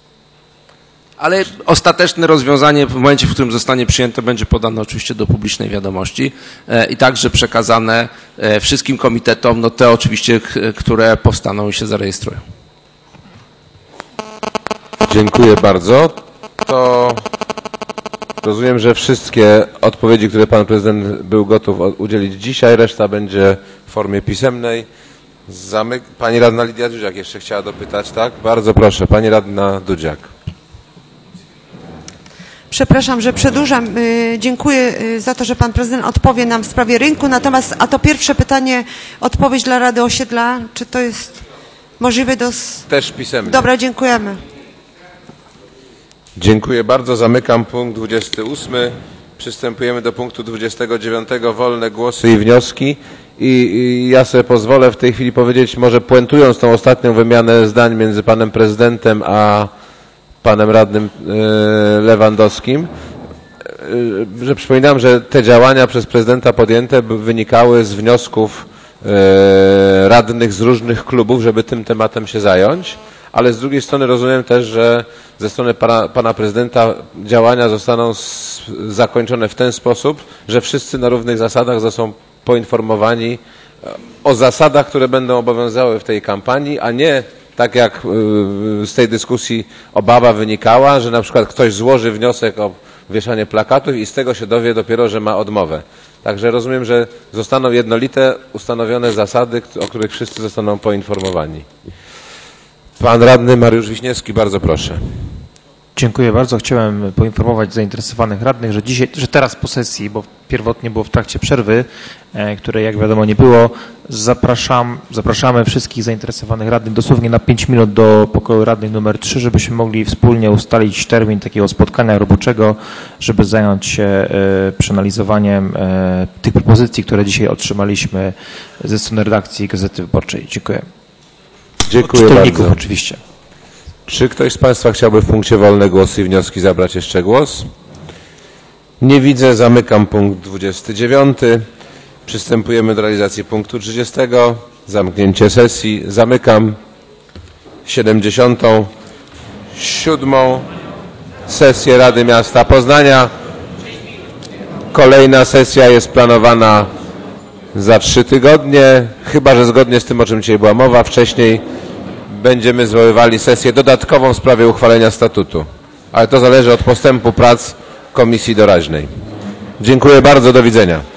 Ale ostateczne rozwiązanie w momencie, w którym zostanie przyjęte, będzie podane oczywiście do publicznej wiadomości i także przekazane wszystkim komitetom, no te oczywiście, które powstaną i się zarejestrują. Dziękuję bardzo. To rozumiem, że wszystkie odpowiedzi, które pan prezydent był gotów udzielić dzisiaj, reszta będzie w formie pisemnej. Pani radna Lidia Dudziak jeszcze chciała dopytać, tak? Bardzo proszę, pani radna Dudziak. Przepraszam, że przedłużam. Dziękuję za to, że pan prezydent odpowie nam w sprawie rynku. Natomiast, a to pierwsze pytanie, odpowiedź dla Rady Osiedla, czy to jest możliwe do... Też pisemnie. Dobra, dziękujemy. Dziękuję bardzo. Zamykam punkt 28. Przystępujemy do punktu 29. Wolne głosy i wnioski. I ja sobie pozwolę w tej chwili powiedzieć, może puentując tą ostatnią wymianę zdań między panem prezydentem a panem radnym Lewandowskim, że przypominam, że te działania przez prezydenta podjęte wyznikały z wniosków radnych z różnych klubów, żeby tym tematem się zająć, ale z drugiej strony rozumiem też, że ze strony pana prezydenta działania zostaną zakończone w ten sposób, że wszyscy na równych zasadach zostaną poinformowani o zasadach, które będą obowiązywały w tej kampanii, a nie tak jak z tej dyskusji obawa wynikała, że na przykład ktoś złoży wniosek o wieszanie plakatów i z tego się dowie dopiero, że ma odmowę. Także rozumiem, że zostaną jednolite, ustanowione zasady, o których wszyscy zostaną poinformowani. Pan radny Mariusz Wiśniewski, bardzo proszę. Dziękuję bardzo. Chciałem poinformować zainteresowanych radnych, że teraz po sesji, bo pierwotnie było w trakcie przerwy, której jak wiadomo nie było, zapraszamy wszystkich zainteresowanych radnych dosłownie na 5 minut do pokoju radnych numer 3, żebyśmy mogli wspólnie ustalić termin takiego spotkania roboczego, żeby zająć się przeanalizowaniem tych propozycji, które dzisiaj otrzymaliśmy ze strony redakcji Gazety Wyborczej. Dziękuję. Dziękuję Od czytelników bardzo. oczywiście. Czy ktoś z Państwa chciałby w punkcie wolne głosy i wnioski zabrać jeszcze głos? Nie widzę. Zamykam punkt 29. Przystępujemy do realizacji punktu 30. Zamknięcie sesji. Zamykam 77. sesję Rady Miasta Poznania. Kolejna sesja jest planowana za 3 tygodnie, chyba że zgodnie z tym, o czym dzisiaj była mowa wcześniej, będziemy zwoływali sesję dodatkową w sprawie uchwalenia statutu. Ale to zależy od postępu prac Komisji Doraźnej. Dziękuję bardzo, do widzenia.